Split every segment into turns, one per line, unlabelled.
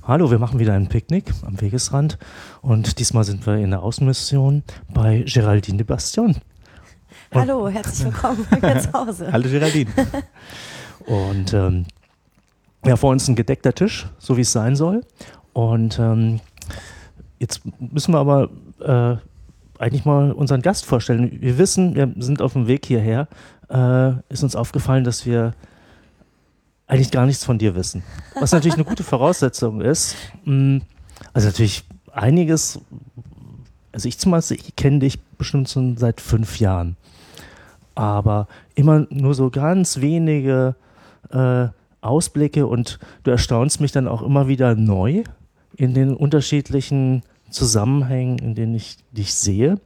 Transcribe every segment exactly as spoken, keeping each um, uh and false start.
Hallo, wir machen wieder ein Picknick am Wegesrand und diesmal sind wir in der Außenmission bei Géraldine de Bastion. Und
Hallo, herzlich willkommen bei mir zu Hause.
Hallo Géraldine.
Und ähm, ja, vor uns ein gedeckter Tisch, so wie es sein soll. Und ähm, jetzt müssen wir aber äh, eigentlich mal unseren Gast vorstellen. Wir wissen, wir sind auf dem Weg hierher, äh, ist uns aufgefallen, dass wir eigentlich gar nichts von dir wissen. Was natürlich eine gute Voraussetzung ist. Also natürlich einiges, also ich zum Beispiel, ich kenne dich bestimmt schon seit fünf Jahren. Aber immer nur so ganz wenige äh, Ausblicke und du erstaunst mich dann auch immer wieder neu in den unterschiedlichen Zusammenhängen, in denen ich dich sehe.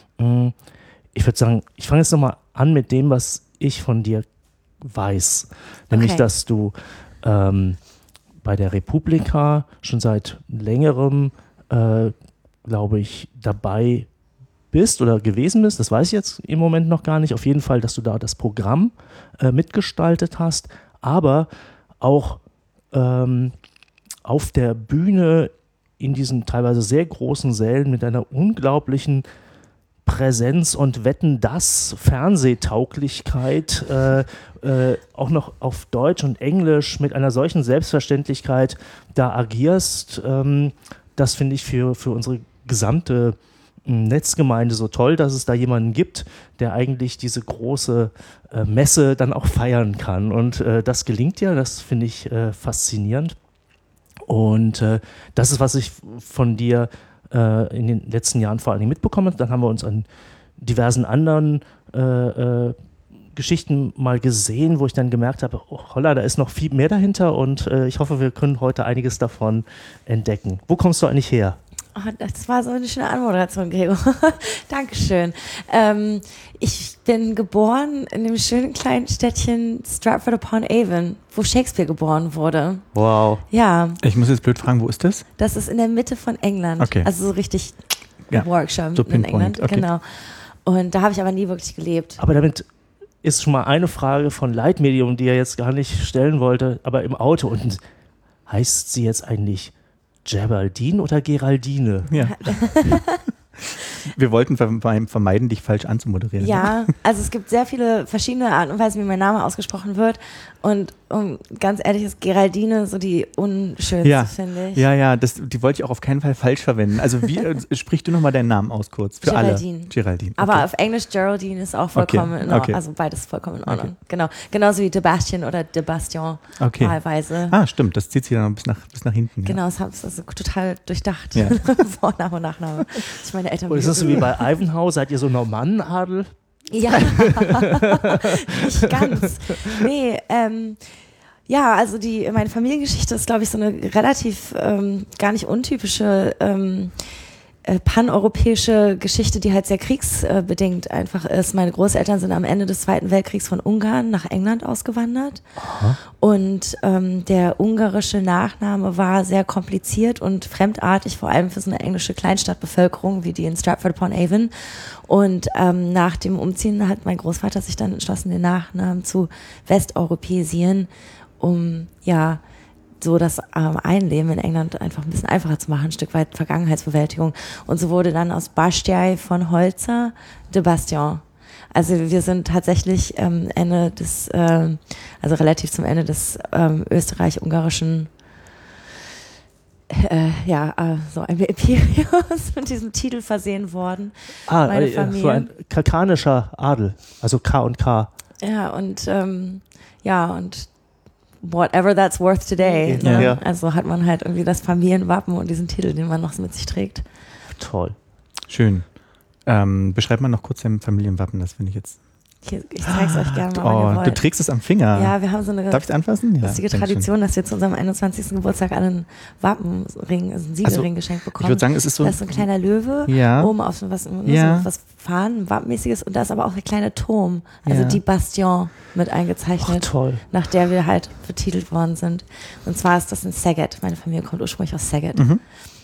Ich würde sagen, ich fange jetzt nochmal an mit dem, was ich von dir weiß. Nämlich,
Okay.
dass du ähm, bei der Republika schon seit längerem, äh, glaube ich, dabei bist oder gewesen bist. Das weiß ich jetzt im Moment noch gar nicht. Auf jeden Fall, dass du da das Programm äh, mitgestaltet hast, aber auch ähm, auf der Bühne in diesen teilweise sehr großen Sälen mit einer unglaublichen Präsenz und Wetten, das Fernsehtauglichkeit äh, äh, auch noch auf Deutsch und Englisch mit einer solchen Selbstverständlichkeit da agierst. Ähm, das finde ich für, für unsere gesamte Netzgemeinde so toll, dass es da jemanden gibt, der eigentlich diese große äh, Messe dann auch feiern kann. Und äh, das gelingt ja, das finde ich äh, faszinierend. Und äh, das ist, was ich von dir äh, in den letzten Jahren vor allen Dingen mitbekommen habe. Dann haben wir uns an diversen anderen äh, äh, Geschichten mal gesehen, wo ich dann gemerkt habe, oh, holla, da ist noch viel mehr dahinter und äh, ich hoffe, wir können heute einiges davon entdecken. Wo kommst du eigentlich her?
Oh, das war so eine schöne Anmoderation, Gregor. Dankeschön. Ähm, ich bin geboren in dem schönen kleinen Städtchen Stratford-upon-Avon, wo Shakespeare geboren wurde.
Wow.
Ja,
Ich muss jetzt blöd fragen, wo ist das?
das ist in der Mitte von England.
Okay.
Also so richtig
Ja,
Warwickshire
so
mitten in
Pinpoint,
England.
okay.
Genau. Und da habe ich aber nie wirklich gelebt.
Aber damit ist schon mal eine Frage von Leitmedium, die er jetzt gar nicht stellen wollte, aber im Auto. Und heißt sie jetzt eigentlich Geraldine oder Geraldine?
Ja. Wir wollten vermeiden, dich falsch anzumoderieren.
Ja, also es gibt sehr viele verschiedene Arten und Weisen, wie mein Name ausgesprochen wird. Und um, ganz ehrlich ist Geraldine so die unschönste,
Ja,
finde ich.
ja, ja, das, die wollte ich auch auf keinen Fall falsch verwenden. Also wie äh, sprich du nochmal deinen Namen aus kurz für
Geraldine.
alle? Geraldine.
Aber
okay.
auf Englisch Geraldine ist auch vollkommen
Okay,
in Ordnung.
okay.
Also beides vollkommen in Ordnung.
Okay.
Genau. Genauso wie Sebastian oder de Bastion
Okay.
wahlweise.
Ah, stimmt, das zieht sich dann noch bis nach, bis nach hinten. Ja.
Genau, das ist also total durchdacht.
Ja.
Vorname und Nachname. Ich meine Eltern.
Oder ist das so wie bei Ivanhoe? Seid ihr so Normannenadel?
Ja, nicht ganz. Nee, ähm, ja, also die, meine Familiengeschichte ist, glaube ich, so eine relativ ähm, gar nicht untypische ähm, äh, paneuropäische Geschichte, die halt sehr kriegsbedingt einfach ist. Meine Großeltern sind am Ende des Zweiten Weltkriegs von Ungarn nach England ausgewandert.
Aha.
Und ähm, der ungarische Nachname war sehr kompliziert und fremdartig, vor allem für so eine englische Kleinstadtbevölkerung wie die in Stratford-upon-Avon. Und ähm, nach dem Umziehen hat mein Großvater sich dann entschlossen, den Nachnamen zu westeuropäisieren, um ja so das ähm, Einleben in England einfach ein bisschen einfacher zu machen, ein Stück weit Vergangenheitsbewältigung. Und so wurde dann aus Bastiai von Holzer de Bastion. Also wir sind tatsächlich ähm, Ende des, ähm, also relativ zum Ende des ähm, österreich-ungarischen äh, ja, äh, so ein Imperiums mit diesem Titel versehen worden.
Ah,
Meine
äh,
Familie.
so ein kalkanischer Adel, also K und K.
Ja, und ähm, ja, und whatever that's worth today.
Ja.
Ne?
Ja.
Also hat man halt irgendwie das Familienwappen und diesen Titel, den man noch so mit sich trägt.
Toll.
Schön. Ähm, beschreib mal noch kurz dein Familienwappen, das finde ich jetzt.
Ich, ich zeig's euch gerne mal, wenn ihr
Oh,
wollt.
du trägst es am Finger.
Ja, wir haben so eine
Darf ich es anfassen? Ja,
lustige
Dankeschön.
Tradition, dass wir zu unserem einundzwanzigsten Geburtstag einen Wappenring, also einen Siegelring geschenkt bekommen.
Ich würde sagen, es ist so.
Da ist so ein kleiner Löwe,
Ja.
oben auf so was, so
Ja.
was Fahnen, Wappenmäßiges, und da ist aber auch der kleine Turm, also
Ja.
die Bastion mit
Ach,
eingezeichnet,
toll.
nach der wir halt betitelt worden sind. Und zwar ist das in Saget. Meine Familie kommt ursprünglich aus Saget.
Mhm.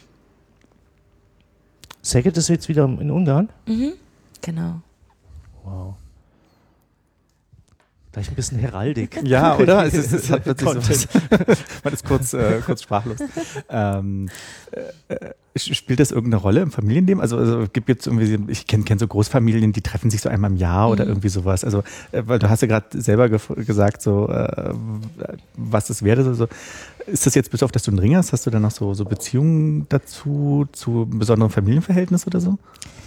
Szeged ist jetzt wieder in Ungarn?
Mhm. Genau.
Wow. Gleich ein bisschen Heraldik.
Ja, oder? Es, ist, es hat plötzlich so was, man ist kurz, äh, kurz sprachlos. Ähm, äh, spielt das irgendeine Rolle im Familienleben? Also, also gibt jetzt irgendwie, ich kenne kenn so Großfamilien, die treffen sich so einmal im Jahr oder
Mhm.
irgendwie sowas. Also, äh, weil du hast ja gerade selber gef- gesagt, so äh, was das wäre. So, so. Ist das jetzt bis auf, dass du einen Ring hast, hast du dann noch so, so Beziehungen dazu, zu einem besonderen Familienverhältnis oder so?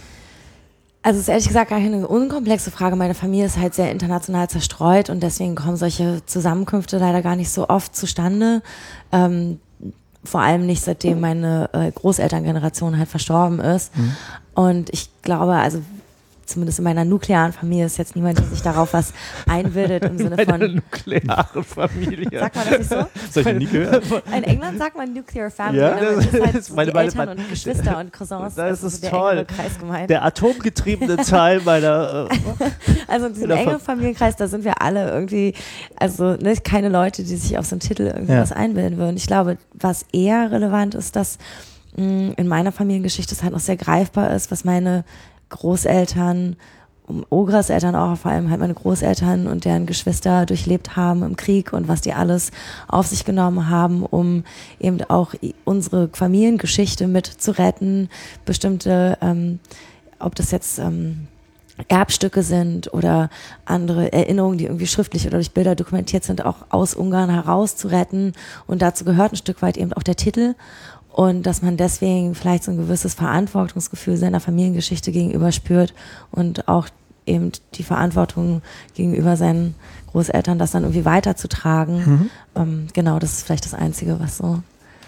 Also es ist ehrlich gesagt gar keine unkomplexe Frage. Meine Familie ist halt sehr international zerstreut und deswegen kommen solche Zusammenkünfte leider gar nicht so oft zustande. Ähm, vor allem nicht, seitdem meine äh, Großelterngeneration halt verstorben ist.
Mhm.
Und ich glaube, also zumindest in meiner nuklearen Familie ist jetzt niemand, der sich darauf was einbildet im Sinne
Eine
von,
nukleare Familie.
sagt man das nicht so?
Das habe ich nie gehört.
In England sagt man Nuclear Family,
Ja,
aber
das
es ist halt
ist
so
meine-
die
meine-
Eltern
meine-
und Geschwister und Cousins.
Das
also
ist
der
toll.
engere Kreis gemeint.
Der atomgetriebene Teil meiner. Äh,
Also in diesem
Oder
engen
ver-
Familienkreis, da sind wir alle irgendwie, also ne, keine Leute, die sich auf so einen Titel irgendwie
Ja.
was einbilden würden. Ich glaube, was eher relevant ist, dass mh, in meiner Familiengeschichte es halt noch sehr greifbar ist, was meine Großeltern, um Urgroßeltern auch, vor allem halt meine Großeltern und deren Geschwister durchlebt haben im Krieg und was die alles auf sich genommen haben, um eben auch i- unsere Familiengeschichte mit zu retten, bestimmte, ähm, ob das jetzt ähm, Erbstücke sind oder andere Erinnerungen, die irgendwie schriftlich oder durch Bilder dokumentiert sind, auch aus Ungarn herauszuretten. Und dazu gehört ein Stück weit eben auch der Titel. Und dass man deswegen vielleicht so ein gewisses Verantwortungsgefühl seiner Familiengeschichte gegenüber spürt und auch eben die Verantwortung gegenüber seinen Großeltern, das dann irgendwie weiterzutragen.
Mhm.
Ähm, genau, das ist vielleicht das Einzige, was so,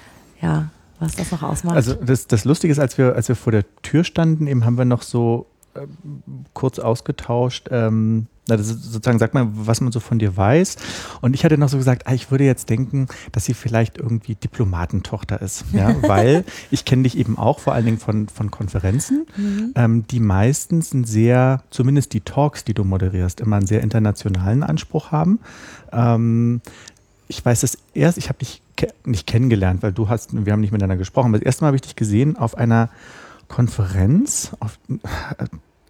ja, was das noch ausmacht.
Also das, das Lustige ist, als wir, als wir vor der Tür standen, eben haben wir noch so ähm, kurz ausgetauscht, ähm, na, das ist sozusagen, sag mal, was man so von dir weiß. Und ich hatte noch so gesagt, ah, ich würde jetzt denken, dass sie vielleicht irgendwie Diplomatentochter ist. Ja? Weil ich kenne dich eben auch vor allen Dingen von, von Konferenzen,
Mhm.
ähm, die meistens ein sehr, zumindest die Talks, die du moderierst, immer einen sehr internationalen Anspruch haben. Ähm, ich weiß das erst, ich habe dich ke- nicht kennengelernt, weil du hast, wir haben nicht miteinander gesprochen, aber das erste Mal habe ich dich gesehen auf einer Konferenz, auf, äh,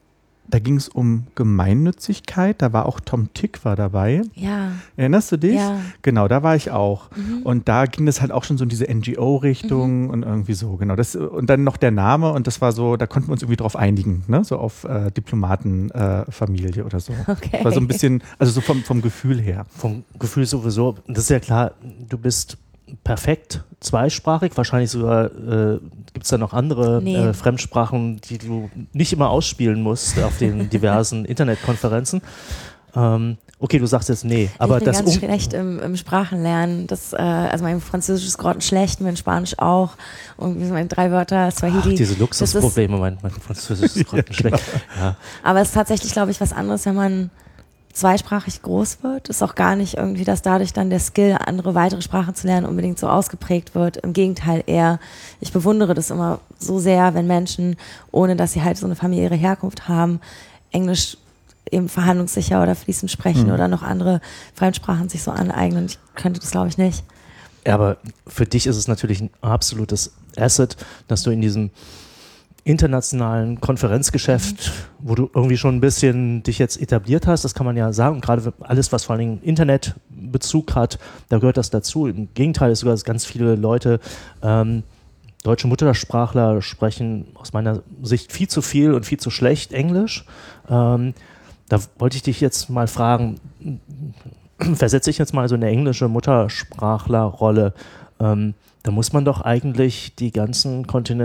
da ging es um Gemeinnützigkeit, da war auch Tom Tick war dabei.
Ja,
Erinnerst du dich?
ja.
Genau, da war ich auch.
Mhm.
Und da ging es halt auch schon so in diese N G O-Richtung und irgendwie so, genau. Das, und dann noch der Name und das war so, da konnten wir uns irgendwie drauf einigen, ne? So auf äh, Diplomatenfamilie äh, oder so.
Okay.
War so ein bisschen, also so vom, vom Gefühl her.
vom Gefühl sowieso. Das ist ja klar, du bist perfekt zweisprachig. Wahrscheinlich sogar äh, gibt es da noch andere
Nee.
äh, Fremdsprachen, die du nicht immer ausspielen musst auf den diversen Internetkonferenzen. Ähm, okay, du sagst jetzt nee, aber
ich bin
das
ganz
um-
schlecht im, im Sprachenlernen. Das, äh, also mein Französisch ist grottenschlecht, mein Spanisch auch. Und meine drei Wörter, Swahili.
Ach, diese
Das
Luxusprobleme, mein, mein Französisch ist grottenschlecht. Ja.
Aber es ist tatsächlich, glaube ich, was anderes, wenn man zweisprachig groß wird. Ist auch gar nicht irgendwie, dass dadurch dann der Skill, andere weitere Sprachen zu lernen, unbedingt so ausgeprägt wird. Im Gegenteil eher, ich bewundere das immer so sehr, wenn Menschen, ohne dass sie halt so eine familiäre Herkunft haben, Englisch eben verhandlungssicher oder fließend sprechen
Mhm.
oder noch andere Fremdsprachen sich so aneignen. Ich könnte das, glaube ich, nicht.
Ja, aber für dich ist es natürlich ein absolutes Asset, dass du in diesem internationalen Konferenzgeschäft, wo du irgendwie schon ein bisschen dich jetzt etabliert hast, das kann man ja sagen, und gerade alles, was vor allen Dingen Internetbezug hat, da gehört das dazu. Im Gegenteil ist sogar, dass ganz viele Leute, ähm, deutsche Muttersprachler sprechen aus meiner Sicht viel zu viel und viel zu schlecht Englisch. Ähm, da wollte ich dich jetzt mal fragen, versetze ich jetzt mal so eine englische Muttersprachlerrolle, ähm, da muss man doch eigentlich die ganzen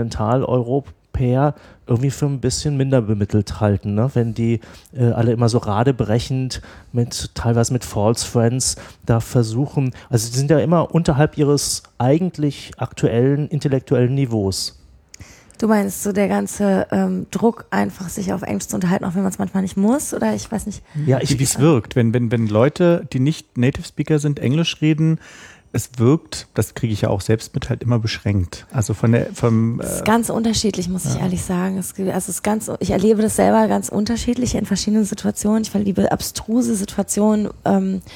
Kontinentaleuropäer irgendwie für ein bisschen minder bemittelt halten, ne? Wenn die äh, alle immer so radebrechend mit, teilweise mit False Friends da versuchen, also die sind ja immer unterhalb ihres eigentlich aktuellen intellektuellen Niveaus.
Du meinst so der ganze ähm, Druck, einfach sich auf Englisch zu unterhalten, auch wenn man es manchmal nicht muss? Oder ich weiß nicht.
Ja,
Wie
ich,
es wirkt, wenn, wenn, wenn Leute, die nicht Native Speaker sind, Englisch reden, es wirkt, das kriege ich ja auch selbst mit, halt immer beschränkt. Also von der, vom,
Es
äh,
ist ganz unterschiedlich, muss ich ehrlich sagen. Es, gibt- also es ist ganz, ich erlebe das selber ganz unterschiedlich in verschiedenen Situationen. Ich erlebe abstruse Situationen, ähm,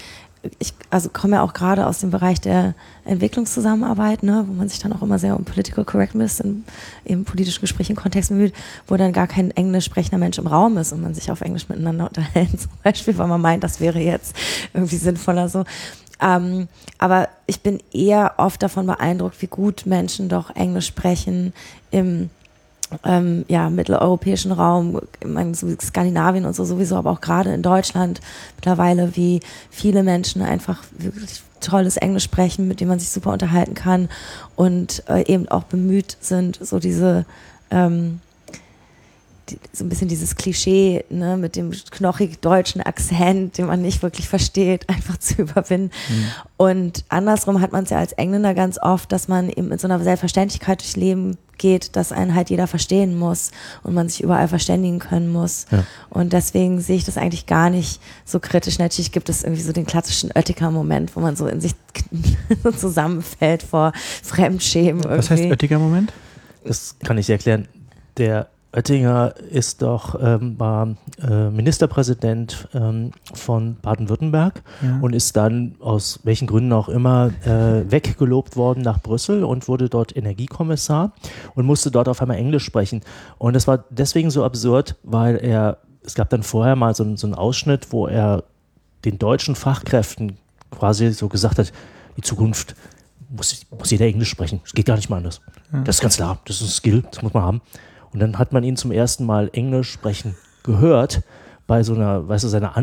ich also komme ja auch gerade aus dem Bereich der Entwicklungszusammenarbeit, ne, wo man sich dann auch immer sehr um Political Correctness in, in politischen Gesprächen, Kontexten bemüht, wo dann gar kein englisch sprechender Mensch im Raum ist und man sich auf Englisch miteinander unterhält, zum Beispiel, weil man meint, das wäre jetzt irgendwie sinnvoller so. Ähm, aber ich bin eher oft davon beeindruckt, wie gut Menschen doch Englisch sprechen im ähm, ja, mitteleuropäischen Raum, ich meine, so Skandinavien und so sowieso, aber auch gerade in Deutschland mittlerweile, wie viele Menschen einfach wirklich tolles Englisch sprechen, mit dem man sich super unterhalten kann und äh, eben auch bemüht sind, so diese ähm, die, so ein bisschen dieses Klischee, ne, mit dem knochig deutschen Akzent, den man nicht wirklich versteht, einfach zu überwinden. Mhm. Und andersrum hat man es ja als Engländer ganz oft, dass man eben mit so einer Selbstverständlichkeit durchs Leben geht, dass einen halt jeder verstehen muss und man sich überall verständigen können muss. Ja. Und deswegen sehe ich das eigentlich gar nicht so kritisch. Natürlich gibt es irgendwie so den klassischen Oettinger-Moment, wo man so in sich zusammenfällt vor Fremdschämen. Irgendwie.
Was heißt Oettinger-Moment?
Das kann ich erklären. Der Oettinger ist doch ähm, war äh, Ministerpräsident ähm, von Baden-Württemberg ja. und ist dann aus welchen Gründen auch immer äh, weggelobt worden nach Brüssel und wurde dort Energiekommissar und musste dort auf einmal Englisch sprechen. Und das war deswegen so absurd, weil er, es gab dann vorher mal so, so einen Ausschnitt, wo er den deutschen Fachkräften quasi so gesagt hat, die Zukunft muss, muss jeder Englisch sprechen. Es geht gar nicht mal anders. Ja. Das ist ganz klar, das ist ein Skill, das muss man haben. Und dann hat man ihn zum ersten Mal Englisch sprechen gehört bei so einer, weißt du, seiner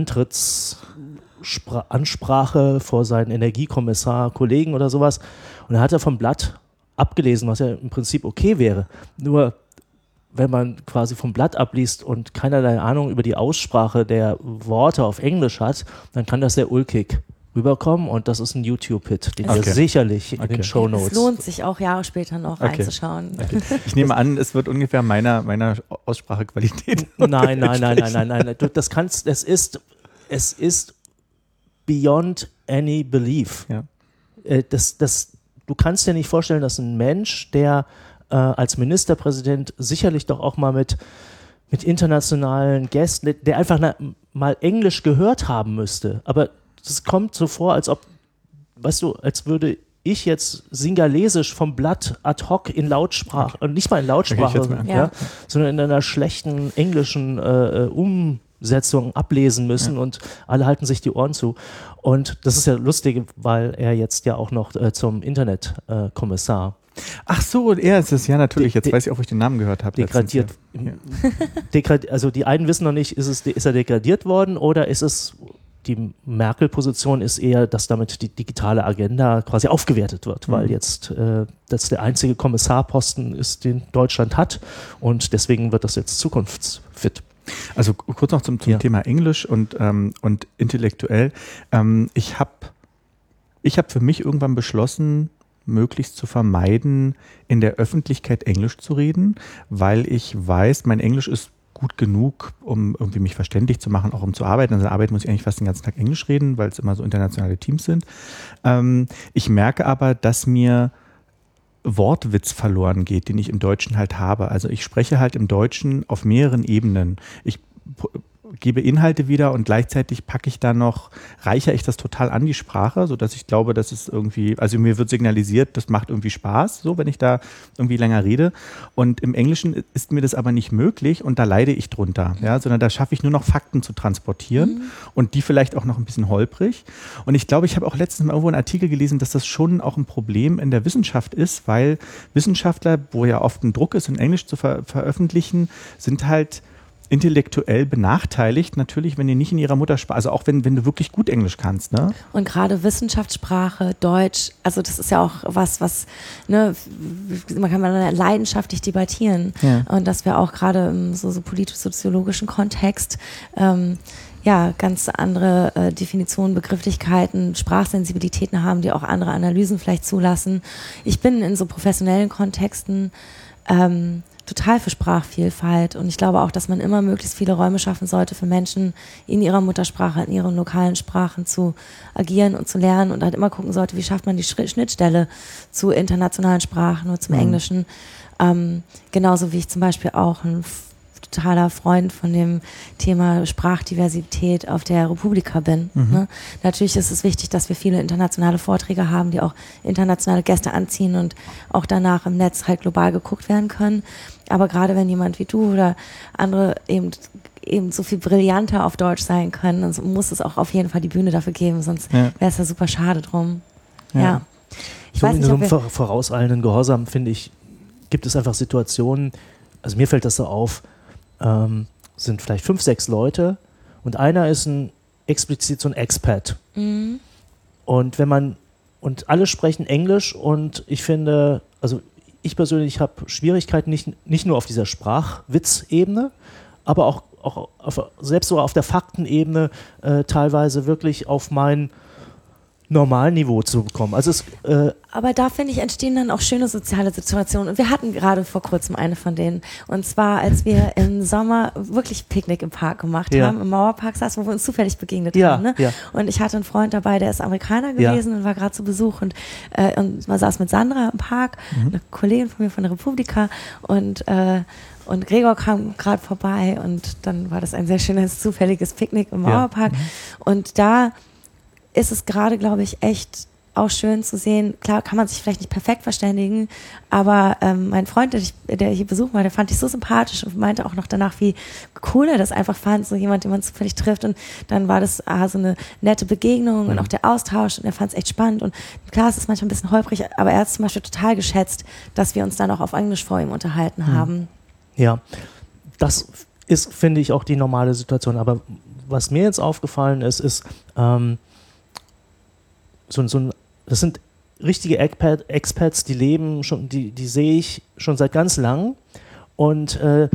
Antrittsansprache vor seinen Energiekommissar-Kollegen oder sowas. Und dann hat er vom Blatt abgelesen, was ja im Prinzip okay wäre. Nur wenn man quasi vom Blatt abliest und keinerlei Ahnung über die Aussprache der Worte auf Englisch hat, dann kann das sehr ulkig rüberkommen und das ist ein YouTube-Hit, den okay. wir sicherlich in okay. den Shownotes.
Es lohnt sich auch Jahre später noch okay. reinzuschauen.
Okay. Ich nehme an, es wird ungefähr meiner, meiner Aussprachequalität.
Nein, nein, nein, nein, nein, nein. Du, das kannst, es ist, es ist beyond any belief. Ja. Das, das, du kannst dir nicht vorstellen, dass ein Mensch, der äh, als Ministerpräsident sicherlich doch auch mal mit mit internationalen Gästen, der einfach na, mal Englisch gehört haben müsste, aber es kommt so vor, als ob, weißt du, als würde ich jetzt singalesisch vom Blatt ad hoc in Lautsprache, okay. nicht mal in Lautsprache, okay, ja, ja, sondern in einer schlechten englischen äh, Umsetzung ablesen müssen ja. und alle halten sich die Ohren zu. Und das ist ja lustig, weil er jetzt ja auch noch äh, zum Internetkommissar äh,
Ach so, er ist es, ja natürlich, jetzt de- weiß ich auch, wo ich den Namen gehört habe.
Degradiert. Ja. Degrad- also die einen wissen noch nicht, ist, es, ist er degradiert worden oder ist es die Merkel-Position ist eher, dass damit die digitale Agenda quasi aufgewertet wird, mhm. weil jetzt äh, das der einzige Kommissarposten ist, den Deutschland hat und deswegen wird das jetzt zukunftsfit.
Also kurz noch zum, zum ja. Thema Englisch und, ähm, und intellektuell. Ähm, ich habe ich hab für mich irgendwann beschlossen, möglichst zu vermeiden, in der Öffentlichkeit Englisch zu reden, weil ich weiß, mein Englisch ist gut genug, um irgendwie mich verständlich zu machen, auch um zu arbeiten. Also in der Arbeit muss ich eigentlich fast den ganzen Tag Englisch reden, weil es immer so internationale Teams sind. Ähm, ich merke aber, dass mir Wortwitz verloren geht, den ich im Deutschen halt habe. Also ich spreche halt im Deutschen auf mehreren Ebenen. Ich gebe Inhalte wieder und gleichzeitig packe ich da noch, reichere ich das total an die Sprache, sodass ich glaube, dass es irgendwie, also mir wird signalisiert, das macht irgendwie Spaß, so wenn ich da irgendwie länger rede. Und im Englischen ist mir das aber nicht möglich und da leide ich drunter, ja, sondern da schaffe ich nur noch Fakten zu transportieren mhm. und die vielleicht auch noch ein bisschen holprig. Und ich glaube, ich habe auch letztens mal irgendwo einen Artikel gelesen, dass das schon auch ein Problem in der Wissenschaft ist, weil Wissenschaftler, wo ja oft ein Druck ist, in Englisch zu ver- veröffentlichen, sind halt intellektuell benachteiligt, natürlich, wenn die nicht in ihrer Muttersprache, also auch wenn, wenn du wirklich gut Englisch kannst, ne?
Und gerade Wissenschaftssprache, Deutsch, also das ist ja auch was, was, ne, man kann mal leidenschaftlich debattieren. Ja. Und dass wir auch gerade im so, so politisch-soziologischen Kontext ähm, ja, ganz andere äh, Definitionen, Begrifflichkeiten, Sprachsensibilitäten haben, die auch andere Analysen vielleicht zulassen. Ich bin in so professionellen Kontexten ähm, total für Sprachvielfalt und ich glaube auch, dass man immer möglichst viele Räume schaffen sollte für Menschen in ihrer Muttersprache, in ihren lokalen Sprachen zu agieren und zu lernen und halt immer gucken sollte, wie schafft man die Schnittstelle zu internationalen Sprachen oder zum mhm. Englischen. Ähm, genauso wie ich zum Beispiel auch ein totaler Freund von dem Thema Sprachdiversität auf der Republika bin. Mhm. Ne? Natürlich ist es wichtig, dass wir viele internationale Vorträge haben, die auch internationale Gäste anziehen und auch danach im Netz halt global geguckt werden können. Aber gerade wenn jemand wie du oder andere eben eben so viel brillanter auf Deutsch sein können, dann muss es auch auf jeden Fall die Bühne dafür geben, sonst ja. wäre es ja super schade drum. Ja. ja.
Ich so weiß nicht, in so einem vorauseilenden Gehorsam, finde ich, gibt es einfach Situationen, also mir fällt das so auf, ähm, sind vielleicht fünf, sechs Leute und einer ist ein explizit so ein Expat. Mhm. Und wenn man, und alle sprechen Englisch und ich finde, also ich persönlich habe Schwierigkeiten nicht, nicht nur auf dieser Sprachwitzebene, aber auch, auch auf, selbst so auf der Faktenebene äh, teilweise wirklich auf mein normalen Niveau zu bekommen. Also es, äh
aber da, finde ich, entstehen dann auch schöne soziale Situationen. Und wir hatten gerade vor kurzem eine von denen. Und zwar, als wir im Sommer wirklich Picknick im Park gemacht ja. haben, im Mauerpark saßen, wo wir uns zufällig begegnet
ja,
haben. Ne?
Ja.
Und ich hatte einen Freund dabei, der ist Amerikaner gewesen ja. und war gerade zu Besuch. Und, äh, und man saß mit Sandra im Park, mhm. eine Kollegin von mir von der Republika. Und äh, Und Gregor kam gerade vorbei und dann war das ein sehr schönes, zufälliges Picknick im Mauerpark. Ja. Mhm. Und da ist es gerade, glaube ich, echt auch schön zu sehen. Klar kann man sich vielleicht nicht perfekt verständigen, aber ähm, mein Freund, der, ich, der hier besuchen war, der fand ich so sympathisch und meinte auch noch danach, wie cool er das einfach fand, so jemand, den man zufällig trifft. Und dann war das ah, so eine nette Begegnung mhm. und auch der Austausch und er fand es echt spannend. Und klar, es ist manchmal ein bisschen holprig, aber er hat es zum Beispiel total geschätzt, dass wir uns dann auch auf Englisch vor ihm unterhalten mhm. haben.
Ja, das ist, finde ich, auch die normale Situation. Aber was mir jetzt aufgefallen ist, ist, ähm, so, so ein, das sind richtige Expat, Expats, die leben schon, die, die sehe ich schon seit ganz lang und äh,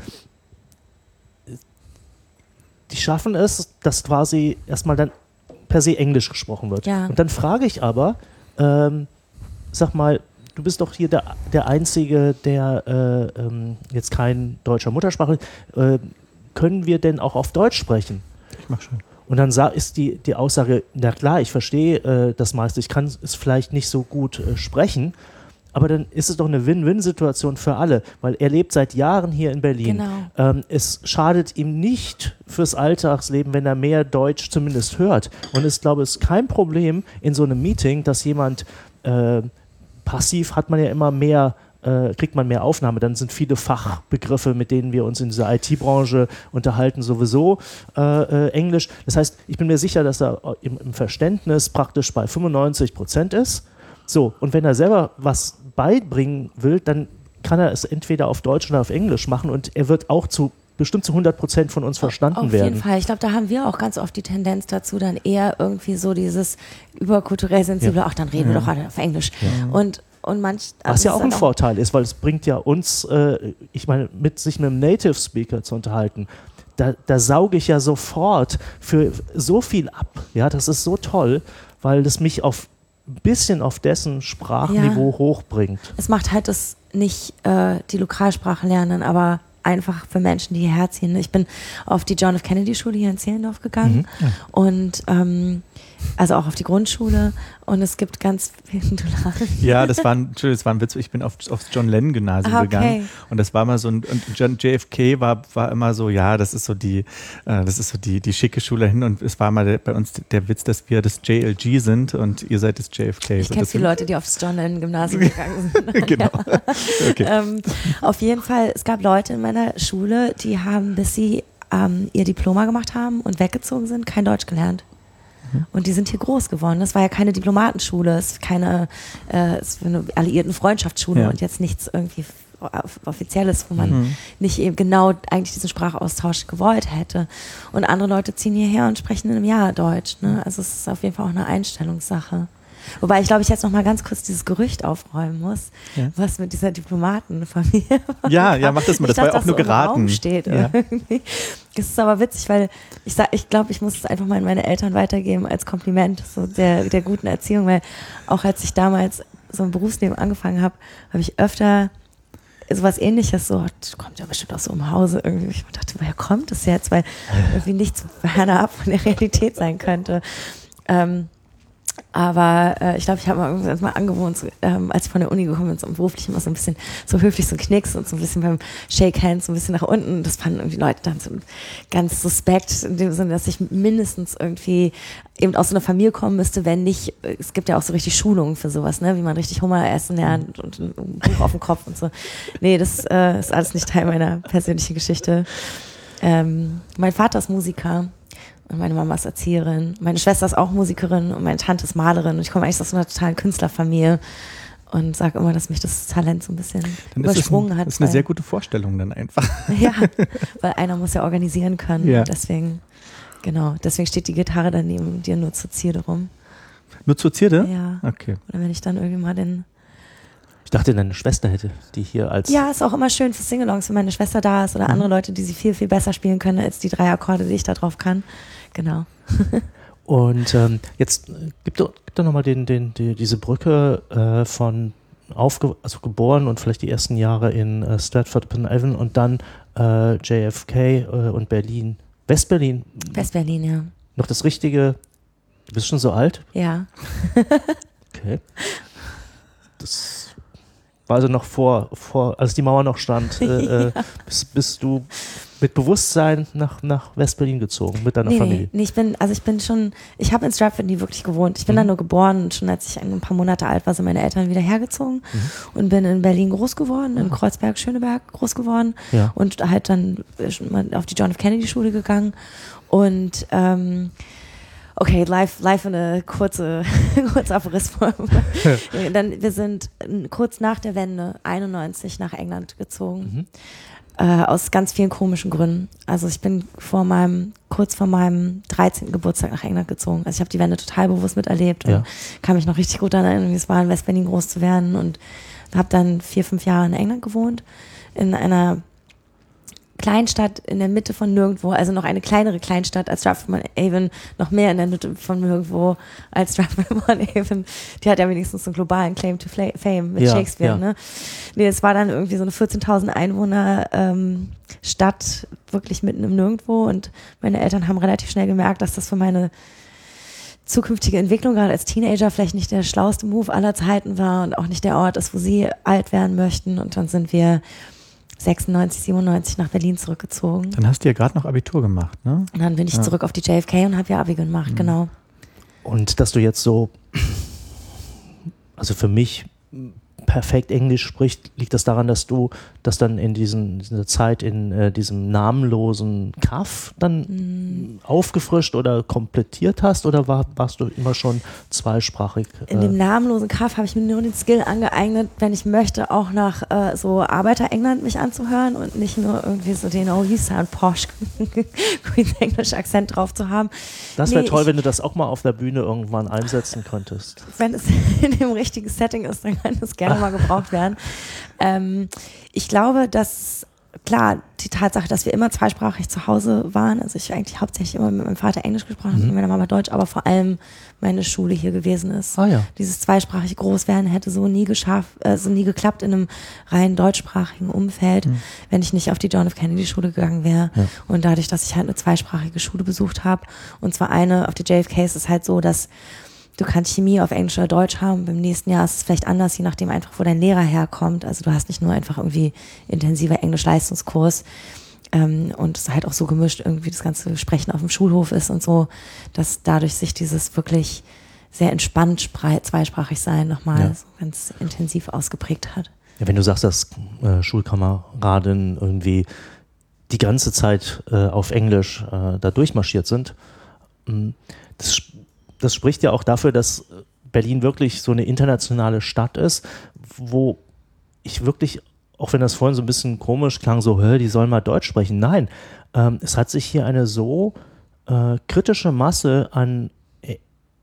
die schaffen es, dass quasi erstmal dann per se Englisch gesprochen wird.
Ja.
Und dann frage ich aber, ähm, sag mal, du bist doch hier der, der Einzige, der äh, ähm, jetzt kein deutscher Muttersprache ist. Äh, können wir denn auch auf Deutsch sprechen?
Ich mach schon.
Und dann ist die, die Aussage, na klar, ich verstehe äh, das meiste, ich kann es vielleicht nicht so gut äh, sprechen, aber dann ist es doch eine Win-Win-Situation für alle, weil er lebt seit Jahren hier in Berlin.
Genau.
Ähm, es schadet ihm nicht fürs Alltagsleben, wenn er mehr Deutsch zumindest hört. Und ich glaube, es ist kein Problem in so einem Meeting, dass jemand äh, passiv hat man ja immer mehr, äh, kriegt man mehr Aufnahme, dann sind viele Fachbegriffe, mit denen wir uns in dieser I T-Branche unterhalten, sowieso äh, äh, Englisch. Das heißt, ich bin mir sicher, dass er im, im Verständnis praktisch bei fünfundneunzig Prozent ist. So, und wenn er selber was beibringen will, dann kann er es entweder auf Deutsch oder auf Englisch machen und er wird auch zu bestimmt zu hundert Prozent von uns verstanden
auf
werden.
Auf jeden Fall. Ich glaube, da haben wir auch ganz oft die Tendenz dazu, dann eher irgendwie so dieses überkulturell sensible, ja. ach, dann reden ja. wir doch alle auf Englisch. Ja. Und Und manch, also
was ja auch ein Vorteil ist, weil es bringt ja uns, äh, ich meine, mit sich mit einem Native Speaker zu unterhalten, da, da sauge ich ja sofort für so viel ab. Ja, das ist so toll, weil das mich auf ein bisschen auf dessen Sprachniveau ja. hochbringt.
Es macht halt das nicht äh, die Lokalsprache lernen, aber einfach für Menschen, die hierher ziehen. Ich bin auf die John F. Kennedy Schule hier in Zehlendorf gegangen mhm. ja. und ähm, also auch auf die Grundschule und es gibt ganz
ja, das war ein, das war ein Witz, ich bin auf, aufs John Lennon Gymnasium ah, okay. gegangen und das war mal so ein, und John J F K war, war immer so, ja, das ist so die, äh, das ist so die, die schicke Schule hin und es war mal der, bei uns der Witz, dass wir das J L G sind und ihr seid das J F K.
Ich
so,
kenne viele Leute, die aufs John Lennon Gymnasium gegangen sind.
Genau. Okay.
ähm, auf jeden Fall, es gab Leute in meiner Schule, die haben, bis sie ähm, ihr Diploma gemacht haben und weggezogen sind, kein Deutsch gelernt. Und die sind hier groß geworden. Das war ja keine Diplomatenschule, es ist keine äh, es ist eine alliierten Freundschaftsschule ja. und jetzt nichts irgendwie Offizielles, wo man mhm. nicht eben genau eigentlich diesen Sprachaustausch gewollt hätte. Und andere Leute ziehen hierher und sprechen in einem Jahr Deutsch. Ne? Also es ist auf jeden Fall auch eine Einstellungssache. Wobei ich glaube, ich jetzt noch mal ganz kurz dieses Gerücht aufräumen muss, ja. was mit dieser Diplomatenfamilie
Ja, ja, mach das mal, das war ja auch nur so geraten.
Steht
ja.
Das ist aber witzig, weil ich sag, ich glaube, ich muss es einfach mal an meine Eltern weitergeben als Kompliment so der, der guten Erziehung, weil auch als ich damals so ein Berufsleben angefangen habe, habe ich öfter sowas Ähnliches, so, das kommt ja bestimmt aus so einem Hause irgendwie. Ich dachte, woher kommt das jetzt? Weil irgendwie nichts fernab von der Realität sein könnte. Ähm, Aber äh, ich glaube, ich habe mal irgendwann mal angewohnt, so, ähm, als ich von der Uni gekommen bin, so im Beruflichen immer so ein bisschen so höflich so Knicks und so ein bisschen beim Shake Hands so ein bisschen nach unten. Das fanden irgendwie Leute dann so ganz suspekt, in dem Sinne, dass ich mindestens irgendwie eben aus so einer Familie kommen müsste, wenn nicht, es gibt ja auch so richtig Schulungen für sowas, ne, wie man richtig Hummer essen lernt und ein Buch auf dem Kopf und so. Nee, das äh, ist alles nicht Teil meiner persönlichen Geschichte. Ähm, mein Vater ist Musiker. Und meine Mama ist Erzieherin, meine Schwester ist auch Musikerin und meine Tante ist Malerin. Und ich komme eigentlich aus so einer totalen Künstlerfamilie und sage immer, dass mich das Talent so ein bisschen
dann
übersprungen
ist ein,
hat.
Das ist eine sehr gute Vorstellung dann einfach.
Ja, weil einer muss ja organisieren können.
Ja.
Deswegen, genau, deswegen steht die Gitarre dann neben dir nur zur Zierde rum.
Nur zur Zierde?
Ja.
Okay.
Oder wenn ich dann irgendwie mal den...
Ich dachte, deine Schwester hätte die hier als...
Ja, ist auch immer schön für Singalongs, wenn meine Schwester da ist oder
mhm.
andere Leute, die sie viel, viel besser spielen können als die drei Akkorde, die ich da drauf kann. Genau.
Und ähm, jetzt gib doch, gib doch nochmal den, den, die, diese Brücke äh, von aufge also geboren und vielleicht die ersten Jahre in äh, Stratford-upon-Avon und dann äh, J F K äh, und Berlin. West-Berlin.
West-Berlin, ja.
Noch das richtige... Du bist schon so alt?
Ja.
Okay. Das war also noch vor, vor als die Mauer noch stand, äh,
ja.
bist, bist du mit Bewusstsein nach, nach West-Berlin gezogen, mit deiner
nee,
Familie?
Nee, ich bin, also ich bin schon, ich habe in Stratford nie wirklich gewohnt. Ich bin
mhm.
da nur geboren und schon als ich ein paar Monate alt war, sind meine Eltern wieder hergezogen mhm. und bin in Berlin groß geworden, in Kreuzberg, Schöneberg groß geworden ja. und halt dann auf die John F. Kennedy Schule gegangen und ähm, okay, live, live eine kurze, kurze Abrissform. Dann, wir sind kurz nach der Wende einundneunzig nach England gezogen. Mhm. Äh, aus ganz vielen komischen Gründen. Also ich bin vor meinem, kurz vor meinem dreizehnten Geburtstag nach England gezogen. Also ich habe die Wende total bewusst miterlebt und ja. kann mich noch richtig gut daran erinnern, wie es war, in West-Berlin groß zu werden und habe dann vier, fünf Jahre in England gewohnt, in einer Kleinstadt in der Mitte von nirgendwo, also noch eine kleinere Kleinstadt als Stratford-upon-Avon, noch mehr in der Mitte von nirgendwo als Stratford-upon-Avon. Die hat ja wenigstens einen globalen Claim to Fame mit ja, Shakespeare. Ja. Ne? Nee, es war dann irgendwie so eine vierzehntausend Einwohner ähm, Stadt, wirklich mitten im Nirgendwo und meine Eltern haben relativ schnell gemerkt, dass das für meine zukünftige Entwicklung gerade als Teenager vielleicht nicht der schlauste Move aller Zeiten war und auch nicht der Ort ist, wo sie alt werden möchten und dann sind wir sechsundneunzig, siebenundneunzig nach Berlin zurückgezogen.
Dann hast du ja gerade noch Abitur gemacht, ne?
Und dann bin ich ja. zurück auf die J F K und habe ja Abi gemacht, mhm. genau.
Und dass du jetzt so, also für mich perfekt Englisch spricht, liegt das daran, dass du das dann in diesen, dieser Zeit in äh, diesem namenlosen Kaff dann mm. aufgefrischt oder komplettiert hast oder war, warst du immer schon zweisprachig? Äh?
In dem namenlosen Kaff habe ich mir nur den Skill angeeignet, wenn ich möchte, auch nach äh, so Arbeiter-England mich anzuhören und nicht nur irgendwie so den Oh, you sound posh Queen's English Akzent drauf zu haben.
Das wäre
nee,
toll,
ich,
wenn du das auch mal auf der Bühne irgendwann einsetzen könntest.
Wenn es in dem richtigen Setting ist, dann kann das gerne mal gebraucht werden. Ähm, ich glaube, dass, klar, die Tatsache, dass wir immer zweisprachig zu Hause waren, also ich eigentlich hauptsächlich immer mit meinem Vater Englisch gesprochen habe, mhm. mit meiner Mama Deutsch, aber vor allem meine Schule hier gewesen ist.
Ah, ja.
Dieses zweisprachig Großwerden hätte so nie geschafft, äh, so nie geklappt in einem rein deutschsprachigen Umfeld, mhm. wenn ich nicht auf die John F. Kennedy Schule gegangen wäre. Ja. Und dadurch, dass ich halt eine zweisprachige Schule besucht habe, und zwar eine, auf die J F K ist es halt so, dass du kannst Chemie auf Englisch oder Deutsch haben. Beim nächsten Jahr ist es vielleicht anders, je nachdem einfach, wo dein Lehrer herkommt. Also du hast nicht nur einfach irgendwie intensiver Englisch-Leistungskurs ähm, und es ist halt auch so gemischt, irgendwie das ganze Sprechen auf dem Schulhof ist und so, dass dadurch sich dieses wirklich sehr entspannt zweisprachig sein nochmal ja. so ganz intensiv ausgeprägt hat.
Ja, wenn du sagst, dass äh, Schulkameraden irgendwie die ganze Zeit äh, auf Englisch äh, da durchmarschiert sind, mh, das Das spricht ja auch dafür, dass Berlin wirklich so eine internationale Stadt ist, wo ich wirklich, auch wenn das vorhin so ein bisschen komisch klang, so, hä, die sollen mal Deutsch sprechen. Nein, ähm, es hat sich hier eine so äh, kritische Masse an äh,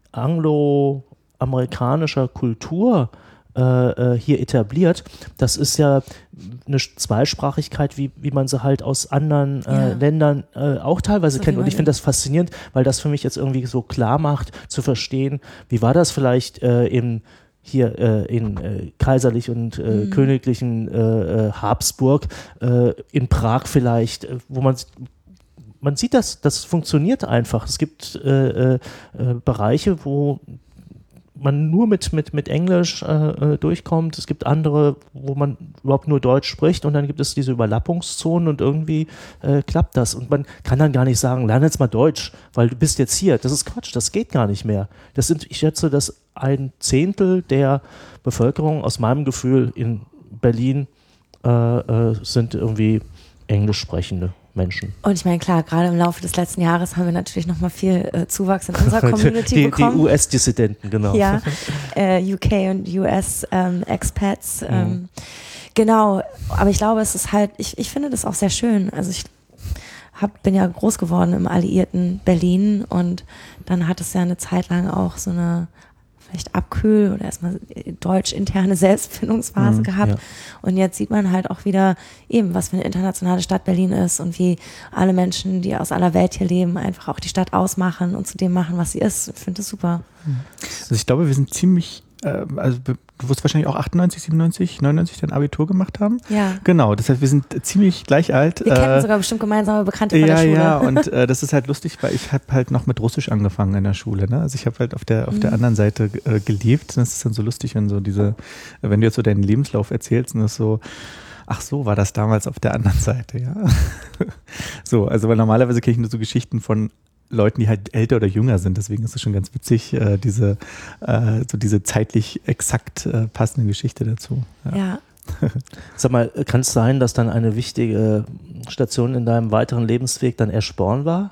angloamerikanischer Kultur äh, hier etabliert. Das ist ja eine Zweisprachigkeit, wie, wie man sie halt aus anderen äh, ja. Ländern äh, auch teilweise so kennt. Und ich finde das faszinierend, weil das für mich jetzt irgendwie so klar macht, zu verstehen, wie war das vielleicht äh, im hier äh, in äh, kaiserlich und äh, mhm. königlichen äh, Habsburg, äh, in Prag vielleicht, äh, wo man man sieht, das, das funktioniert einfach. Es gibt äh, äh, Bereiche, wo man nur mit, mit, mit Englisch äh, durchkommt. Es gibt andere, wo man überhaupt nur Deutsch spricht und dann gibt es diese Überlappungszonen und irgendwie äh, klappt das. Und man kann dann gar nicht sagen, lerne jetzt mal Deutsch, weil du bist jetzt hier. Das ist Quatsch, das geht gar nicht mehr. Das sind, ich schätze, dass ein Zehntel der Bevölkerung aus meinem Gefühl in Berlin äh, äh, sind irgendwie englisch sprechende Menschen.
Und ich meine, klar, gerade im Laufe des letzten Jahres haben wir natürlich nochmal viel äh, Zuwachs in unserer Community
die,
bekommen.
Die U S-Dissidenten, genau.
Ja, äh, U K und U S-Expats. Ähm, ähm, mhm. Genau, aber ich glaube, es ist halt, ich, ich finde das auch sehr schön. Also ich hab, bin ja groß geworden im alliierten Berlin und dann hat es ja eine Zeit lang auch so eine vielleicht Abkühl- oder erstmal deutsch-interne Selbstfindungsphase mhm, gehabt. Ja. Und jetzt sieht man halt auch wieder eben, was für eine internationale Stadt Berlin ist und wie alle Menschen, die aus aller Welt hier leben, einfach auch die Stadt ausmachen und zu dem machen, was sie ist. Ich finde das super.
Also ich glaube, wir sind ziemlich, äh, also du wirst wahrscheinlich auch achtundneunzig, siebenundneunzig, neunundneunzig dein Abitur gemacht haben.
Ja.
Genau, das heißt, wir sind ziemlich gleich alt.
Wir äh, kennen sogar bestimmt gemeinsame Bekannte von
ja,
der Schule.
Ja, und äh, das ist halt lustig, weil ich habe halt noch mit Russisch angefangen in der Schule. Ne? Also ich habe halt auf der auf mhm. der anderen Seite äh, gelebt. Das ist dann so lustig, wenn so diese, wenn du jetzt so deinen Lebenslauf erzählst und das so, ach so, war das damals auf der anderen Seite, ja. So, also weil normalerweise kenne ich nur so Geschichten von Leuten, die halt älter oder jünger sind. Deswegen ist es schon ganz witzig, äh, diese, äh, so diese zeitlich exakt äh, passende Geschichte dazu.
Ja. ja.
Sag mal, kann es sein, dass dann eine wichtige Station in deinem weiteren Lebensweg dann Eschborn war?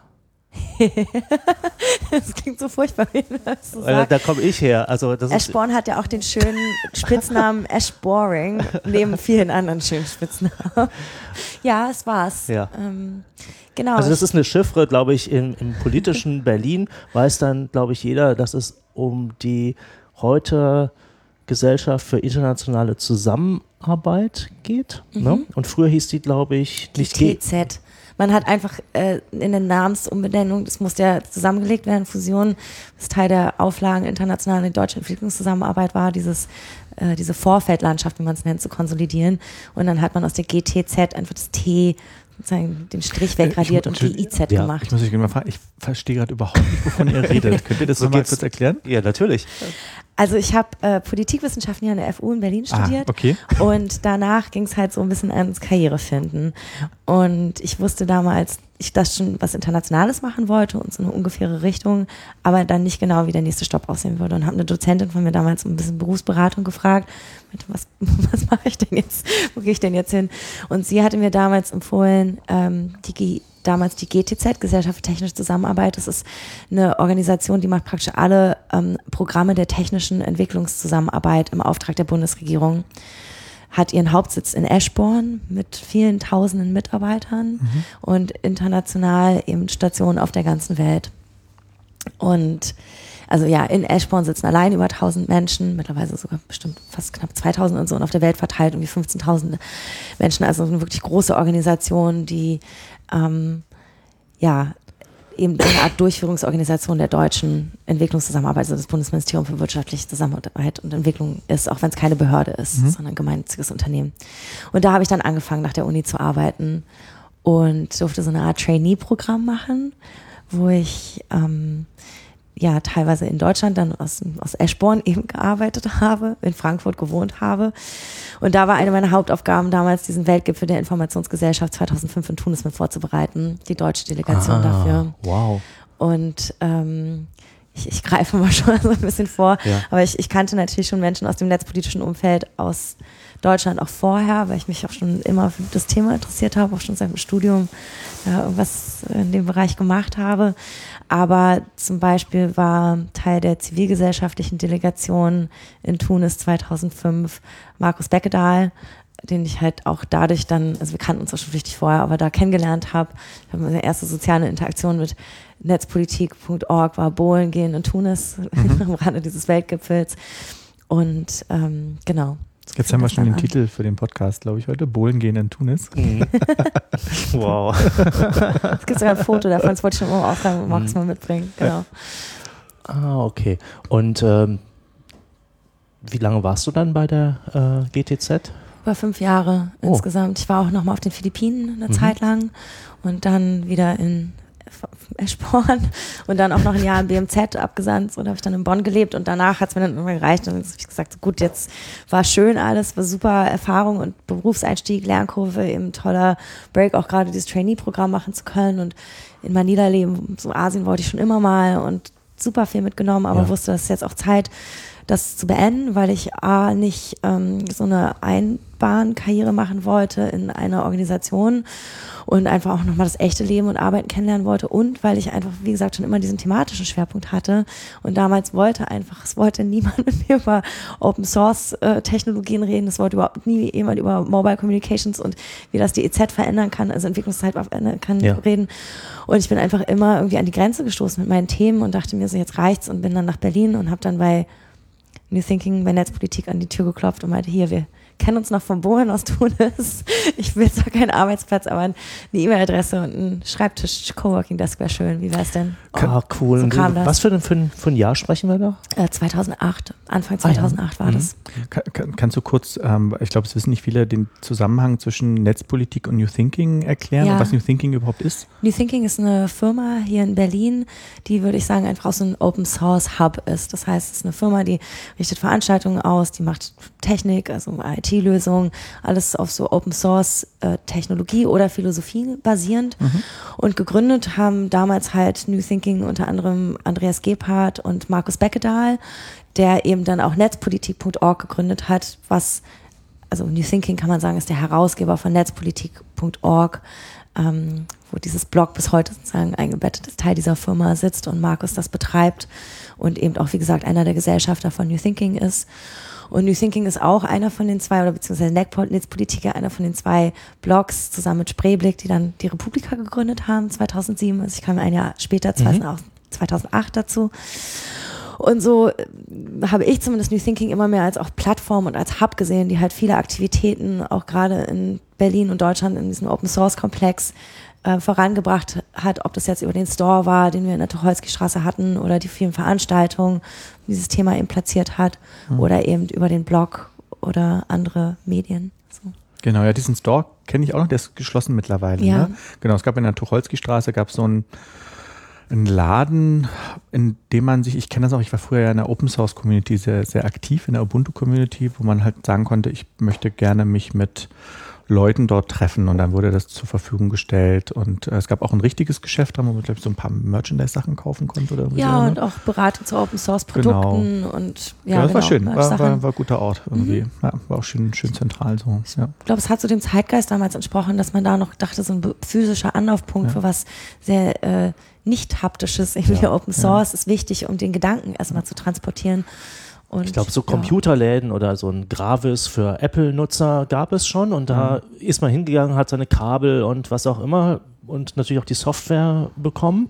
Das klingt so furchtbar, wie du das so
sagst. Da, da komme ich her. Also das
Eschborn hat ja auch den schönen Spitznamen Eschboring, neben vielen anderen schönen Spitznamen. Ja, es war's.
Ja.
Ähm, genau.
Also das ist eine Chiffre, glaube ich, im, im politischen Berlin weiß dann, glaube ich, jeder, dass es um die heute Gesellschaft für internationale Zusammenarbeit geht. Mhm. Ne? Und früher hieß die, glaube ich, nicht
T Z. Man hat einfach äh, in der Namensumbenennung, das musste ja zusammengelegt werden, Fusion, was Teil der Auflagen internationaler deutscher Entwicklungszusammenarbeit war, dieses, äh, diese Vorfeldlandschaft, wie man es nennt, zu konsolidieren. Und dann hat man aus der G T Z einfach das T, sozusagen den Strich wegradiert und die I Z
ja,
gemacht.
Ich muss mich mal fragen, ich verstehe gerade überhaupt nicht, wovon ihr redet. Könnt ihr das so mal kurz erklären?
Ja, natürlich.
Also ich habe äh, Politikwissenschaften hier an der F U in Berlin studiert.
Ah, okay.
Und danach ging es halt so ein bisschen ans Karrierefinden. Und ich wusste damals, ich das schon was Internationales machen wollte und so eine ungefähre Richtung, aber dann nicht genau, wie der nächste Stopp aussehen würde. Und habe eine Dozentin von mir damals ein bisschen Berufsberatung gefragt, was, was mache ich denn jetzt, wo gehe ich denn jetzt hin? Und sie hatte mir damals empfohlen, ähm, die damals die G T Z, Gesellschaft für technische Zusammenarbeit. Das ist eine Organisation, die macht praktisch alle ähm, Programme der technischen Entwicklungszusammenarbeit im Auftrag der Bundesregierung. Hat ihren Hauptsitz in Eschborn mit vielen tausenden Mitarbeitern mhm. und international eben Stationen auf der ganzen Welt. Und also ja, in Eschborn sitzen allein über tausend Menschen, mittlerweile sogar bestimmt fast knapp zweitausend und so und auf der Welt verteilt irgendwie fünfzehntausend Menschen. Also eine wirklich große Organisation, die ähm, ja eben eine Art Durchführungsorganisation der deutschen Entwicklungszusammenarbeit, also das Bundesministerium für wirtschaftliche Zusammenarbeit und Entwicklung ist, auch wenn es keine Behörde ist, mhm. sondern ein gemeinnütziges Unternehmen. Und da habe ich dann angefangen, nach der Uni zu arbeiten und durfte so eine Art Trainee-Programm machen, wo ich ähm, ja teilweise in Deutschland, dann aus, aus Eschborn eben gearbeitet habe, in Frankfurt gewohnt habe. Und da war eine meiner Hauptaufgaben damals, diesen Weltgipfel der Informationsgesellschaft zweitausendfünf in Tunis mit vorzubereiten, die deutsche Delegation ah, dafür.
Wow.
Und ähm, ich, ich greife mal schon so ein bisschen vor, ja. aber ich, ich kannte natürlich schon Menschen aus dem netzpolitischen Umfeld aus Deutschland auch vorher, weil ich mich auch schon immer für das Thema interessiert habe, auch schon seit dem Studium ja, irgendwas in dem Bereich gemacht habe. Aber zum Beispiel war Teil der zivilgesellschaftlichen Delegation in Tunis zweitausendfünf Markus Beckedahl, den ich halt auch dadurch dann, also wir kannten uns auch schon richtig vorher, aber da kennengelernt habe. Ich habe meine erste soziale Interaktion mit netzpolitik punkt org war Bowlen gehen in Tunis mhm. am Rande dieses Weltgipfels. Und ähm, genau.
Jetzt haben wir schon den an. Titel für den Podcast, glaube ich, heute. Bowlen gehen in Tunis.
Mhm. Wow.
Es gibt sogar ein Foto davon, das wollte ich schon mal aufschreiben und Markus mhm. mal mitbringen. Genau.
Ah, okay. Und ähm, wie lange warst du dann bei der äh, G T Z?
Über fünf Jahre
oh.
insgesamt. Ich war auch nochmal auf den Philippinen eine mhm. Zeit lang und dann wieder in Eschborn und dann auch noch ein Jahr im B M Z abgesandt und habe ich dann in Bonn gelebt und danach hat es mir dann irgendwann gereicht und dann habe ich gesagt, so gut, jetzt war schön alles, war super Erfahrung und Berufseinstieg, Lernkurve, eben toller Break, auch gerade dieses Trainee-Programm machen zu können und in Manila leben, so Asien wollte ich schon immer mal und super viel mitgenommen, aber ja. wusste, das ist jetzt auch Zeit, das zu beenden, weil ich A, nicht ähm, so eine Einbahnkarriere machen wollte in einer Organisation und einfach auch nochmal das echte Leben und Arbeiten kennenlernen wollte und weil ich einfach, wie gesagt, schon immer diesen thematischen Schwerpunkt hatte und damals wollte einfach, es wollte niemand mit mir über Open-Source-Technologien reden, es wollte überhaupt nie jemand über Mobile Communications und wie das die E Z verändern kann, also Entwicklungszeit verändern kann, ja. reden und ich bin einfach immer irgendwie an die Grenze gestoßen mit meinen Themen und dachte mir so, jetzt reicht's und bin dann nach Berlin und habe dann bei New Thinking bei Netzpolitik an die Tür geklopft und meinte, hier, wir kennen uns noch vom Bohren aus Tunis. Ich will zwar keinen Arbeitsplatz, aber eine E-Mail-Adresse und ein Schreibtisch, Coworking Desk wäre schön. Wie wär's denn?
Ah, cool. So kam das. Was für ein, für, ein, für ein Jahr sprechen wir da?
Äh, zweitausendacht. Anfang zweitausendacht ah, ja. war mhm. das.
Kann, kann, kannst du kurz, ähm, ich glaube, es wissen nicht viele, den Zusammenhang zwischen Netzpolitik und New Thinking erklären,
ja.
und was New Thinking überhaupt ist?
New Thinking ist eine Firma hier in Berlin, die, würde ich sagen, einfach so ein Open-Source-Hub ist. Das heißt, es ist eine Firma, die richtet Veranstaltungen aus, die macht Technik, also I T-Lösungen, alles auf so Open-Source-Technologie oder Philosophie basierend. Mhm. Und gegründet haben damals halt New Thinking unter anderem Andreas Gebhardt und Markus Beckedahl, der eben dann auch netzpolitik punkt org gegründet hat, was, also New Thinking kann man sagen, ist der Herausgeber von netzpolitik punkt org, ähm, wo dieses Blog bis heute sozusagen eingebettet ist, Teil dieser Firma sitzt und Markus das betreibt und eben auch, wie gesagt, einer der Gesellschafter von New Thinking ist. Und New Thinking ist auch einer von den zwei, oder beziehungsweise Netzpolitiker, einer von den zwei Blogs zusammen mit Spreeblick, die dann die Republika gegründet haben, zweitausendsieben. Also ich kam ein Jahr später, mhm. zweitausendacht dazu. Und so habe ich zumindest New Thinking immer mehr als auch Plattform und als Hub gesehen, die halt viele Aktivitäten auch gerade in Berlin und Deutschland in diesem Open-Source-Komplex äh, vorangebracht hat, ob das jetzt über den Store war, den wir in der Tucholsky-Straße hatten oder die vielen Veranstaltungen, dieses Thema eben platziert hat mhm. oder eben über den Blog oder andere Medien. So.
Genau, ja, diesen Store kenne ich auch noch, der ist geschlossen mittlerweile.
Ja.
Ne? Genau, es gab in der Tucholsky-Straße gab es so ein Ein Laden, in dem man sich, ich kenne das auch, ich war früher ja in der Open-Source-Community sehr, sehr aktiv, in der Ubuntu-Community, wo man halt sagen konnte, ich möchte gerne mich mit Leuten dort treffen und dann wurde das zur Verfügung gestellt und äh, es gab auch ein richtiges Geschäft, wo man, glaube ich, so ein paar Merchandise-Sachen kaufen konnte. Oder
ja,
so, ne?
und auch Beratung zu Open-Source-Produkten
genau.
und ja,
ja, das
genau,
war schön, war, war, war ein guter Ort irgendwie,
mhm.
ja, war auch schön, schön zentral so. Ja.
Ich glaube, es hat so dem Zeitgeist damals entsprochen, dass man da noch dachte, so ein physischer Anlaufpunkt ja. für was sehr äh, nicht haptisches, irgendwie ja, Open Source ja. ist wichtig, um den Gedanken erstmal zu transportieren. Und,
ich glaube, so
ja.
Computerläden oder so ein Gravis für Apple-Nutzer gab es schon und da mhm. ist man hingegangen, hat seine Kabel und was auch immer und natürlich auch die Software bekommen.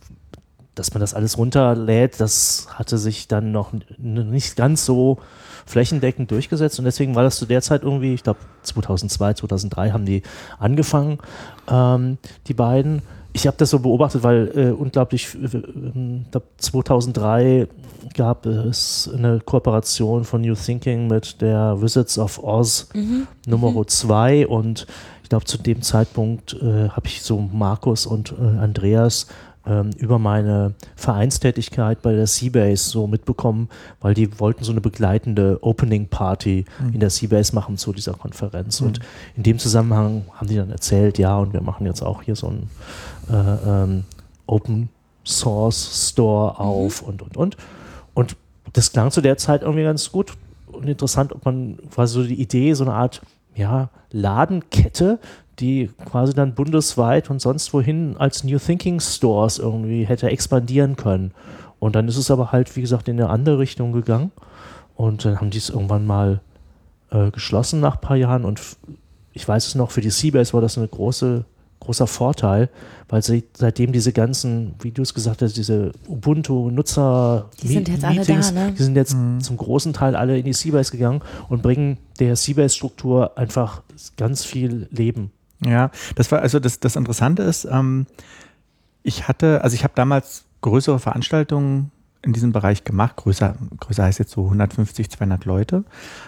Dass man das alles runterlädt, das hatte sich dann noch nicht ganz so flächendeckend durchgesetzt und deswegen war das zu der Zeit irgendwie, ich glaube zweitausendzwei, zweitausenddrei haben die angefangen, ähm, die beiden. Ich habe das so beobachtet, weil äh, unglaublich, äh, zweitausenddrei gab es eine Kooperation von New Thinking mit der Wizards of Oz mhm. Nummer zwei mhm. und ich glaube zu dem Zeitpunkt äh, habe ich so Markus und äh, Andreas ähm, über meine Vereinstätigkeit bei der Seabase so mitbekommen, weil die wollten so eine begleitende Opening Party mhm. in der Seabase machen zu dieser Konferenz mhm. und in dem Zusammenhang haben die dann erzählt, ja und wir machen jetzt auch hier so ein Äh, ähm, Open Source Store auf mhm. und, und, und. Und das klang zu der Zeit irgendwie ganz gut und interessant, ob man quasi so die Idee, so eine Art ja, Ladenkette, die quasi dann bundesweit und sonst wohin als New Thinking Stores irgendwie hätte expandieren können. Und dann ist es aber halt, wie gesagt, in eine andere Richtung gegangen. Und dann haben die es irgendwann mal äh, geschlossen nach ein paar Jahren. Und f- ich weiß es noch, für die Seabase war das eine große großer Vorteil, weil sie seitdem diese ganzen, wie du es gesagt hast, diese Ubuntu-Nutzer
die sind jetzt
Meetings,
alle da, ne?
Die sind jetzt
mhm.
zum großen Teil alle in die Seabase gegangen und bringen der Seabase-Struktur einfach ganz viel Leben.
Ja, das war, also das, das Interessante ist, ähm, ich hatte, also ich habe damals größere Veranstaltungen in diesem Bereich gemacht, größer, größer heißt jetzt so hundertfünfzig, zweihundert Leute,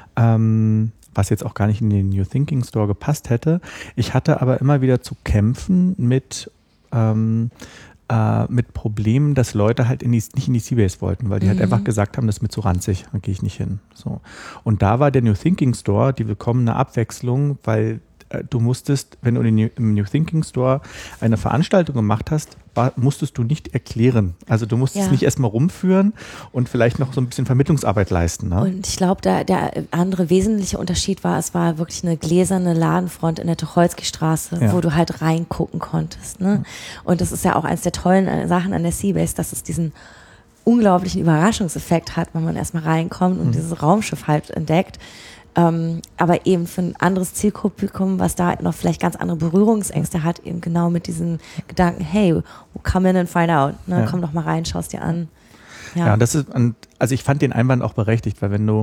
ähm, was jetzt auch gar nicht in den New Thinking Store gepasst hätte. Ich hatte aber immer wieder zu kämpfen mit ähm, äh, mit Problemen, dass Leute halt in die, nicht in die Seabase wollten, weil die mhm. halt einfach gesagt haben, das ist mir zu ranzig, da gehe ich nicht hin. So. Und da war der New Thinking Store die willkommene Abwechslung, weil du musstest, wenn du im New Thinking Store eine Veranstaltung gemacht hast, war, musstest du nicht erklären. Also du musstest ja. nicht erstmal rumführen und vielleicht noch so ein bisschen Vermittlungsarbeit leisten. Ne?
Und ich glaube, der andere wesentliche Unterschied war, es war wirklich eine gläserne Ladenfront in der Tucholsky-Straße, ja. wo du halt reingucken konntest. Ne? Und das ist ja auch eines der tollen Sachen an der Seabase, dass es diesen unglaublichen Überraschungseffekt hat, wenn man erstmal reinkommt und mhm. dieses Raumschiff halt entdeckt. Ähm, aber eben für ein anderes Zielpublikum, was da noch vielleicht ganz andere Berührungsängste hat, eben genau mit diesen Gedanken, hey, come in and find out, ne? Ja. Komm doch mal rein, schau es dir an. Ja,
ja das ist, also ich fand den Einwand auch berechtigt, weil wenn du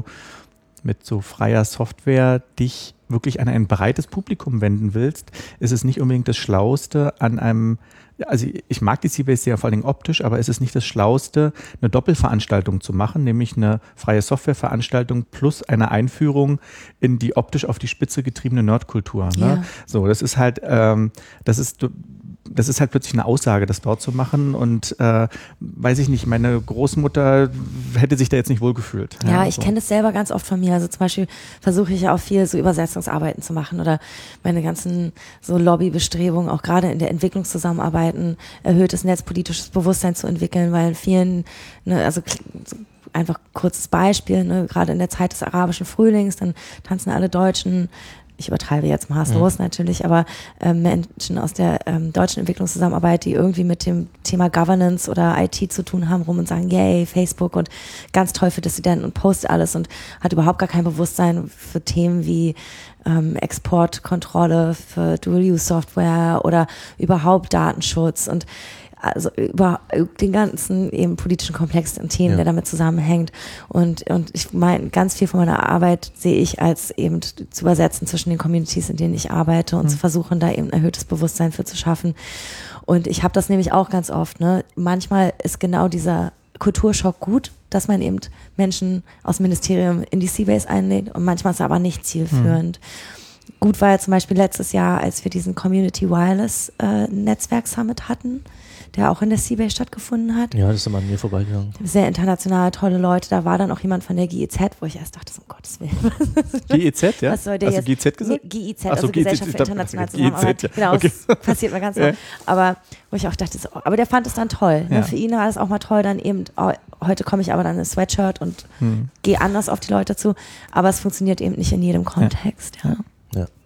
mit so freier Software dich wirklich an ein breites Publikum wenden willst, ist es nicht unbedingt das Schlauste an einem, also ich mag die Seabase ja vor allem optisch, aber es ist nicht das Schlauste, eine Doppelveranstaltung zu machen, nämlich eine freie Softwareveranstaltung plus eine Einführung in die optisch auf die Spitze getriebene Nerdkultur. Ne? Ja. So, das ist halt, ähm, das ist das ist halt plötzlich eine Aussage, das dort zu machen und äh, weiß ich nicht, meine Großmutter hätte sich da jetzt nicht wohlgefühlt.
Ja, ja ich so. kenne das selber ganz oft von mir, also zum Beispiel versuche ich ja auch viel so Übersetzungsarbeiten zu machen oder meine ganzen so Lobbybestrebungen, auch gerade in der Entwicklungszusammenarbeiten, erhöhtes netzpolitisches Bewusstsein zu entwickeln, weil in vielen, ne, also so einfach kurzes Beispiel, ne, gerade in der Zeit des arabischen Frühlings, dann tanzen alle Deutschen, ich übertreibe jetzt maßlos mhm. natürlich, aber äh, Menschen aus der ähm, deutschen Entwicklungszusammenarbeit, die irgendwie mit dem Thema Governance oder I T zu tun haben, rum und sagen, yay, Facebook und ganz toll für Dissidenten und postet alles und hat überhaupt gar kein Bewusstsein für Themen wie ähm, Exportkontrolle, für Dual-Use-Software oder überhaupt Datenschutz und also über den ganzen eben politischen Komplex an Themen, ja. der damit zusammenhängt. Und, und ich meine, ganz viel von meiner Arbeit sehe ich als eben zu übersetzen zwischen den Communities, in denen ich arbeite und mhm. zu versuchen, da eben ein erhöhtes Bewusstsein für zu schaffen. Und ich habe das nämlich auch ganz oft, ne? Manchmal ist genau dieser Kulturschock gut, dass man eben Menschen aus dem Ministerium in die Seabase einlädt und manchmal ist er aber nicht zielführend. Mhm. Gut war ja zum Beispiel letztes Jahr, als wir diesen Community Wireless äh, Netzwerk Summit hatten, der auch in der Seabase stattgefunden hat.
Ja, das ist immer an mir vorbeigegangen.
Sehr international, tolle Leute. Da war dann auch jemand von der G I Z, wo ich erst dachte, so, um Gottes Willen.
G I Z, ja?
Was soll der
Hast
jetzt?
du G I Z gesagt?
Nee, G I Z, also so, Gesellschaft für internationale Zusammenarbeit.
Ja.
Genau,
okay.
das passiert mir ganz oft. Ja. Aber wo ich auch dachte, so, aber der fand es dann toll. Ja. Für ihn war es auch mal toll, dann eben, oh, heute komme ich aber dann in ein Sweatshirt und hm. gehe anders auf die Leute zu. Aber es funktioniert eben nicht in jedem Kontext. Ja.
ja. ja.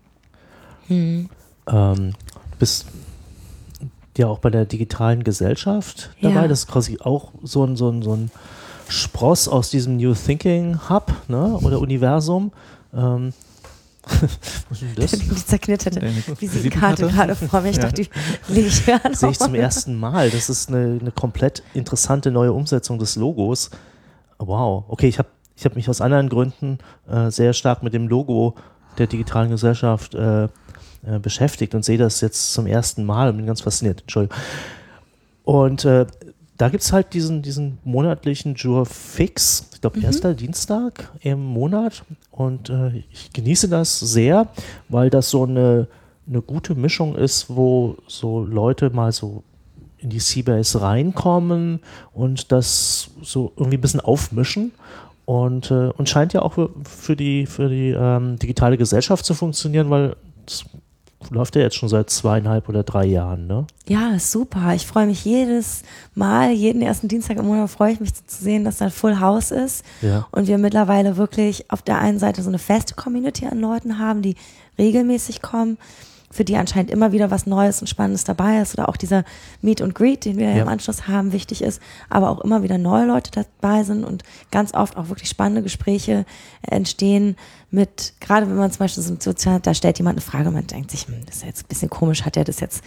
Hm.
Ähm, bis ja auch bei der digitalen Gesellschaft dabei. Ja. Das ist quasi auch so ein, so ein, so ein Spross aus diesem New Thinking Hub, ne, oder Universum. Ähm, was ist das?
Die zerknitterte Visitenkarte gerade vor mir. Ich ja. dachte, die lege ich mir an.
Sehe ich zum ersten Mal. Das ist eine, eine komplett interessante neue Umsetzung des Logos. Wow. Okay, ich habe ich hab mich aus anderen Gründen äh, sehr stark mit dem Logo der digitalen Gesellschaft äh, äh, beschäftigt und sehe das jetzt zum ersten Mal und bin ganz fasziniert. Entschuldigung. Und äh, da gibt es halt diesen, diesen monatlichen Jour Fix, ich glaube, mhm. erster Dienstag im Monat. Und äh, ich genieße das sehr, weil das so eine, eine gute Mischung ist, wo so Leute mal so in die Seabase reinkommen und das so irgendwie ein bisschen aufmischen. Und, äh, und scheint ja auch für, für die, für die ähm, digitale Gesellschaft zu funktionieren, weil es läuft ja jetzt schon seit zweieinhalb oder drei Jahren, ne?
Ja, super. Ich freue mich jedes Mal, jeden ersten Dienstag im Monat freue ich mich zu sehen, dass da ein Full House ist.
Ja. Und
wir mittlerweile wirklich auf der einen Seite so eine feste Community an Leuten haben, die regelmäßig kommen, für die anscheinend immer wieder was Neues und Spannendes dabei ist oder auch dieser Meet and Greet, den wir ja. im Anschluss haben, wichtig ist, aber auch immer wieder neue Leute dabei sind und ganz oft auch wirklich spannende Gespräche entstehen mit, gerade wenn man zum Beispiel so sozial, da stellt jemand eine Frage und man denkt sich, hm, das ist jetzt ein bisschen komisch, hat er das jetzt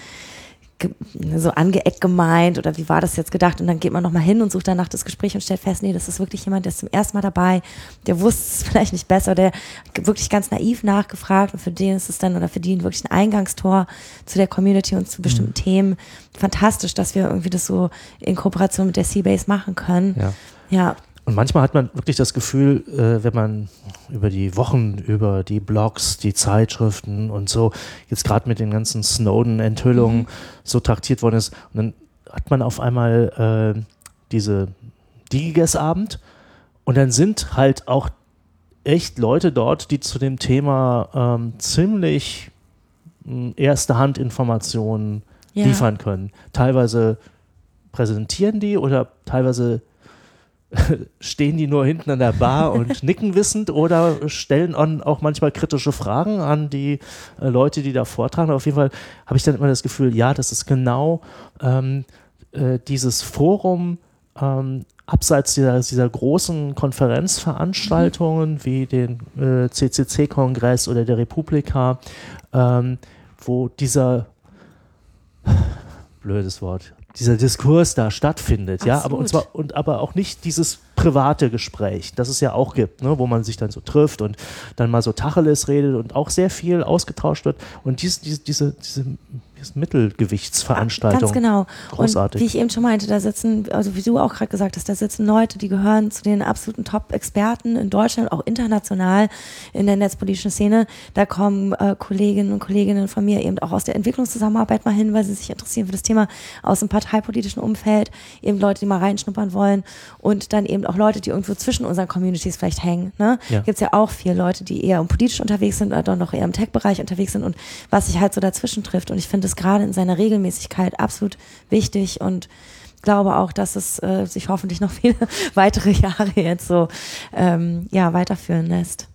so angeeckt gemeint oder wie war das jetzt gedacht und dann geht man nochmal hin und sucht danach das Gespräch und stellt fest, nee, das ist wirklich jemand, der ist zum ersten Mal dabei, der wusste es vielleicht nicht besser, der wirklich ganz naiv nachgefragt und für den ist es dann oder für die wirklich ein Eingangstor zu der Community und zu bestimmten mhm. Themen. Fantastisch, dass wir irgendwie das so in Kooperation mit der Seabase machen können.
Ja.
ja.
Und manchmal hat man wirklich das Gefühl, äh, wenn man über die Wochen, über die Blogs, die Zeitschriften und so, jetzt gerade mit den ganzen Snowden-Enthüllungen mhm. so traktiert worden ist, und dann hat man auf einmal äh, diese Digiges-Abend und dann sind halt auch echt Leute dort, die zu dem Thema ähm, ziemlich mh, erste Hand-Informationen
Ja.
liefern können. Teilweise präsentieren die oder teilweise stehen die nur hinten an der Bar und nicken wissend oder stellen on, auch manchmal kritische Fragen an die äh, Leute, die da vortragen. Auf jeden Fall habe ich dann immer das Gefühl, ja, das ist genau ähm, äh, dieses Forum ähm, abseits dieser, dieser großen Konferenzveranstaltungen mhm. wie den äh, C C C-Kongress oder der Republika, ähm, wo dieser blödes Wort, dieser Diskurs da stattfindet,
Absolut.
ja, aber und zwar und aber auch nicht dieses private Gespräch, das es ja auch gibt, ne, wo man sich dann so trifft und dann mal so Tacheles redet und auch sehr viel ausgetauscht wird und dies, diese, diese, diese, diese Mittelgewichtsveranstaltung.
Ganz genau.
Großartig.
Und wie ich eben schon meinte, da sitzen, also wie du auch gerade gesagt hast, da sitzen Leute, die gehören zu den absoluten Top-Experten in Deutschland, auch international in der netzpolitischen Szene. Da kommen äh, Kolleginnen und Kolleginnen von mir eben auch aus der Entwicklungszusammenarbeit mal hin, weil sie sich interessieren für das Thema, aus dem parteipolitischen Umfeld, eben Leute, die mal reinschnuppern wollen und dann eben auch Leute, die irgendwo zwischen unseren Communities vielleicht hängen. Ne?
Ja.
Gibt es ja auch viele Leute, die eher politisch unterwegs sind oder dann noch eher im Tech-Bereich unterwegs sind und was sich halt so dazwischen trifft. Und ich finde es gerade in seiner Regelmäßigkeit absolut wichtig und glaube auch, dass es äh, sich hoffentlich noch viele weitere Jahre jetzt so ähm, ja, weiterführen lässt.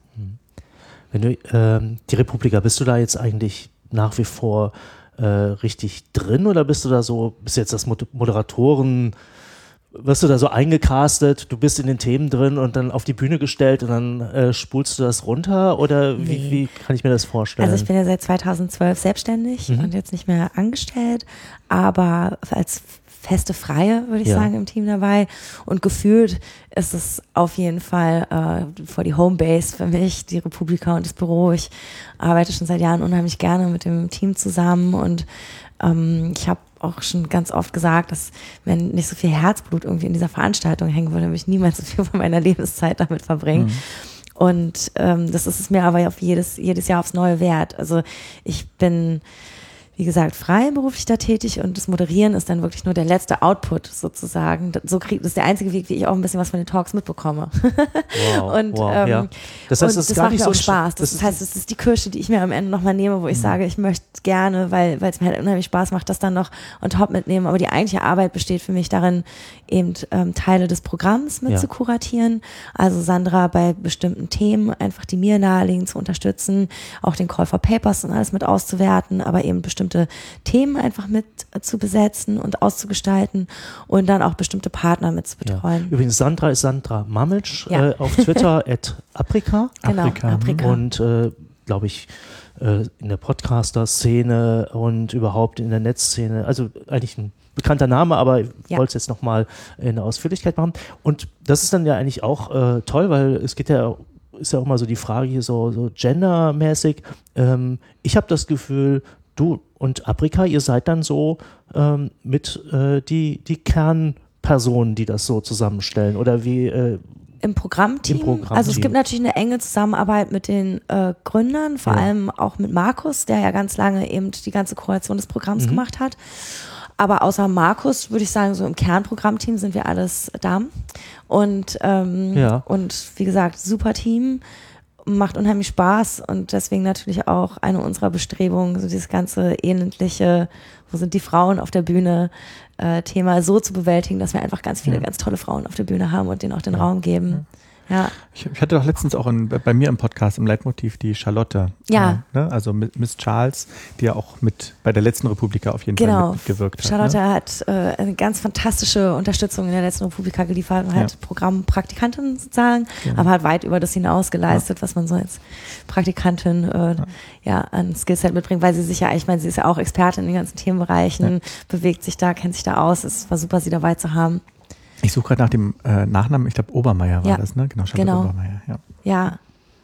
Wenn du ähm, die Republika, bist du da jetzt eigentlich nach wie vor äh, richtig drin oder bist du da so, bist jetzt das Mod- Moderatoren, wirst du da so eingecastet, du bist in den Themen drin und dann auf die Bühne gestellt und dann äh, spulst du das runter oder wie,
Nee.
wie kann ich mir das vorstellen?
Also ich bin ja seit zweitausendzwölf selbstständig
Mhm.
und jetzt nicht mehr angestellt, aber als feste Freie, würde ich
Ja.
sagen, im Team dabei. Und gefühlt ist es auf jeden Fall äh, vor die Homebase für mich, die Republika und das Büro. Ich arbeite schon seit Jahren unheimlich gerne mit dem Team zusammen und ähm, ich habe auch schon ganz oft gesagt, dass wenn nicht so viel Herzblut irgendwie in dieser Veranstaltung hängen würde, würde ich niemals so viel von meiner Lebenszeit damit verbringen. Mhm. Und ähm, das ist es mir aber auf jedes, jedes Jahr aufs Neue wert. Also ich bin, wie gesagt, freiberuflich da tätig und das Moderieren ist dann wirklich nur der letzte Output sozusagen. So krieg, das ist der einzige Weg, wie ich auch ein bisschen was von den Talks mitbekomme.
Wow,
und
wow,
ähm,
ja. Das heißt,
und
das,
das
ist gar
macht
nicht
mir
so
auch Spaß. Das,
das
das heißt, es ist die Kirsche, die ich mir am Ende nochmal nehme, wo ich mhm. sage, ich möchte gerne, weil weil es mir halt unheimlich Spaß macht, das dann noch on top mitnehmen. Aber die eigentliche Arbeit besteht für mich darin, eben ähm, Teile des Programms mit
Ja.
zu kuratieren. Also Sandra bei bestimmten Themen einfach, die mir nahelegen, zu unterstützen, auch den Call for Papers und alles mit auszuwerten, aber eben bestimmte Themen einfach mit zu besetzen und auszugestalten und dann auch bestimmte Partner mit zu betreuen.
Ja. Übrigens, Sandra ist Sandra Mamitsch
Ja.
äh, auf Twitter at Aprika.
Genau,
Aprika.
Aprika.
Und äh, glaube ich, äh, in der Podcaster-Szene und überhaupt in der Netzszene, also eigentlich ein bekannter Name, aber ich
Ja.
wollte es jetzt nochmal in der Ausführlichkeit machen. Und das ist dann ja eigentlich auch äh, toll, weil es geht ja, ist ja auch mal so die Frage hier so, so gendermäßig. Ähm, ich habe das Gefühl, du und Aprika, ihr seid dann so ähm, mit äh, die, die Kernpersonen, die das so zusammenstellen oder wie äh,
Im Programmteam.
Im Programmteam.
Also es gibt natürlich eine enge Zusammenarbeit mit den äh, Gründern, vor
Ja.
allem auch mit Markus, der ja ganz lange eben die ganze Kuration des Programms
Mhm.
gemacht hat. Aber außer Markus würde ich sagen, so im Kernprogrammteam sind wir alles Damen. Und, ähm,
Ja.
und wie gesagt, super Team, macht unheimlich Spaß und deswegen natürlich auch eine unserer Bestrebungen, so dieses ganze ähnliche, wo sind die Frauen auf der Bühne, äh, Thema so zu bewältigen, dass wir einfach ganz viele
Ja.
ganz tolle Frauen auf der Bühne haben und denen auch den
Ja.
Raum geben. Ja.
Ich, ich hatte doch letztens auch in, bei mir im Podcast im Leitmotiv die Charlotte.
Ja.
Äh, ne? Also mit Miss Charles, die ja auch mit bei der letzten Republika auf jeden Fall
Genau.
mitgewirkt hat.
Charlotte
Ne?
hat äh, eine ganz fantastische Unterstützung in der letzten Republika geliefert, halt
Ja.
Programmpraktikantin sozusagen,
Ja.
aber hat weit über das hinaus geleistet, was man so als Praktikantin äh, ja. ja an Skillset mitbringt, weil sie sich ja, ich meine, sie ist ja auch Expertin in den ganzen Themenbereichen,
Ja.
bewegt sich da, kennt sich da aus. Es war super, sie dabei zu haben.
Ich suche gerade nach dem äh, Nachnamen, ich glaube Obermeier war
Ja.
das, ne? Genau, Charlotte
Genau.
Obermeier, ja.
Ja.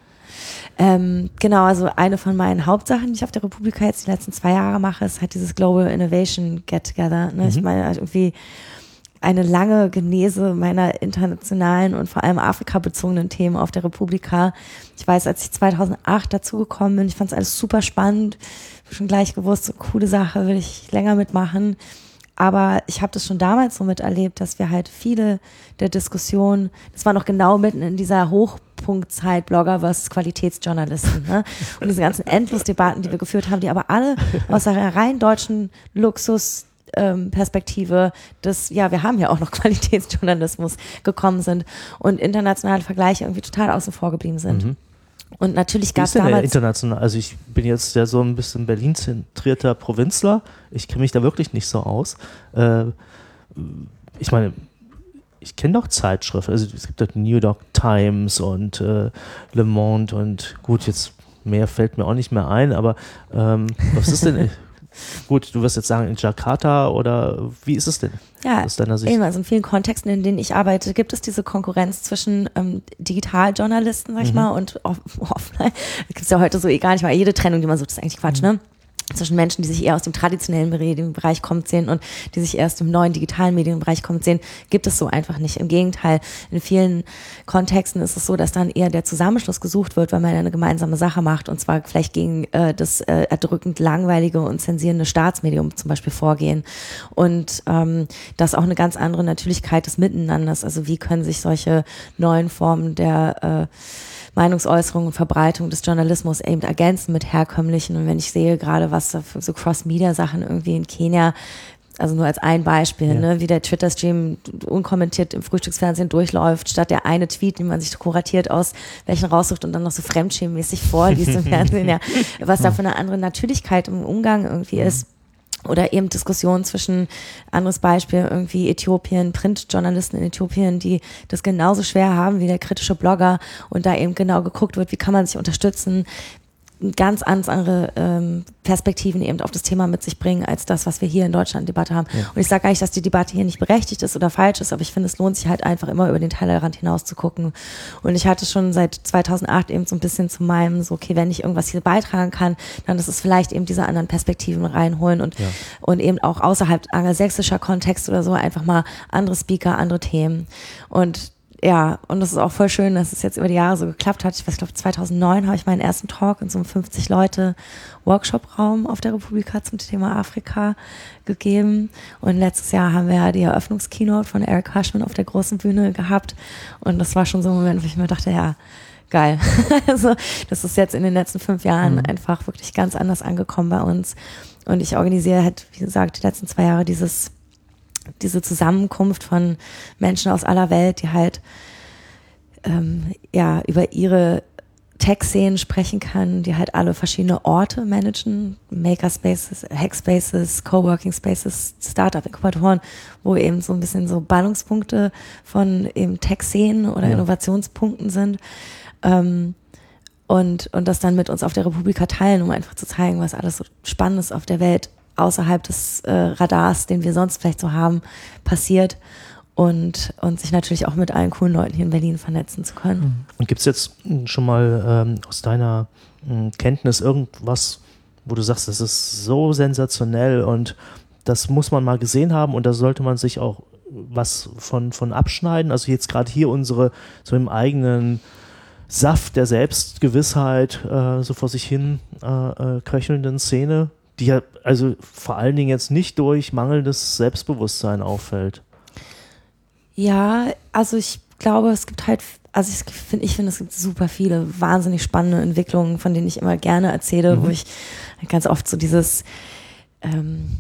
Ähm, genau, also eine von meinen Hauptsachen, die ich auf der Republika jetzt die letzten zwei Jahre mache, ist halt dieses Global Innovation Get Together. Ne?
Mhm.
Ich meine, halt irgendwie eine lange Genese meiner internationalen und vor allem Afrika-bezogenen Themen auf der Republika. Ich weiß, als ich zweitausendacht dazugekommen bin, ich fand es alles super spannend, schon gleich gewusst, so coole Sache, will ich länger mitmachen. aber ich habe das schon damals so miterlebt, dass wir halt viele der Diskussionen, das war noch genau mitten in dieser Hochpunktzeit Blogger versus Qualitätsjournalisten, ne? Und diese ganzen Endlosdebatten, die wir geführt haben, die aber alle aus einer rein deutschen Luxus ähm, Perspektive des, ja, wir haben ja auch noch Qualitätsjournalismus gekommen sind und internationale Vergleiche irgendwie total außen vor geblieben sind. Mhm. Und natürlich gab es damals...
international? Also ich bin jetzt ja so ein bisschen Berlin-zentrierter Provinzler. Ich kenne mich da wirklich nicht so aus. Äh, ich meine, ich kenne doch Zeitschriften. Also es gibt doch New York Times und äh, Le Monde und gut, jetzt mehr fällt mir auch nicht mehr ein, aber ähm, was ist denn... Gut, du wirst jetzt sagen in Jakarta oder wie ist es denn
ja,
aus deiner Sicht?
Eben, also in vielen Kontexten, in denen ich arbeite, gibt es diese Konkurrenz zwischen ähm, Digitaljournalisten, sag ich mhm. mal, und off- offline. Das gibt es ja heute so eh gar nicht, weil jede Trennung, die man so, das ist eigentlich Quatsch, mhm. ne? Zwischen Menschen, die sich eher aus dem traditionellen Medienbereich kommt sehen und die sich erst im neuen digitalen Medienbereich kommt sehen, gibt es so einfach nicht. Im Gegenteil, in vielen Kontexten ist es so, dass dann eher der Zusammenschluss gesucht wird, weil man eine gemeinsame Sache macht und zwar vielleicht gegen äh, das äh, erdrückend langweilige und zensierende Staatsmedium zum Beispiel vorgehen. Und ähm, das ist auch eine ganz andere Natürlichkeit des Miteinanders. Also wie können sich solche neuen Formen der äh, Meinungsäußerung und Verbreitung des Journalismus eben ergänzen mit herkömmlichen. Und wenn ich sehe gerade, was da für so Cross-Media-Sachen irgendwie in Kenia, also nur als ein Beispiel, ja. ne, wie der Twitter-Stream unkommentiert im Frühstücksfernsehen durchläuft, statt der eine Tweet, den man sich kuratiert aus welchen raussucht und dann noch so fremdschämmäßig vorliest im Fernsehen, ja, was da für eine andere Natürlichkeit im Umgang irgendwie mhm. ist. Oder eben Diskussionen zwischen, anderes Beispiel, irgendwie Äthiopien, Printjournalisten in Äthiopien, die das genauso schwer haben wie der kritische Blogger und da eben genau geguckt wird, wie kann man sich unterstützen, ganz andere ähm, Perspektiven eben auf das Thema mit sich bringen, als das, was wir hier in Deutschland in Debatte haben. Ja. Und ich sage gar nicht, dass die Debatte hier nicht berechtigt ist oder falsch ist, aber ich finde, es lohnt sich halt einfach immer über den Tellerrand hinaus zu gucken. Und ich hatte schon seit zweitausendacht eben so ein bisschen zu meinem, so okay, wenn ich irgendwas hier beitragen kann, dann ist es vielleicht eben diese anderen Perspektiven reinholen und, ja. und eben auch außerhalb angelsächsischer Kontext oder so einfach mal andere Speaker, andere Themen. Und ja, und das ist auch voll schön, dass es jetzt über die Jahre so geklappt hat. Ich weiß, ich glaube zweitausendneun habe ich meinen ersten Talk in so einem fünfzig Leute Workshop-Raum auf der Republika zum Thema Afrika gegeben. Und letztes Jahr haben wir ja die Eröffnungskeynote von Eric Hushman auf der großen Bühne gehabt. Und das war schon so ein Moment, wo ich mir dachte, ja, geil. Also das ist jetzt in den letzten fünf Jahren mhm. einfach wirklich ganz anders angekommen bei uns. Und ich organisiere halt, wie gesagt, die letzten zwei Jahre dieses diese Zusammenkunft von Menschen aus aller Welt, die halt ähm, ja über ihre Tech-Szenen sprechen kann, die halt alle verschiedene Orte managen, Makerspaces, Hackspaces, Coworking Spaces, Startup-Inkubatoren, wo eben so ein bisschen so Ballungspunkte von eben Tech-Szenen oder ja. Innovationspunkten sind. Ähm, und, und das dann mit uns auf der Republika teilen, um einfach zu zeigen, was alles so Spannendes auf der Welt außerhalb des äh, Radars, den wir sonst vielleicht so haben, passiert und, und sich natürlich auch mit allen coolen Leuten hier in Berlin vernetzen zu können.
Und gibt es jetzt schon mal ähm, aus deiner äh, Kenntnis irgendwas, wo du sagst, das ist so sensationell und das muss man mal gesehen haben und da sollte man sich auch was von, von abschneiden? Also jetzt gerade hier unsere so im eigenen Saft der Selbstgewissheit äh, so vor sich hin äh, äh, köchelnden Szene, die ja also vor allen Dingen jetzt nicht durch mangelndes Selbstbewusstsein auffällt.
Ja, also ich glaube, es gibt halt, also ich finde, ich finde, es gibt super viele wahnsinnig spannende Entwicklungen, von denen ich immer gerne erzähle, mhm. wo ich ganz oft so dieses ähm,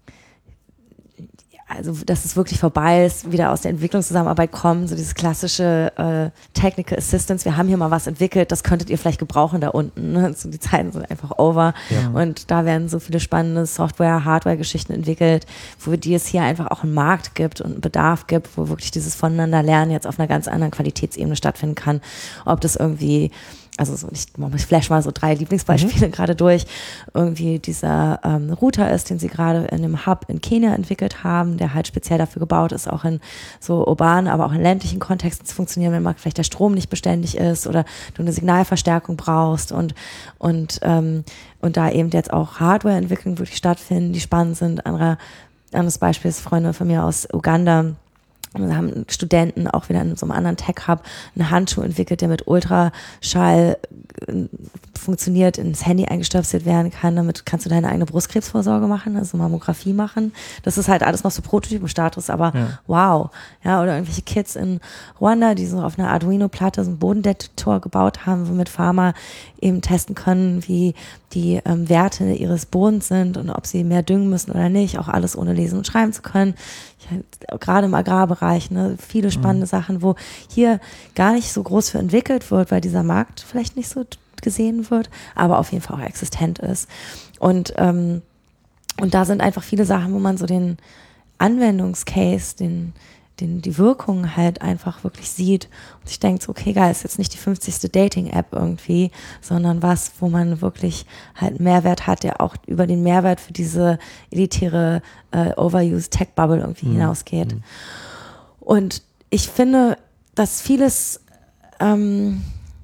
also dass es wirklich vorbei ist, wieder aus der Entwicklungszusammenarbeit kommen, so dieses klassische äh, Technical Assistance, wir haben hier mal was entwickelt, das könntet ihr vielleicht gebrauchen da unten. Ne? So die Zeiten sind einfach over ja. und da werden so viele spannende Software-, Hardware-Geschichten entwickelt, für die es hier einfach auch einen Markt gibt und einen Bedarf gibt, wo wirklich dieses Voneinander-Lernen jetzt auf einer ganz anderen Qualitätsebene stattfinden kann. Ob das irgendwie also so, ich, ich flash mal so drei Lieblingsbeispiele mhm. gerade durch, irgendwie dieser ähm, Router ist, den sie gerade in einem Hub in Kenia entwickelt haben, der halt speziell dafür gebaut ist, auch in so urbanen, aber auch in ländlichen Kontexten zu funktionieren, wenn mal vielleicht der Strom nicht beständig ist oder du eine Signalverstärkung brauchst und und ähm, und da eben jetzt auch Hardware-Entwicklungen wirklich stattfinden, die spannend sind. Anderer, anderes Beispiel ist Freunde von mir aus Uganda, Wir haben Studenten auch wieder in so einem anderen Tech-Hub einen Handschuh entwickelt, der mit Ultraschall funktioniert, ins Handy eingestöpselt werden kann. Damit kannst du deine eigene Brustkrebsvorsorge machen, also Mammographie machen. Das ist halt alles noch so Prototypenstatus, aber ja. wow. Ja, oder irgendwelche Kids in Ruanda, die so auf einer Arduino-Platte so einen Bodendetektor gebaut haben, womit Pharma eben testen können, wie die ähm, Werte ihres Bodens sind und ob sie mehr düngen müssen oder nicht. Auch alles ohne lesen und schreiben zu können. Ich, gerade im Agrarbereich, ne, viele spannende mhm. Sachen, wo hier gar nicht so groß für entwickelt wird, weil dieser Markt vielleicht nicht so gesehen wird, aber auf jeden Fall auch existent ist. Und, ähm, und da sind einfach viele Sachen, wo man so den Anwendungscase, den, den, die Wirkung halt einfach wirklich sieht und sich denkt, so, okay, geil, ist jetzt nicht die fünfzigste Dating-App irgendwie, sondern was, wo man wirklich halt einen Mehrwert hat, der auch über den Mehrwert für diese elitäre äh, Overused Tech-Bubble irgendwie mhm. hinausgeht. Mhm. Und ich finde, dass vieles ähm,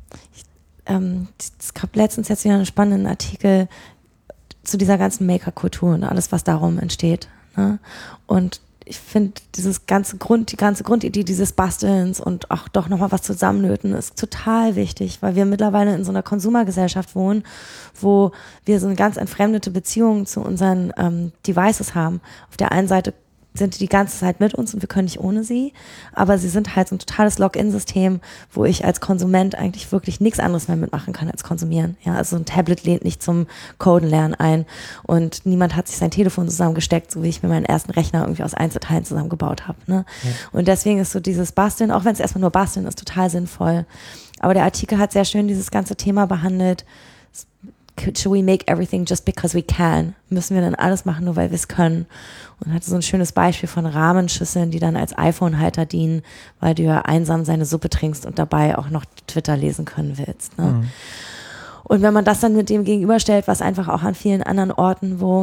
Ähm, es gab letztens jetzt wieder einen spannenden Artikel zu dieser ganzen Maker-Kultur und alles, was darum entsteht. Ne? Und ich finde, dieses ganze Grund, die ganze Grundidee dieses Bastelns und auch doch nochmal was zusammenlöten ist total wichtig, weil wir mittlerweile in so einer Konsumergesellschaft wohnen, wo wir so eine ganz entfremdete Beziehung zu unseren ähm, Devices haben. Auf der einen Seite sind die die ganze Zeit mit uns und wir können nicht ohne sie, aber sie sind halt so ein totales Login-System, wo ich als Konsument eigentlich wirklich nichts anderes mehr mitmachen kann als konsumieren. Ja, also ein Tablet lehnt nicht zum Coden-Lernen ein und niemand hat sich sein Telefon zusammengesteckt, so wie ich mir meinen ersten Rechner irgendwie aus Einzelteilen zusammengebaut habe. Ne? Ja. Und deswegen ist so dieses Basteln, auch wenn es erstmal nur Basteln ist, total sinnvoll. Aber der Artikel hat sehr schön dieses ganze Thema behandelt. Should we make everything just because we can? Müssen wir dann alles machen, nur weil wir es können? Und hatte so ein schönes Beispiel von Rahmenschüsseln, die dann als iPhone-Halter dienen, weil du ja einsam seine Suppe trinkst und dabei auch noch Twitter lesen können willst. Ne? Mhm. Und wenn man das dann mit dem gegenüberstellt, was einfach auch an vielen anderen Orten, wo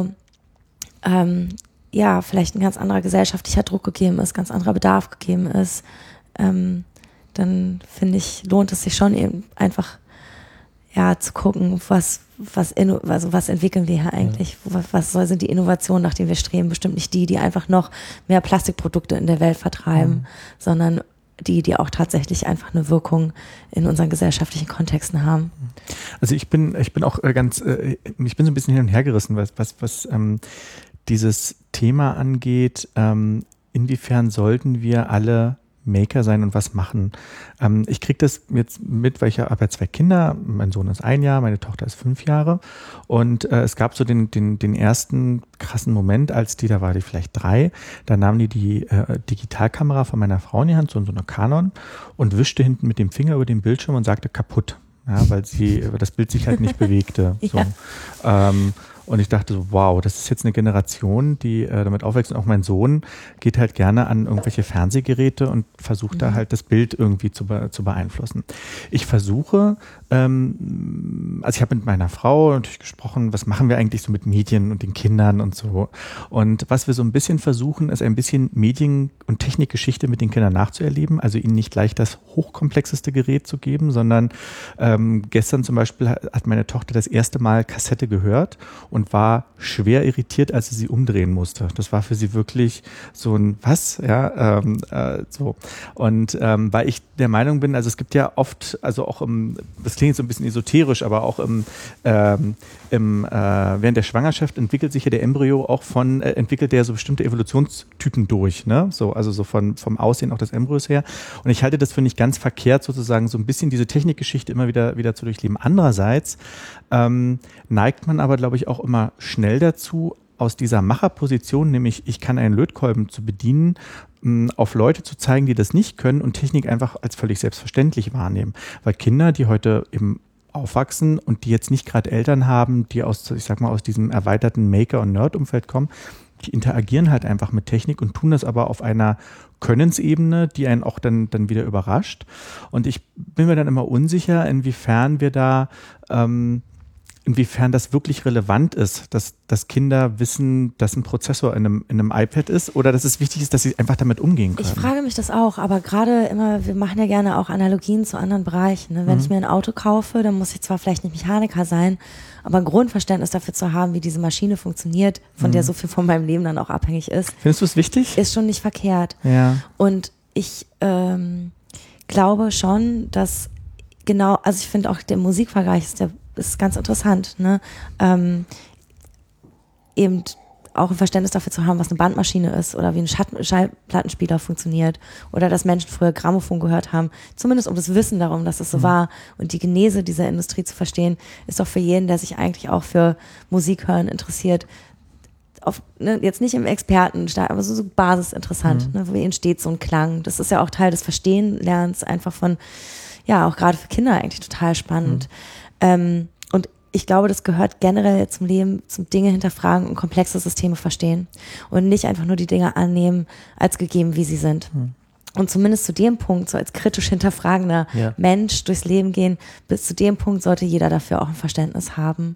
ähm, ja vielleicht ein ganz anderer gesellschaftlicher Druck gegeben ist, ganz anderer Bedarf gegeben ist, ähm, dann finde ich, lohnt es sich schon eben einfach ja, zu gucken, was, was, inno, also was entwickeln wir hier eigentlich? Ja. Was, was sind die Innovationen, nach denen wir streben? Bestimmt nicht die, die einfach noch mehr Plastikprodukte in der Welt vertreiben, mhm. sondern die, die auch tatsächlich einfach eine Wirkung in unseren gesellschaftlichen Kontexten haben.
Also ich bin, ich bin auch ganz, ich bin so ein bisschen hin und her gerissen, was, was, was ähm, dieses Thema angeht. Ähm, inwiefern sollten wir alle Maker sein und was machen. Ähm, ich kriege das jetzt mit, weil ich habe ja zwei Kinder. Mein Sohn ist ein Jahr, meine Tochter ist fünf Jahre. Und äh, es gab so den, den, den ersten krassen Moment, als die, da war die vielleicht drei, da nahm die die äh, Digitalkamera von meiner Frau in die Hand, so, so eine Canon, und wischte hinten mit dem Finger über den Bildschirm und sagte kaputt. Ja, weil sie, weil das Bild sich halt nicht bewegte. So. Ja. Ähm, Und ich dachte so, wow, das ist jetzt eine Generation, die äh, damit aufwächst. Und auch mein Sohn geht halt gerne an irgendwelche Fernsehgeräte und versucht mhm. da halt das Bild irgendwie zu, be- zu beeinflussen. Ich versuche, ähm, also ich habe mit meiner Frau natürlich gesprochen, was machen wir eigentlich so mit Medien und den Kindern und so. Und was wir so ein bisschen versuchen, ist ein bisschen Medien- und Technikgeschichte mit den Kindern nachzuerleben. Also ihnen nicht gleich das hochkomplexeste Gerät zu geben, sondern ähm, gestern zum Beispiel hat meine Tochter das erste Mal Kassette gehört und war schwer irritiert, als sie sie umdrehen musste. Das war für sie wirklich so ein was, ja, ähm, äh, so. Und ähm, weil ich der Meinung bin, also es gibt ja oft, also auch im, das klingt so ein bisschen esoterisch, aber auch im, ähm, im äh, während der Schwangerschaft entwickelt sich ja der Embryo auch von, äh, entwickelt der so bestimmte Evolutionstypen durch, ne, so, also so von, vom Aussehen auch des Embryos her. Und ich halte das für nicht ganz verkehrt, sozusagen so ein bisschen diese Technikgeschichte immer wieder, wieder zu durchleben. Andererseits ähm, neigt man aber, glaube ich, auch immer schnell dazu, aus dieser Macherposition, nämlich ich kann einen Lötkolben zu bedienen, auf Leute zu zeigen, die das nicht können und Technik einfach als völlig selbstverständlich wahrnehmen. Weil Kinder, die heute eben aufwachsen und die jetzt nicht gerade Eltern haben, die aus, ich sag mal, aus diesem erweiterten Maker- und Nerd-Umfeld kommen, die interagieren halt einfach mit Technik und tun das aber auf einer Könnensebene, die einen auch dann, dann wieder überrascht. Und ich bin mir dann immer unsicher, inwiefern wir da ähm, inwiefern das wirklich relevant ist, dass, dass Kinder wissen, dass ein Prozessor in einem, in einem iPad ist oder dass es wichtig ist, dass sie einfach damit umgehen können.
Ich frage mich das auch, aber gerade immer, wir machen ja gerne auch Analogien zu anderen Bereichen. Ne? Wenn mhm. ich mir ein Auto kaufe, dann muss ich zwar vielleicht nicht Mechaniker sein, aber ein Grundverständnis dafür zu haben, wie diese Maschine funktioniert, von mhm. der so viel von meinem Leben dann auch abhängig ist.
Findest du es wichtig?
Ist schon nicht verkehrt.
Ja.
Und ich ähm, glaube schon, dass genau, also ich finde auch der Musikvergleich ist, der, ist ganz interessant, ne? Ähm, eben auch ein Verständnis dafür zu haben, was eine Bandmaschine ist oder wie ein Schatten- Schallplattenspieler funktioniert oder dass Menschen früher Grammophon gehört haben, zumindest um das Wissen darum, dass es so mhm. war und die Genese dieser Industrie zu verstehen, ist doch für jeden, der sich eigentlich auch für Musik hören interessiert, auf, ne, jetzt nicht im Expertenstadium, aber so, so basisinteressant, mhm. ne, wie entsteht so ein Klang. Das ist ja auch Teil des Verstehenlernens, einfach von, ja, auch gerade für Kinder eigentlich total spannend. Mhm. Ähm, und ich glaube, das gehört generell zum Leben, zum Dinge hinterfragen und komplexe Systeme verstehen und nicht einfach nur die Dinge annehmen als gegeben, wie sie sind. Hm. Und zumindest zu dem Punkt, so als kritisch hinterfragender ja. Mensch durchs Leben gehen, bis zu dem Punkt sollte jeder dafür auch ein Verständnis haben.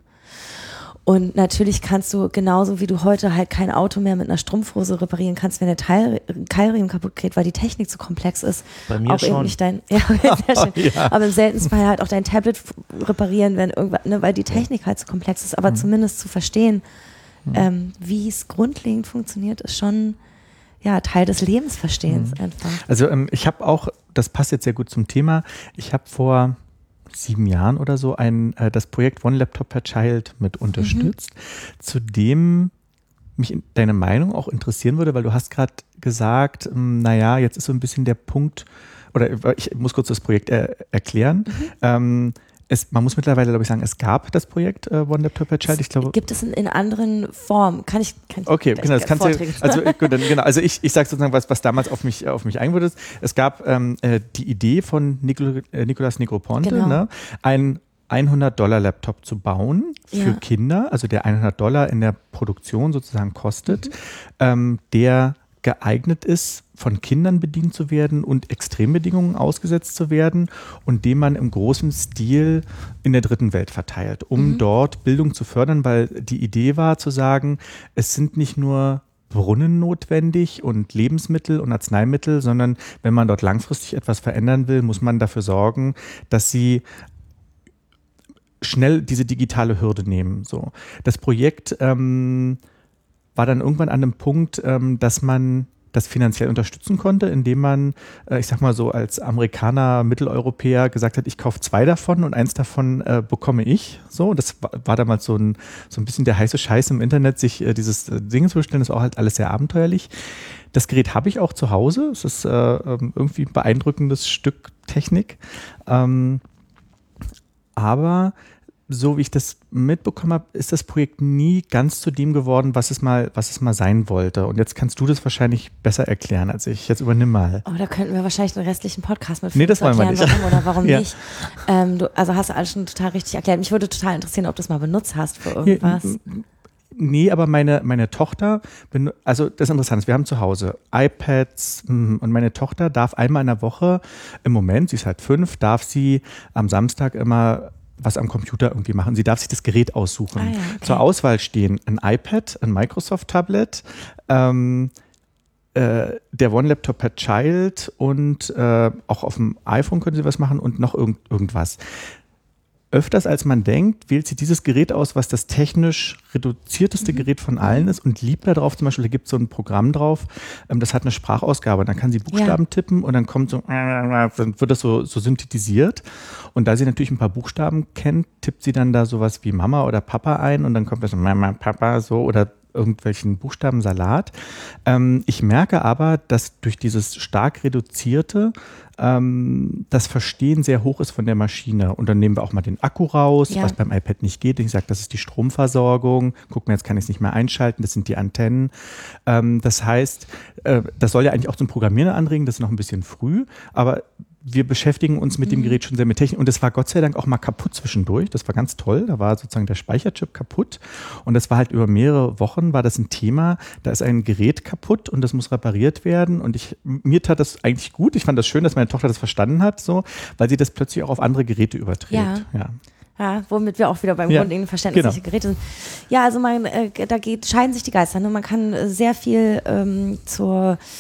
Und natürlich kannst du, genauso wie du heute halt kein Auto mehr mit einer Strumpfhose reparieren kannst, wenn der Teil, Keilriemen kaputt geht, weil die Technik zu komplex ist.
Bei mir
auch
schon.
Eben nicht dein, ja, sehr schön. ja. Aber im seltensten Fall halt auch dein Tablet reparieren, wenn irgendwas, ne, weil die Technik halt zu komplex ist. Aber mhm. zumindest zu verstehen, mhm. ähm, wie es grundlegend funktioniert, ist schon ja Teil des Lebensverstehens mhm. einfach.
Also ähm, ich habe auch, das passt jetzt sehr gut zum Thema, ich habe vor sieben Jahren oder so ein, äh, das Projekt One Laptop per Child mit unterstützt, mhm. zu dem mich in, deine Meinung auch interessieren würde, weil du hast gerade gesagt, ähm, naja, jetzt ist so ein bisschen der Punkt, oder ich muss kurz das Projekt er, erklären. Mhm. Ähm, es, man muss mittlerweile, glaube ich, sagen, es gab das Projekt äh, One Laptop per Child. Ich glaube,
gibt es in, in anderen Formen. Kann ich, kann ich
Okay, genau, das kannst du, also, gut, dann, genau, also ich, ich sage sozusagen, was, was damals auf mich, auf mich eingewirkt ist. Es gab ähm, äh, die Idee von Nicol, äh, Nicolas Negroponte, genau. ne, ein hundert Dollar Laptop zu bauen für ja. Kinder, also der hundert Dollar in der Produktion sozusagen kostet, mhm. ähm, der geeignet ist, von Kindern bedient zu werden und Extrembedingungen ausgesetzt zu werden und den man im großen Stil in der dritten Welt verteilt, um mhm. dort Bildung zu fördern, weil die Idee war zu sagen, es sind nicht nur Brunnen notwendig und Lebensmittel und Arzneimittel, sondern wenn man dort langfristig etwas verändern will, muss man dafür sorgen, dass sie schnell diese digitale Hürde nehmen. So. Das Projekt ähm, war dann irgendwann an einem Punkt, ähm, dass man das finanziell unterstützen konnte, indem man, äh, ich sag mal so, als Amerikaner, Mitteleuropäer gesagt hat, ich kaufe zwei davon und eins davon äh, bekomme ich. So, das war, war damals so ein, so ein bisschen der heiße Scheiß im Internet, sich äh, dieses äh, Ding zu bestellen. Das war auch halt alles sehr abenteuerlich. Das Gerät habe ich auch zu Hause. Es ist äh, irgendwie ein beeindruckendes Stück Technik. Ähm, aber so wie ich das mitbekommen habe, ist das Projekt nie ganz zu dem geworden, was es mal, was es mal sein wollte. Und jetzt kannst du das wahrscheinlich besser erklären als ich. Jetzt übernimm mal.
Oh, da könnten wir wahrscheinlich einen restlichen Podcast mit
nee, das wollen wir nicht.
Warum oder warum
ja.
nicht. Ähm, du, also hast du alles schon total richtig erklärt. Mich würde total interessieren, ob du es mal benutzt hast für irgendwas. Ja,
nee, aber meine, meine Tochter, also das ist interessant, wir haben zu Hause iPads und meine Tochter darf einmal in der Woche, im Moment, sie ist halt fünf, darf sie am Samstag immer was am Computer irgendwie machen. Sie darf sich das Gerät aussuchen. Ah, ja, okay. Zur Auswahl stehen ein iPad, ein Microsoft-Tablet, ähm, äh, der One Laptop per Child und äh, auch auf dem iPhone können Sie was machen und noch irgend, irgendwas. Öfters als man denkt, wählt sie dieses Gerät aus, was das technisch reduzierteste mhm. Gerät von allen ist und liebt darauf, zum Beispiel, da gibt es so ein Programm drauf, ähm, das hat eine Sprachausgabe, dann kann sie Buchstaben ja. tippen und dann kommt so, dann wird das so, so synthetisiert und da sie natürlich ein paar Buchstaben kennt, tippt sie dann da sowas wie Mama oder Papa ein und dann kommt das so Mama, Papa, so oder irgendwelchen Buchstabensalat. Ähm, ich merke aber, dass durch dieses stark reduzierte ähm, das Verstehen sehr hoch ist von der Maschine. Und dann nehmen wir auch mal den Akku raus, ja. was beim iPad nicht geht. Ich sage, das ist die Stromversorgung. Guck mal, jetzt kann ich es nicht mehr einschalten. Das sind die Antennen. Ähm, das heißt, äh, das soll ja eigentlich auch zum Programmieren anregen. Das ist noch ein bisschen früh. Aber wir beschäftigen uns mit mhm. dem Gerät schon sehr mit Technik und es war Gott sei Dank auch mal kaputt zwischendurch. Das war ganz toll. Da war sozusagen der Speicherchip kaputt und das war halt über mehrere Wochen war das ein Thema. Da ist ein Gerät kaputt und das muss repariert werden und ich, mir tat das eigentlich gut. Ich fand das schön, dass meine Tochter das verstanden hat, so, weil sie das plötzlich auch auf andere Geräte überträgt.
Ja.
ja.
Ja, womit wir auch wieder beim
ja,
grundlegenden Verständnis
genau.
der Geräte sind. Ja, also man, äh, da geht, scheiden sich die Geister. Ne? Man kann äh, sehr viel ähm, zur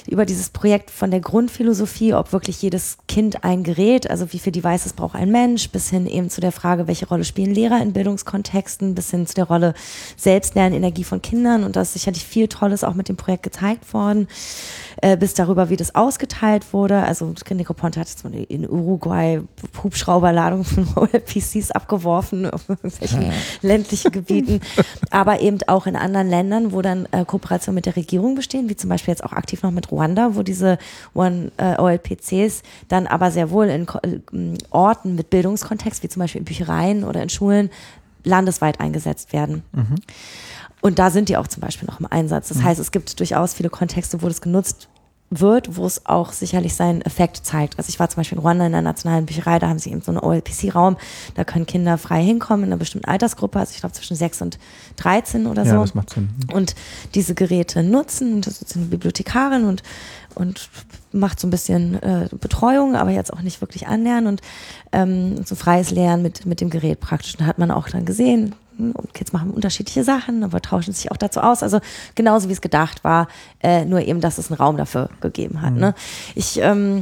über dieses Projekt von der Grundphilosophie, ob wirklich jedes Kind ein Gerät, also wie viel Devices braucht ein Mensch, bis hin eben zu der Frage, welche Rolle spielen Lehrer in Bildungskontexten, bis hin zu der Rolle Selbstlernenergie von Kindern. Und da ist sicherlich viel Tolles auch mit dem Projekt gezeigt worden, äh, bis darüber, wie das ausgeteilt wurde. Also Nico Ponte hat jetzt in Uruguay Hubschrauberladungen von O L P Cs abgeworfen auf irgendwelchen ja. ländlichen Gebieten, aber eben auch in anderen Ländern, wo dann äh, Kooperationen mit der Regierung bestehen, wie zum Beispiel jetzt auch aktiv noch mit Ruanda, wo diese One, äh, O L P Cs dann aber sehr wohl in Ko- äh, Orten mit Bildungskontext, wie zum Beispiel in Büchereien oder in Schulen, landesweit eingesetzt werden. Mhm. Und da sind die auch zum Beispiel noch im Einsatz. Das mhm. heißt, es gibt durchaus viele Kontexte, wo das genutzt wird, wo es auch sicherlich seinen Effekt zeigt. Also ich war zum Beispiel in Ruanda in der Nationalen Bücherei, da haben sie eben so einen O L P C-Raum, da können Kinder frei hinkommen in einer bestimmten Altersgruppe, also ich glaube zwischen sechs und dreizehn oder so.
Ja, das macht Sinn.
Und diese Geräte nutzen, das ist eine Bibliothekarin und, und macht so ein bisschen äh, Betreuung, aber jetzt auch nicht wirklich annähern und ähm, so freies Lernen mit, mit dem Gerät praktisch. Da hat man auch dann gesehen, und Kids machen unterschiedliche Sachen, aber tauschen sich auch dazu aus. Also genauso wie es gedacht war, äh, nur eben, dass es einen Raum dafür gegeben hat. Mhm. Ne? Ich, ähm,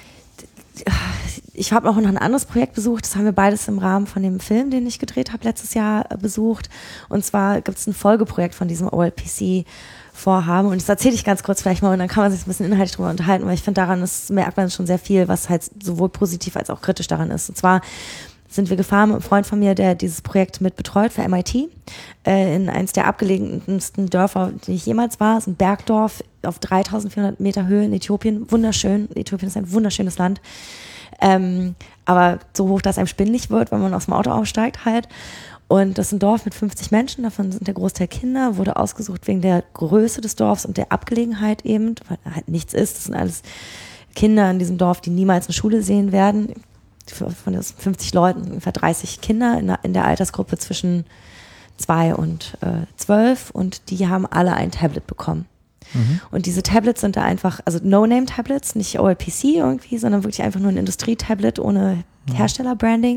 ich habe auch noch ein anderes Projekt besucht. Das haben wir beides im Rahmen von dem Film, den ich gedreht habe, letztes Jahr äh, besucht. Und zwar gibt es ein Folgeprojekt von diesem O L P C Vorhaben. Und das erzähle ich ganz kurz vielleicht mal und dann kann man sich ein bisschen inhaltlich drüber unterhalten, weil ich finde, daran ist, merkt man schon sehr viel, was halt sowohl positiv als auch kritisch daran ist. Und zwar sind wir gefahren mit einem Freund von mir, der dieses Projekt mit betreut für M I T, äh, in eins der abgelegensten Dörfer, die ich jemals war. Es ist ein Bergdorf auf dreitausendvierhundert Meter Höhe in Äthiopien. Wunderschön. Äthiopien ist ein wunderschönes Land. Ähm, aber so hoch, dass einem schwindelig wird, wenn man aus dem Auto aussteigt halt. Und das ist ein Dorf mit fünfzig Menschen, davon sind der Großteil Kinder, wurde ausgesucht wegen der Größe des Dorfs und der Abgelegenheit eben, weil halt nichts ist. Das sind alles Kinder in diesem Dorf, die niemals eine Schule sehen werden. Von den fünfzig Leuten, ungefähr dreißig Kinder in der, in der Altersgruppe zwischen zwei und äh, zwölf und die haben alle ein Tablet bekommen. Mhm. Und diese Tablets sind da einfach, also No-Name-Tablets, nicht O L P C irgendwie, sondern wirklich einfach nur ein Industrietablet ohne Herstellerbranding,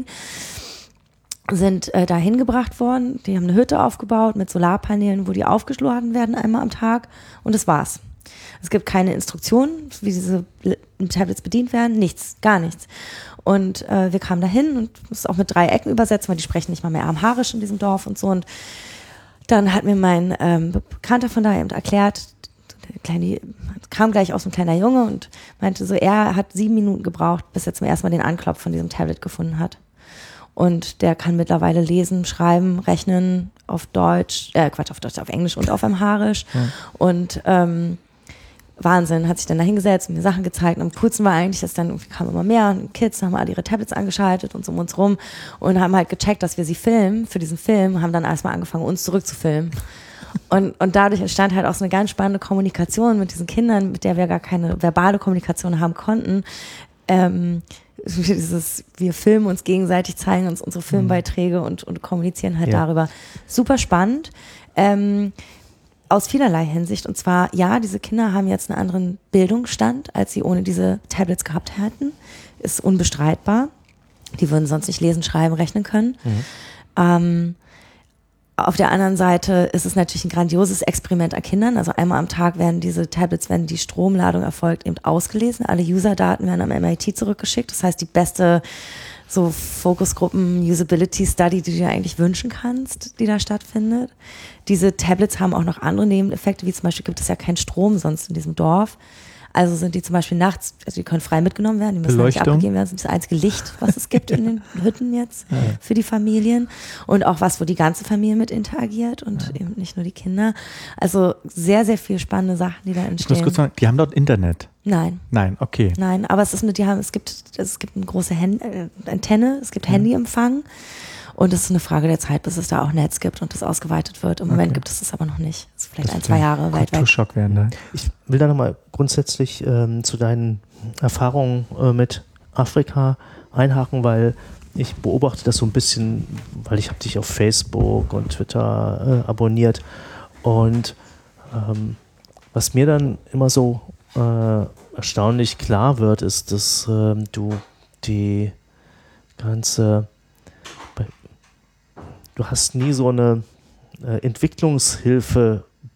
sind äh, da hingebracht worden. Die haben eine Hütte aufgebaut mit Solarpanelen, wo die aufgeschlagen werden einmal am Tag und das war's. Es gibt keine Instruktionen, wie diese Tablets bedient werden, nichts, gar nichts. Und äh, wir kamen dahin und das ist auch mit drei Ecken übersetzt, weil die sprechen nicht mal mehr Amharisch in diesem Dorf und so. Und dann hat mir mein ähm, Bekannter von da eben erklärt, der kleine, kam gleich aus, ein kleiner Junge und meinte so, er hat sieben Minuten gebraucht, bis er zum ersten Mal den Anklopf von diesem Tablet gefunden hat. Und der kann mittlerweile lesen, schreiben, rechnen auf Deutsch, äh Quatsch, auf Deutsch, auf Englisch und auf Amharisch. Ja. Und ähm, Wahnsinn, hat sich dann da hingesetzt und mir Sachen gezeigt. Und am coolsten war eigentlich, dass dann irgendwie kamen immer mehr und Kids haben alle ihre Tablets angeschaltet und so um uns rum und haben halt gecheckt, dass wir sie filmen für diesen Film, haben dann erstmal angefangen, uns zurückzufilmen. Und, und dadurch entstand halt auch so eine ganz spannende Kommunikation mit diesen Kindern, mit der wir gar keine verbale Kommunikation haben konnten. Ähm, dieses, wir filmen uns gegenseitig, zeigen uns unsere Filmbeiträge und, und kommunizieren halt ja. darüber. Super spannend. Ähm, Aus vielerlei Hinsicht. Und zwar, ja, diese Kinder haben jetzt einen anderen Bildungsstand, als sie ohne diese Tablets gehabt hätten. Ist unbestreitbar. Die würden sonst nicht lesen, schreiben, rechnen können. Mhm. Ähm, auf der anderen Seite ist es natürlich ein grandioses Experiment an Kindern. Also einmal am Tag werden diese Tablets, wenn die Stromladung erfolgt, eben ausgelesen. Alle User-Daten werden am M I T zurückgeschickt. Das heißt, die beste so Fokusgruppen, Usability Study, die du dir eigentlich wünschen kannst, die da stattfindet. Diese Tablets haben auch noch andere Nebeneffekte, wie zum Beispiel gibt es ja keinen Strom sonst in diesem Dorf. Also sind die zum Beispiel nachts, also die können frei mitgenommen werden, die müssen nicht abgegeben werden. Das ist das einzige Licht, was es gibt in den Hütten jetzt ja. für die Familien. Und auch was, wo die ganze Familie mit interagiert und ja. eben nicht nur die Kinder. Also sehr, sehr viele spannende Sachen, die da entstehen.
Ich muss kurz sagen, die haben dort Internet?
Nein.
Nein, okay.
Nein, aber es ist eine, die haben, es gibt, es gibt eine große Hand, äh, Antenne, es gibt ja. Handyempfang. Und es ist eine Frage der Zeit, bis es da auch Netz gibt und das ausgeweitet wird. Im okay. Moment gibt es das aber noch nicht. Das ist vielleicht das ein, zwei Jahre weit weg.
Kulturschock werden, ne?
Ich will da nochmal grundsätzlich ähm, zu deinen Erfahrungen äh, mit Afrika einhaken, weil ich beobachte das so ein bisschen, weil ich habe dich auf Facebook und Twitter äh, abonniert. Und ähm, was mir dann immer so äh, erstaunlich klar wird, ist, dass ähm, du die ganze Du hast nie so eine äh, Entwicklungshilfe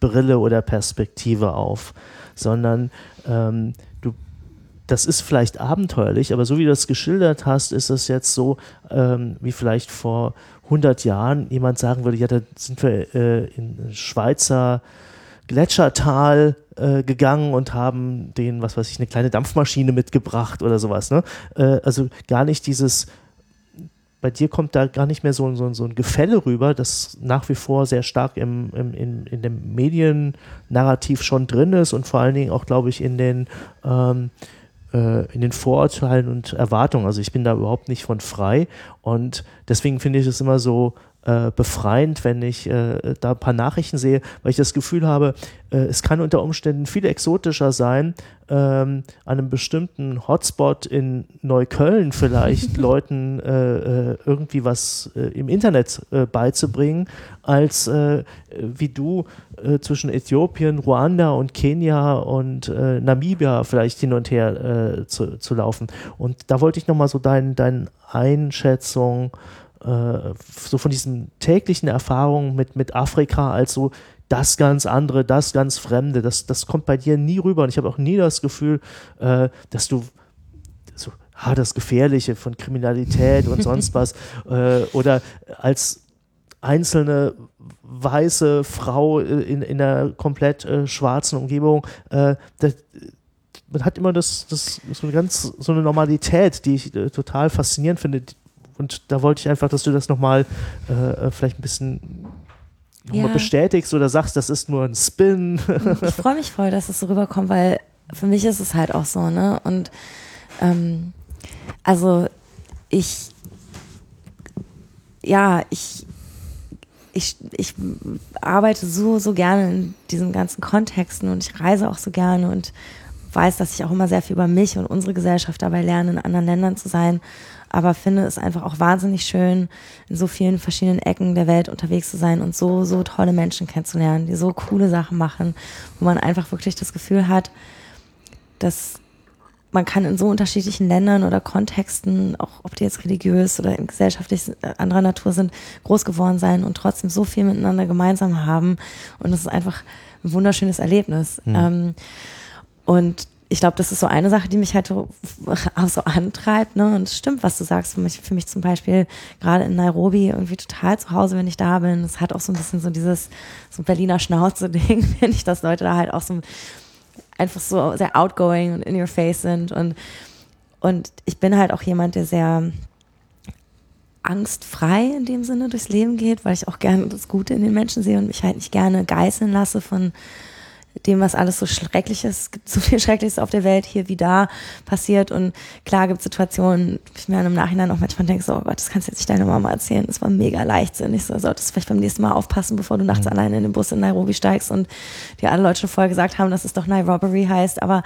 Brille oder Perspektive auf, sondern ähm, du, das ist vielleicht abenteuerlich, aber so wie du das geschildert hast, ist es jetzt so, ähm, wie vielleicht vor hundert Jahren jemand sagen würde, ja, da sind wir äh, in Schweizer Gletschertal äh, gegangen und haben den, was weiß ich, eine kleine Dampfmaschine mitgebracht oder sowas. Ne? Äh, also gar nicht dieses, bei dir kommt da gar nicht mehr so, so, so ein Gefälle rüber, das nach wie vor sehr stark im, im, in, in dem Mediennarrativ schon drin ist und vor allen Dingen auch, glaube ich, in den ähm, äh, in den Vorurteilen und Erwartungen. Also ich bin da überhaupt nicht von frei und deswegen finde ich es immer so Äh, befreiend, wenn ich äh, da ein paar Nachrichten sehe, weil ich das Gefühl habe, äh, es kann unter Umständen viel exotischer sein, ähm, an einem bestimmten Hotspot in Neukölln vielleicht Leuten äh, äh, irgendwie was äh, im Internet äh, beizubringen, als äh, wie du äh, zwischen Äthiopien, Ruanda und Kenia und äh, Namibia vielleicht hin und her äh, zu, zu laufen. Und da wollte ich nochmal so deine dein Einschätzung so von diesen täglichen Erfahrungen mit, mit Afrika als so das ganz andere, das ganz Fremde, das, das kommt bei dir nie rüber und ich habe auch nie das Gefühl, äh, dass du so, ah, das Gefährliche von Kriminalität und sonst was äh, oder als einzelne weiße Frau in, in einer komplett äh, schwarzen Umgebung, äh, das, man hat immer das, das so eine ganz, so eine Normalität, die ich äh, total faszinierend finde. Und da wollte ich einfach, dass du das nochmal äh, vielleicht ein bisschen noch
ja.
mal bestätigst oder sagst, das ist nur ein Spin.
Ich freue mich voll, dass es so rüberkommt, weil für mich ist es halt auch so, ne? Und ähm, also ich, ja, ich, ich, ich arbeite so, so gerne in diesen ganzen Kontexten und ich reise auch so gerne und weiß, dass ich auch immer sehr viel über mich und unsere Gesellschaft dabei lerne, in anderen Ländern zu sein. Aber finde es einfach auch wahnsinnig schön, in so vielen verschiedenen Ecken der Welt unterwegs zu sein und so, so tolle Menschen kennenzulernen, die so coole Sachen machen, wo man einfach wirklich das Gefühl hat, dass man kann in so unterschiedlichen Ländern oder Kontexten, auch ob die jetzt religiös oder gesellschaftlich anderer Natur sind, groß geworden sein und trotzdem so viel miteinander gemeinsam haben. Und es ist einfach ein wunderschönes Erlebnis. Mhm. Ähm, und ich glaube, das ist so eine Sache, die mich halt auch so antreibt, ne? Und es stimmt, was du sagst. Für mich, für mich zum Beispiel gerade in Nairobi irgendwie total zu Hause, wenn ich da bin. Es hat auch so ein bisschen so dieses so Berliner Schnauze-Ding, finde ich, dass Leute da halt auch so einfach so sehr outgoing und in your face sind. Und, und ich bin halt auch jemand, der sehr angstfrei in dem Sinne durchs Leben geht, weil ich auch gerne das Gute in den Menschen sehe und mich halt nicht gerne geißeln lasse von dem, was alles so schrecklich ist. Es gibt so viel Schreckliches auf der Welt, hier wie da passiert. Und klar gibt es Situationen, wo ich mir dann im Nachhinein auch manchmal denke, so, oh Gott, das kannst du jetzt nicht deiner Mama erzählen. Das war mega leichtsinnig. So, solltest du vielleicht beim nächsten Mal aufpassen, bevor du nachts mhm. alleine in den Bus in Nairobi steigst und dir alle Leute schon vorher gesagt haben, dass es doch Nairobi heißt. Aber,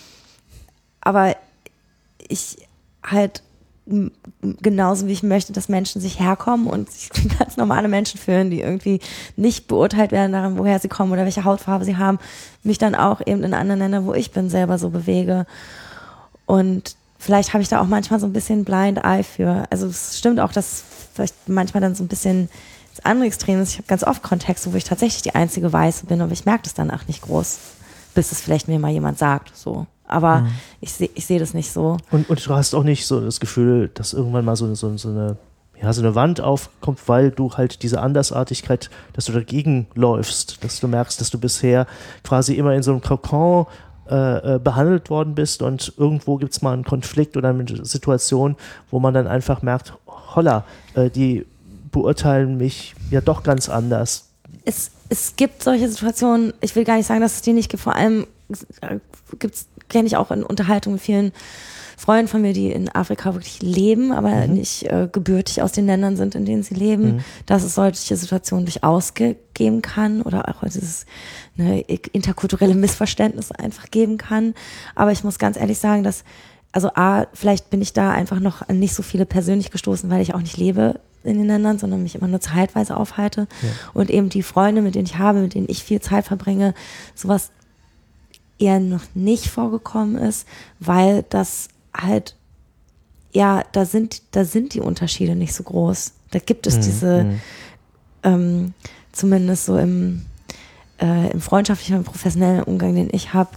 aber ich halt genauso wie ich möchte, dass Menschen sich herkommen und sich ganz normale Menschen fühlen, die irgendwie nicht beurteilt werden daran, woher sie kommen oder welche Hautfarbe sie haben, mich dann auch eben in anderen Ländern, wo ich bin, selber so bewege. Und vielleicht habe ich da auch manchmal so ein bisschen Blind Eye für. Also es stimmt auch, dass vielleicht manchmal dann so ein bisschen das andere Extrem ist. Ich habe ganz oft Kontexte, wo ich tatsächlich die einzige Weiße bin, aber ich merke das dann auch nicht groß, bis es vielleicht mir mal jemand sagt, so. Aber mhm. ich sehe ich seh das nicht so.
Und, und du hast auch nicht so das Gefühl, dass irgendwann mal so, so, so, eine, ja, so eine Wand aufkommt, weil du halt diese Andersartigkeit, dass du dagegen läufst, dass du merkst, dass du bisher quasi immer in so einem Kokon äh, behandelt worden bist und irgendwo gibt es mal einen Konflikt oder eine Situation, wo man dann einfach merkt, holla, äh, die beurteilen mich ja doch ganz anders.
Es, es gibt solche Situationen, ich will gar nicht sagen, dass es die nicht gibt, vor allem gibt es kenne ich auch in Unterhaltung mit vielen Freunden von mir, die in Afrika wirklich leben, aber mhm. nicht äh, gebürtig aus den Ländern sind, in denen sie leben, mhm. dass es solche Situationen durchaus ge- geben kann oder auch dieses ne, interkulturelle Missverständnis einfach geben kann. Aber ich muss ganz ehrlich sagen, dass, also A, vielleicht bin ich da einfach noch an nicht so viele persönlich gestoßen, weil ich auch nicht lebe in den Ländern, sondern mich immer nur zeitweise aufhalte. Ja. Und eben die Freunde, mit denen ich habe, mit denen ich viel Zeit verbringe, sowas eher noch nicht vorgekommen ist, weil das halt, ja, da sind, da sind die Unterschiede nicht so groß. Da gibt es mhm. diese, mhm. ähm, zumindest so im, äh, im freundschaftlichen und professionellen Umgang, den ich habe,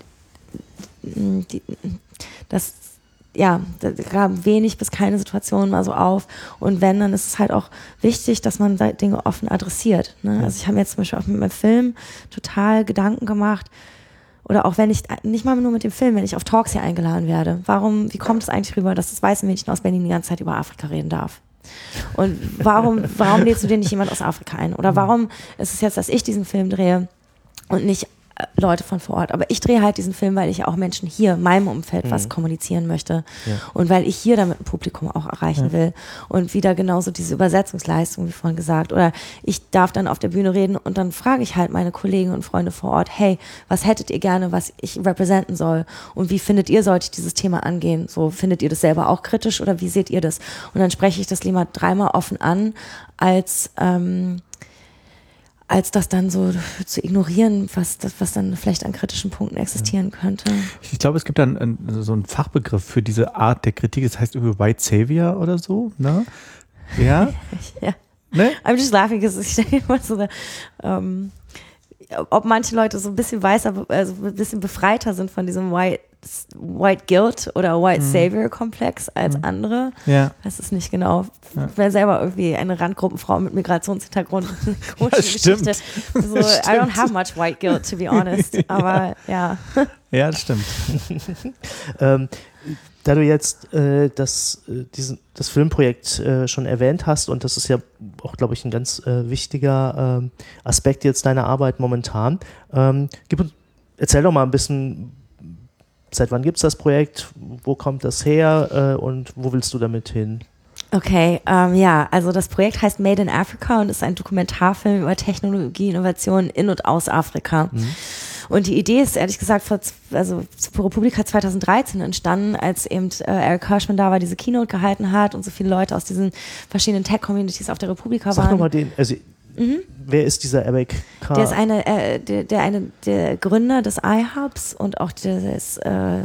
das ja, da gab wenig bis keine Situation mal so auf. Und wenn, dann ist es halt auch wichtig, dass man Dinge offen adressiert. Ne?
Ja.
Also ich habe mir jetzt zum Beispiel auch mit meinem Film total Gedanken gemacht. Oder auch wenn ich, nicht mal nur mit dem Film, wenn ich auf Talks hier eingeladen werde. Warum, wie kommt es eigentlich rüber, dass das weiße Mädchen aus Berlin die ganze Zeit über Afrika reden darf? Und warum, warum lädst du dir nicht jemand aus Afrika ein? Oder warum ist es jetzt, dass ich diesen Film drehe und nicht Leute von vor Ort. Aber ich drehe halt diesen Film, weil ich auch Menschen hier, in meinem Umfeld, mhm. was kommunizieren möchte. Ja. Und weil ich hier damit ein Publikum auch erreichen ja. will. Und wieder genauso diese Übersetzungsleistung, wie vorhin gesagt. Oder ich darf dann auf der Bühne reden und dann frage ich halt meine Kollegen und Freunde vor Ort, hey, was hättet ihr gerne, was ich representen soll? Und wie findet ihr, sollte ich dieses Thema angehen? So, findet ihr das selber auch kritisch oder wie seht ihr das? Und dann spreche ich das lieber dreimal offen an, als ähm, als das dann so zu ignorieren, was, das, was dann vielleicht an kritischen Punkten existieren könnte.
Ich glaube, es gibt dann ein, so einen Fachbegriff für diese Art der Kritik, das heißt irgendwie White Savior oder so, ne? Ja?
ja.
Ne?
I'm just laughing, because ich denke immer so, ähm, ob manche Leute so ein bisschen weißer, also ein bisschen befreiter sind von diesem White White Guilt oder White mhm. Savior Komplex als mhm. andere.
Ja.
Das ist nicht genau.
Ja.
Ich wäre selber irgendwie eine Randgruppenfrau mit Migrationshintergrund.
Ja,
Geschichte. So, I don't have much white guilt, to be honest. Aber ja.
Ja, das stimmt.
ähm, da du jetzt äh, das, äh, diesen, das Filmprojekt äh, schon erwähnt hast, und das ist ja auch, glaube ich, ein ganz äh, wichtiger äh, Aspekt jetzt deiner Arbeit momentan. Ähm, gib uns, erzähl doch mal ein bisschen, seit wann gibt es das Projekt, wo kommt das her äh, und wo willst du damit hin?
Okay, ähm, ja, also das Projekt heißt Made in Africa und ist ein Dokumentarfilm über Technologie, Innovation in und aus Afrika. Mhm. Und die Idee ist ehrlich gesagt vor, also zur Republika zwanzig dreizehn entstanden, als eben äh, Eric Hirschman da war, diese Keynote gehalten hat und so viele Leute aus diesen verschiedenen Tech-Communities auf der Republika
Sag
waren.
Sag nochmal den, also mhm. wer ist dieser Eric K?
Der ist eine, äh, der, der eine, der Gründer des iHubs und auch des, äh,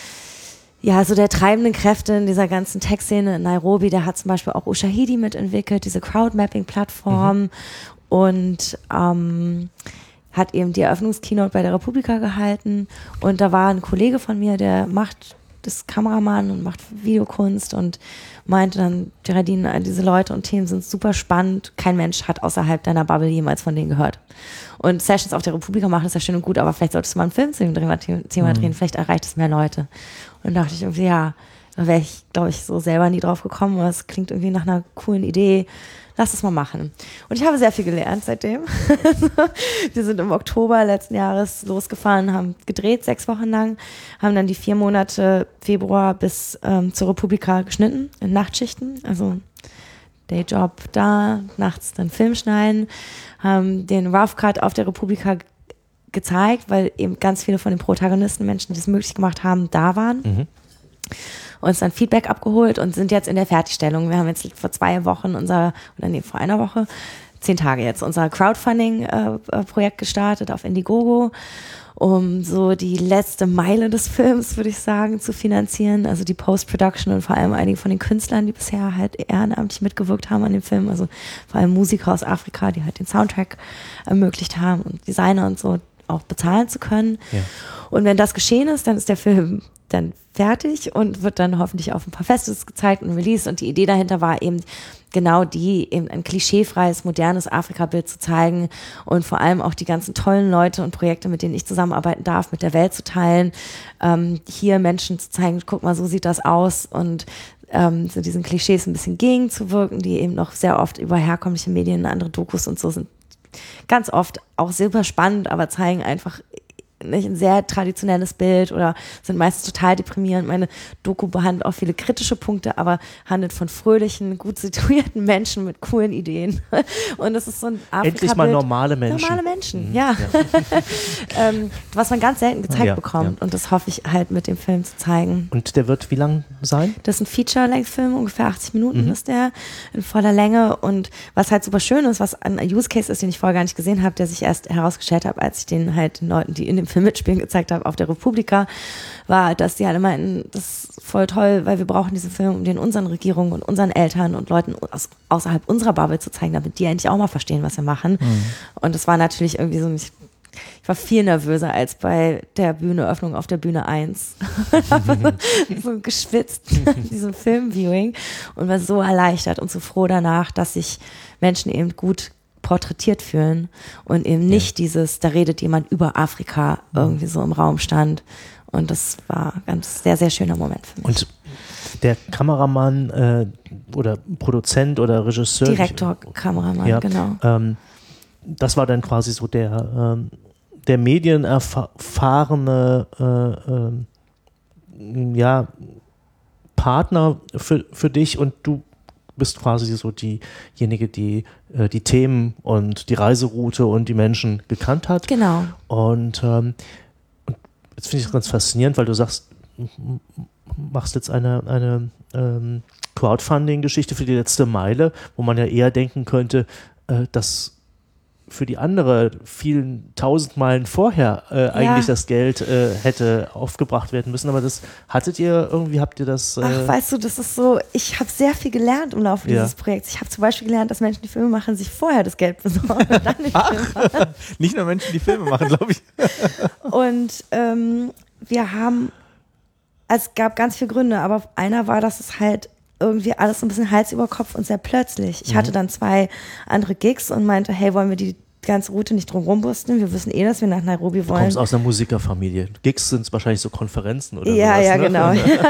ja, so der treibenden Kräfte in dieser ganzen Tech-Szene in Nairobi. Der hat zum Beispiel auch Ushahidi mitentwickelt, diese Crowdmapping-Plattform mhm. und ähm, hat eben die Eröffnungskeynote bei der Republika gehalten und da war ein Kollege von mir, der macht das Kameramann und macht Videokunst und meinte dann, Geraldine, diese Leute und Themen sind super spannend, kein Mensch hat außerhalb deiner Bubble jemals von denen gehört. Und Sessions auf der Republika machen das ja schön und gut, aber vielleicht solltest du mal einen Film zu dem Thema drehen, mhm. vielleicht erreicht es mehr Leute. Und dachte ich irgendwie, ja, da wäre ich, glaube ich, so selber nie drauf gekommen, aber es klingt irgendwie nach einer coolen Idee. Lass es mal machen. Und ich habe sehr viel gelernt seitdem. Wir sind im Oktober letzten Jahres losgefahren, haben gedreht, sechs Wochen lang, haben dann die vier Monate Februar bis ähm, zur Republika geschnitten, in Nachtschichten, also Dayjob da, nachts dann Film schneiden, haben den Rough Cut auf der Republika ge- gezeigt, weil eben ganz viele von den Protagonisten, Menschen, die es möglich gemacht haben, da waren. Mhm. Uns dann Feedback abgeholt und sind jetzt in der Fertigstellung. Wir haben jetzt vor zwei Wochen unser, oder nee, vor einer Woche, zehn Tage jetzt, unser Crowdfunding-Projekt gestartet auf Indiegogo, um so die letzte Meile des Films, würde ich sagen, zu finanzieren. Also die Post-Production und vor allem einige von den Künstlern, die bisher halt ehrenamtlich mitgewirkt haben an dem Film. Also vor allem Musiker aus Afrika, die halt den Soundtrack ermöglicht haben und Designer und so auch bezahlen zu können. Ja. Und wenn das geschehen ist, dann ist der Film dann fertig und wird dann hoffentlich auf ein paar Festivals gezeigt und released. Und die Idee dahinter war eben genau die, eben ein klischeefreies, modernes Afrika-Bild zu zeigen und vor allem auch die ganzen tollen Leute und Projekte, mit denen ich zusammenarbeiten darf, mit der Welt zu teilen, ähm, hier Menschen zu zeigen, guck mal, so sieht das aus und ähm, so diesen Klischees ein bisschen gegenzuwirken, die eben noch sehr oft über herkömmliche Medien, andere Dokus und so sind ganz oft auch super spannend, aber zeigen einfach nicht ein sehr traditionelles Bild oder sind meistens total deprimierend. Meine Doku behandelt auch viele kritische Punkte, aber handelt von fröhlichen, gut situierten Menschen mit coolen Ideen. Und das ist so ein Afrika-Bild.
Endlich mal normale Menschen.
Normale Menschen, mhm. ja. ja. ähm, was man ganz selten gezeigt ja, bekommt. Ja. Und das hoffe ich halt mit dem Film zu zeigen.
Und der wird wie lang sein?
Das ist ein Feature-Length-Film, ungefähr achtzig Minuten mhm. ist der in voller Länge. Und was halt super schön ist, was ein Use-Case ist, den ich vorher gar nicht gesehen habe, der sich erst herausgestellt hat, als ich den halt den Leuten, die in dem Film mitspielen, gezeigt habe auf der Republika, war, dass die halt meinten, das ist voll toll, weil wir brauchen diesen Film, um den unseren Regierungen und unseren Eltern und Leuten aus, außerhalb unserer Bubble zu zeigen, damit die endlich auch mal verstehen, was wir machen. Mhm. Und das war natürlich irgendwie so, ich ich war viel nervöser als bei der Bühneöffnung auf der Bühne eins. So geschwitzt, diesem Filmviewing und war so erleichtert und so froh danach, dass sich Menschen eben gut porträtiert fühlen und eben nicht ja. dieses, da redet jemand über Afrika irgendwie so im Raum stand. Und das war ein ganz sehr, sehr schöner Moment für mich.
Und der Kameramann äh, oder Produzent oder Regisseur?
Direktor, ich, Kameramann, ja, genau.
Ähm, das war dann quasi so der, ähm, der medienerfahrene äh, äh, ja, Partner für, für dich und du bist quasi so diejenige, die äh, die Themen und die Reiseroute und die Menschen gekannt hat.
Genau.
Und, ähm, und jetzt finde ich es ganz faszinierend, weil du sagst, machst jetzt eine, eine ähm, Crowdfunding-Geschichte für die letzte Meile, wo man ja eher denken könnte, äh, dass für die andere vielen tausend Meilen vorher äh, ja. eigentlich das Geld äh, hätte aufgebracht werden müssen, aber das hattet ihr irgendwie, habt ihr das? Äh
Ach, weißt du, das ist so, ich habe sehr viel gelernt im Laufe ja. dieses Projekts. Ich habe zum Beispiel gelernt, dass Menschen, die Filme machen, sich vorher das Geld besorgen und dann den
Ach,
Film machen.
Nicht nur Menschen, die Filme machen, glaube ich.
Und ähm, wir haben, es gab ganz viele Gründe, aber einer war, dass es halt irgendwie alles so ein bisschen Hals über Kopf und sehr plötzlich. Ich mhm. hatte dann zwei andere Gigs und meinte, hey, wollen wir die ganze Route nicht drum rumbusteln? Wir wissen eh, dass wir nach Nairobi wollen.
Du kommst aus einer Musikerfamilie. Gigs sind wahrscheinlich so Konferenzen oder
ja,
sowas,
ja,
ne?
genau.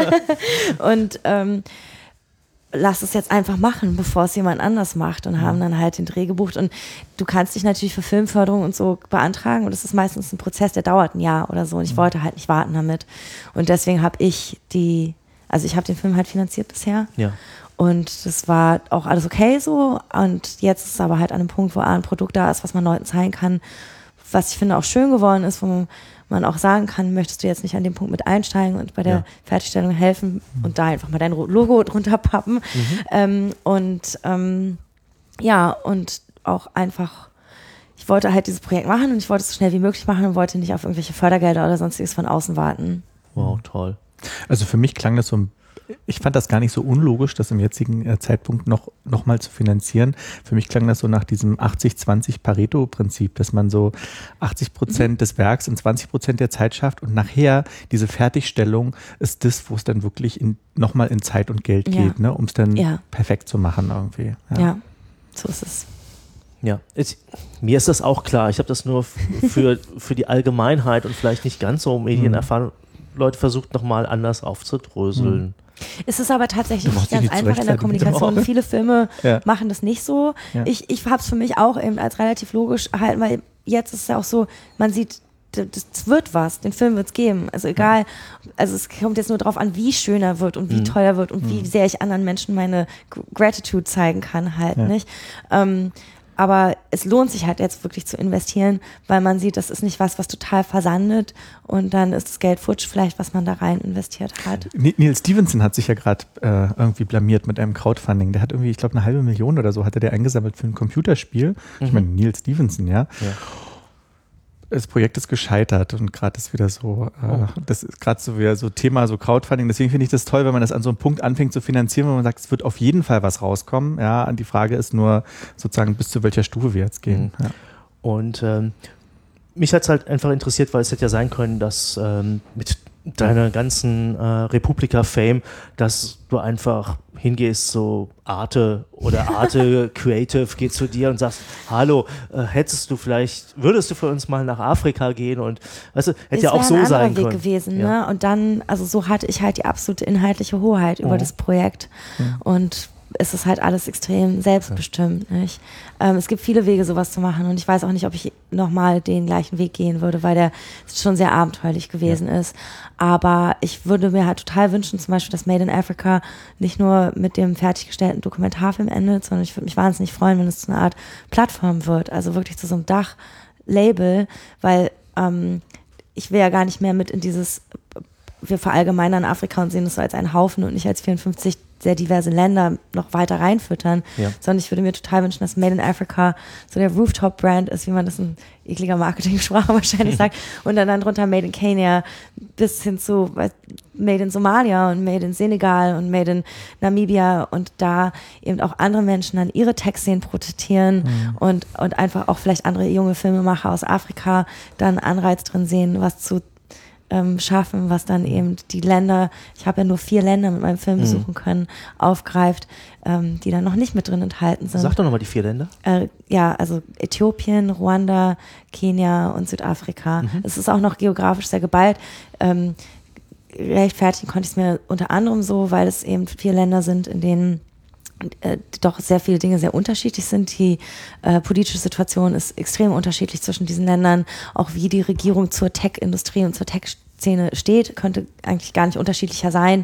Und ähm, lass es jetzt einfach machen, bevor es jemand anders macht und mhm. haben dann halt den Dreh gebucht. Und du kannst dich natürlich für Filmförderung und so beantragen und das ist meistens ein Prozess, der dauert ein Jahr oder so und ich mhm. wollte halt nicht warten damit. Und deswegen habe ich die Also ich habe den Film halt finanziert bisher
ja.
und das war auch alles okay so und jetzt ist es aber halt an einem Punkt, wo ein Produkt da ist, was man Leuten zeigen kann, was ich finde auch schön geworden ist, wo man auch sagen kann, möchtest du jetzt nicht an dem Punkt mit einsteigen und bei der ja. Fertigstellung helfen mhm. und da einfach mal dein Logo drunter pappen mhm. ähm, und ähm, ja und auch einfach ich wollte halt dieses Projekt machen und ich wollte es so schnell wie möglich machen und wollte nicht auf irgendwelche Fördergelder oder sonstiges von außen warten.
Wow, toll.
Also für mich klang das so, ich fand das gar nicht so unlogisch, das im jetzigen äh, Zeitpunkt noch, noch mal zu finanzieren. Für mich klang das so nach diesem achtzig zwanzig Pareto-Prinzip, dass man so achtzig Prozent mhm. des Werks in zwanzig Prozent der Zeit schafft und nachher diese Fertigstellung ist das, wo es dann wirklich in, noch mal in Zeit und Geld
ja.
geht, ne, um es dann
ja.
perfekt zu machen irgendwie.
Ja, ja so ist es.
Ja, ich, mir ist das auch klar. Ich habe das nur f- für, für die Allgemeinheit und vielleicht nicht ganz so medienerfahren Leute versucht, nochmal anders aufzudröseln.
Hm. Es ist aber tatsächlich nicht ganz einfach in der Kommunikation. Viele Filme
ja. machen
das nicht so.
Ja.
Ich, ich habe es für mich auch eben als relativ logisch erhalten, weil jetzt ist es ja auch so, man sieht, das wird was, den Film wird es geben. Also egal, also es kommt jetzt nur darauf an, wie schön er wird und wie mhm. toll er wird und mhm. wie sehr ich anderen Menschen meine Gratitude zeigen kann halt, ja. nicht? Ähm, Aber es lohnt sich halt jetzt wirklich zu investieren, weil man sieht, das ist nicht was, was total versandet und dann ist das Geld futsch vielleicht, was man da rein investiert hat.
Neil Stephenson hat sich ja gerade äh, irgendwie blamiert mit einem Crowdfunding. Der hat irgendwie, ich glaube, eine halbe Million oder so hatte der eingesammelt für ein Computerspiel. Mhm. Ich meine, Neil Stephenson, ja. ja. Das Projekt ist gescheitert und gerade ist wieder so, äh, oh. das ist gerade so wieder so Thema, so Crowdfunding. Deswegen finde ich das toll, wenn man das an so einem Punkt anfängt zu finanzieren, wo man sagt, es wird auf jeden Fall was rauskommen. Ja, die Frage ist nur sozusagen, bis zu welcher Stufe wir jetzt gehen.
Mhm.
Ja.
Und ähm, mich hat es halt einfach interessiert, weil es hätte ja sein können, dass ähm, mit deiner ganzen äh, Republika-Fame, dass du einfach hingehst, so Arte oder Arte Creative geht zu dir und sagst, hallo, äh, hättest du vielleicht, würdest du für uns mal nach Afrika gehen und weißt du, hätte ja auch so sein können. Das wäre ein anderer Weg
gewesen,
ja.
ne? Und dann, also so hatte ich halt die absolute inhaltliche Hoheit über oh. das Projekt mhm. und es ist halt alles extrem selbstbestimmt. Ja. Nicht? Ähm, es gibt viele Wege, sowas zu machen und ich weiß auch nicht, ob ich nochmal den gleichen Weg gehen würde, weil der schon sehr abenteuerlich gewesen ja. ist. Aber ich würde mir halt total wünschen, zum Beispiel, dass Made in Africa nicht nur mit dem fertiggestellten Dokumentarfilm endet, sondern ich würde mich wahnsinnig freuen, wenn es zu einer Art Plattform wird, also wirklich zu so einem Dachlabel, weil ähm, ich will ja gar nicht mehr mit in dieses, wir verallgemeinern Afrika und sehen es so als einen Haufen und nicht als vierundfünfzig sehr diverse Länder noch weiter reinfüttern,
Ja.
sondern ich würde mir total wünschen, dass Made in Africa so der Rooftop-Brand ist, wie man das in ekliger Marketing-Sprache wahrscheinlich sagt, und dann, dann drunter Made in Kenia bis hin zu Made in Somalia und Made in Senegal und Made in Namibia und da eben auch andere Menschen dann ihre Tech-Szenen protegieren mhm. und, und einfach auch vielleicht andere junge Filmemacher aus Afrika dann Anreiz drin sehen, was zu ähm, schaffen, was dann eben die Länder, ich habe ja nur vier Länder mit meinem Film mhm. besuchen können, aufgreift, ähm, die dann noch nicht mit drin enthalten sind.
Sag doch nochmal die vier Länder.
Äh, ja, also Äthiopien, Ruanda, Kenia und Südafrika. Mhm. Es ist auch noch geografisch sehr geballt. Ähm, rechtfertigen konnte ich es mir unter anderem so, weil es eben vier Länder sind, in denen äh, doch sehr viele Dinge sehr unterschiedlich sind. Die äh, politische Situation ist extrem unterschiedlich zwischen diesen Ländern. Auch wie die Regierung zur Tech-Industrie und zur Tech-Szene steht, könnte eigentlich gar nicht unterschiedlicher sein.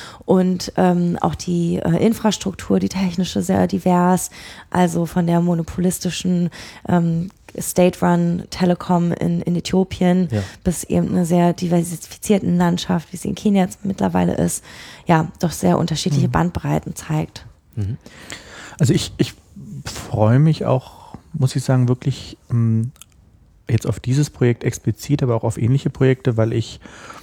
Und ähm, auch die äh, Infrastruktur, die technische, sehr divers. Also von der monopolistischen ähm, State-Run Telekom in, in Äthiopien ja. bis eben eine sehr diversifizierten Landschaft, wie sie in Kenia jetzt mittlerweile ist, ja, doch sehr unterschiedliche mhm. Bandbreiten zeigt.
Mhm. Also ich, ich freue mich auch, muss ich sagen, wirklich ähm, jetzt auf dieses Projekt explizit, aber auch auf ähnliche Projekte, weil ich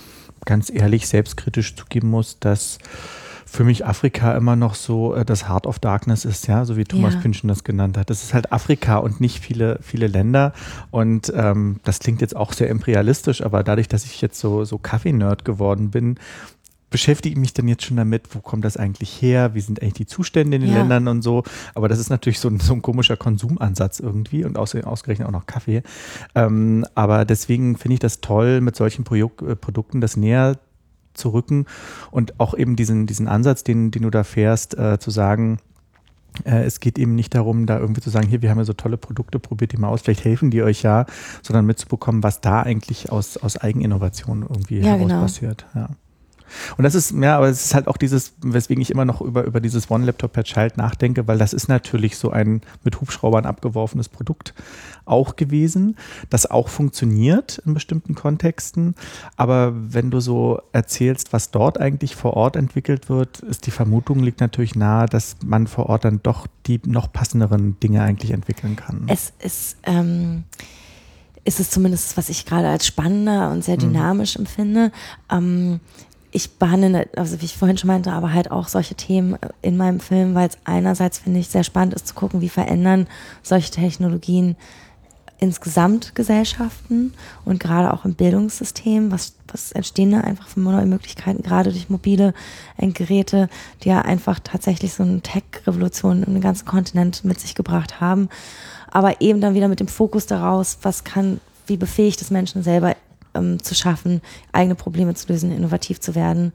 ganz ehrlich selbstkritisch zugeben muss, dass für mich Afrika immer noch so äh, das Heart of Darkness ist, ja, so wie Thomas ja. Pynchon das genannt hat. Das ist halt Afrika und nicht viele, viele Länder. Und ähm, das klingt jetzt auch sehr imperialistisch, aber dadurch, dass ich jetzt so, so Kaffee-Nerd geworden bin, beschäftige ich mich dann jetzt schon damit, wo kommt das eigentlich her, wie sind eigentlich die Zustände in den ja. Ländern und so. Aber das ist natürlich so ein, so ein komischer Konsumansatz irgendwie und aus, ausgerechnet auch noch Kaffee. Ähm, aber deswegen finde ich das toll, mit solchen Pro- Produkten das näher zu rücken und auch eben diesen, diesen Ansatz, den, den du da fährst, äh, zu sagen, äh, es geht eben nicht darum, da irgendwie zu sagen, hier, wir haben ja so tolle Produkte, probiert die mal aus, vielleicht helfen die euch ja, sondern mitzubekommen, was da eigentlich aus, aus Eigeninnovation irgendwie
ja,
heraus
genau.
passiert. Ja. Und das ist, ja, aber es ist halt auch dieses, weswegen ich immer noch über, über dieses One Laptop per Child nachdenke, weil das ist natürlich so ein mit Hubschraubern abgeworfenes Produkt auch gewesen, das auch funktioniert in bestimmten Kontexten. Aber wenn du so erzählst, was dort eigentlich vor Ort entwickelt wird, ist die Vermutung, liegt natürlich nahe, dass man vor Ort dann doch die noch passenderen Dinge eigentlich entwickeln kann.
Es ist, ähm ist es zumindest, was ich gerade als spannender und sehr dynamisch mhm. empfinde. Ähm, ich behandle, also wie ich vorhin schon meinte, aber halt auch solche Themen in meinem Film, weil es einerseits, finde ich, sehr spannend ist zu gucken, wie verändern solche Technologien insgesamt Gesellschaften und gerade auch im Bildungssystem, was, was entstehen da einfach für neue Möglichkeiten, gerade durch mobile Geräte, die ja einfach tatsächlich so eine Tech-Revolution in den ganzen Kontinent mit sich gebracht haben. Aber eben dann wieder mit dem Fokus daraus, was kann, wie befähigt es Menschen selber ähm, zu schaffen, eigene Probleme zu lösen, innovativ zu werden.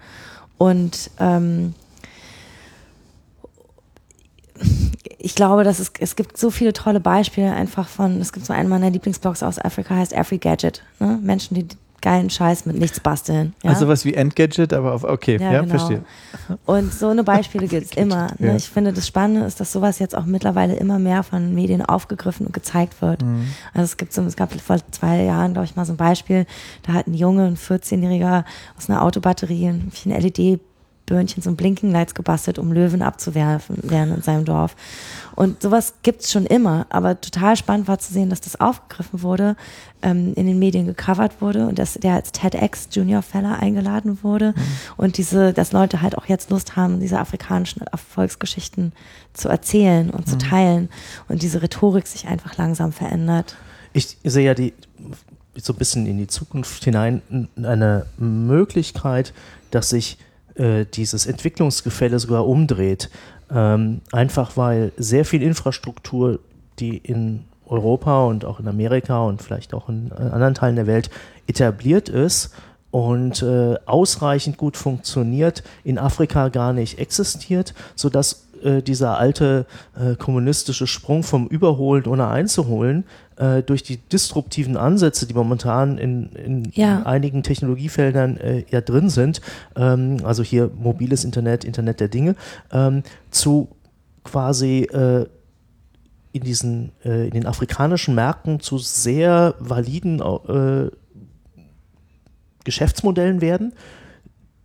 Und ähm, ich glaube, dass es, es gibt so viele tolle Beispiele einfach von, es gibt so einen meiner Lieblingsblogs aus Afrika, heißt Every Gadget, ne? Menschen, die geilen Scheiß mit nichts basteln. Ja?
Also was wie Endgadget, aber auf, okay, ja, ja genau. Verstehe.
Und so eine Beispiele gibt es immer. Ne? Ja. Ich finde, das Spannende ist, dass sowas jetzt auch mittlerweile immer mehr von Medien aufgegriffen und gezeigt wird. Mhm. Also es gibt so, es gab vor zwei Jahren, glaube ich, mal so ein Beispiel, da hat ein Junge, ein vierzehnjähriger aus einer Autobatterie ein L E D Birnchen, so ein Blinking Lights gebastelt, um Löwen abzuwerfen werden in seinem Dorf. Und sowas gibt's schon immer, aber total spannend war zu sehen, dass das aufgegriffen wurde, ähm, in den Medien gecovert wurde und dass der als TEDx Junior Fellow eingeladen wurde mhm. und diese, dass Leute halt auch jetzt Lust haben, diese afrikanischen Erfolgsgeschichten zu erzählen und mhm. zu teilen und diese Rhetorik sich einfach langsam verändert.
Ich sehe ja die so ein bisschen in die Zukunft hinein eine Möglichkeit, dass sich dieses Entwicklungsgefälle sogar umdreht. Ähm, einfach weil sehr viel Infrastruktur, die in Europa und auch in Amerika und vielleicht auch in anderen Teilen der Welt etabliert ist und äh, ausreichend gut funktioniert, in Afrika gar nicht existiert, sodass äh, dieser alte äh, kommunistische Sprung vom Überholen ohne einzuholen äh, durch die disruptiven Ansätze, die momentan in, in
ja.
einigen Technologiefeldern äh, ja drin sind, ähm, also hier mobiles Internet, Internet der Dinge, ähm, zu quasi äh, in diesen äh, in den afrikanischen Märkten zu sehr validen äh, Geschäftsmodellen werden,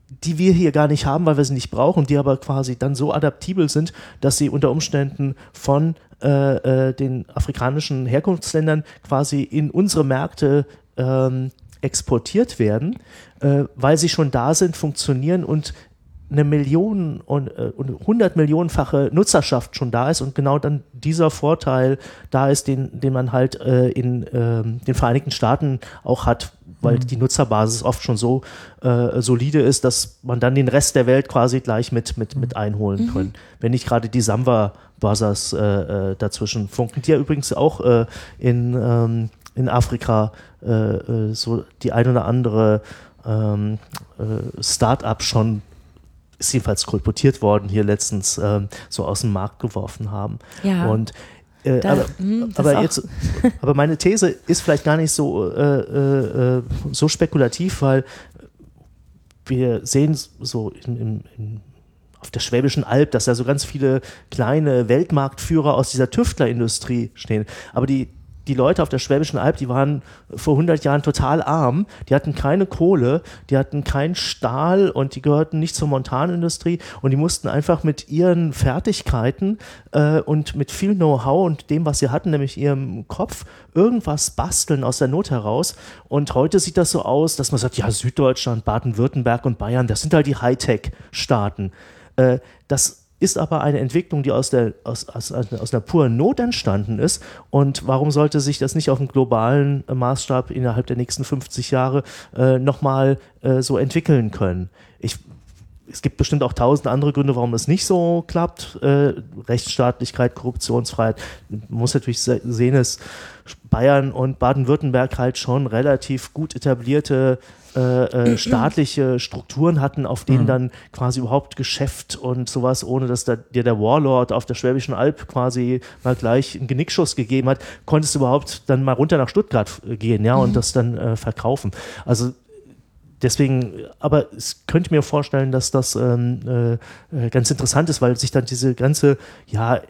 die wir hier gar nicht haben, weil wir sie nicht brauchen, die aber quasi dann so adaptibel sind, dass sie unter Umständen von äh, äh, den afrikanischen Herkunftsländern quasi in unsere Märkte ähm, exportiert werden, äh, weil sie schon da sind, funktionieren und eine Million und, äh, und hundert Millionenfache Nutzerschaft schon da ist und genau dann dieser Vorteil da ist, den, den man halt äh, in äh, den Vereinigten Staaten auch hat, weil mhm. die Nutzerbasis oft schon so äh, solide ist, dass man dann den Rest der Welt quasi gleich mit, mit, mit einholen mhm. kann. Wenn nicht gerade die Samba Brothers äh, äh, dazwischen funken, die ja übrigens auch äh, in, ähm, in Afrika äh, äh, so die ein oder andere ähm, äh, Start-up schon, ist jedenfalls kolportiert worden, hier letztens ähm, so aus dem Markt geworfen haben.
Ja.
Und äh,
da,
aber,
mh,
aber, jetzt, aber meine These ist vielleicht gar nicht so, äh, äh, so spekulativ, weil wir sehen so in, in, in, auf der Schwäbischen Alb, dass da so ganz viele kleine Weltmarktführer aus dieser Tüftlerindustrie stehen. Aber die Die Leute auf der Schwäbischen Alb, die waren vor hundert Jahren total arm, die hatten keine Kohle, die hatten keinen Stahl und die gehörten nicht zur Montanindustrie und die mussten einfach mit ihren Fertigkeiten äh, und mit viel Know-how und dem, was sie hatten, nämlich ihrem Kopf, irgendwas basteln aus der Not heraus. Und heute sieht das so aus, dass man sagt, ja, Süddeutschland, Baden-Württemberg und Bayern, das sind halt die Hightech-Staaten. Äh, das ist aber eine Entwicklung, die aus, der, aus, aus, aus einer puren Not entstanden ist. Und warum sollte sich das nicht auf einem globalen Maßstab innerhalb der nächsten fünfzig Jahre äh, nochmal äh, so entwickeln können? Ich, es gibt bestimmt auch tausend andere Gründe, warum das nicht so klappt. Äh, Rechtsstaatlichkeit, Korruptionsfreiheit. Man muss natürlich sehen, dass Bayern und Baden-Württemberg halt schon relativ gut etablierte Äh, äh, staatliche Strukturen hatten, auf denen mhm. dann quasi überhaupt Geschäft und sowas, ohne dass da, dir der Warlord auf der Schwäbischen Alb quasi mal gleich einen Genickschuss gegeben hat, konntest du überhaupt dann mal runter nach Stuttgart gehen, ja, mhm. und das dann äh, verkaufen. Also deswegen, aber ich könnte mir vorstellen, dass das ähm, äh, ganz interessant ist, weil sich dann diese ganze, ja,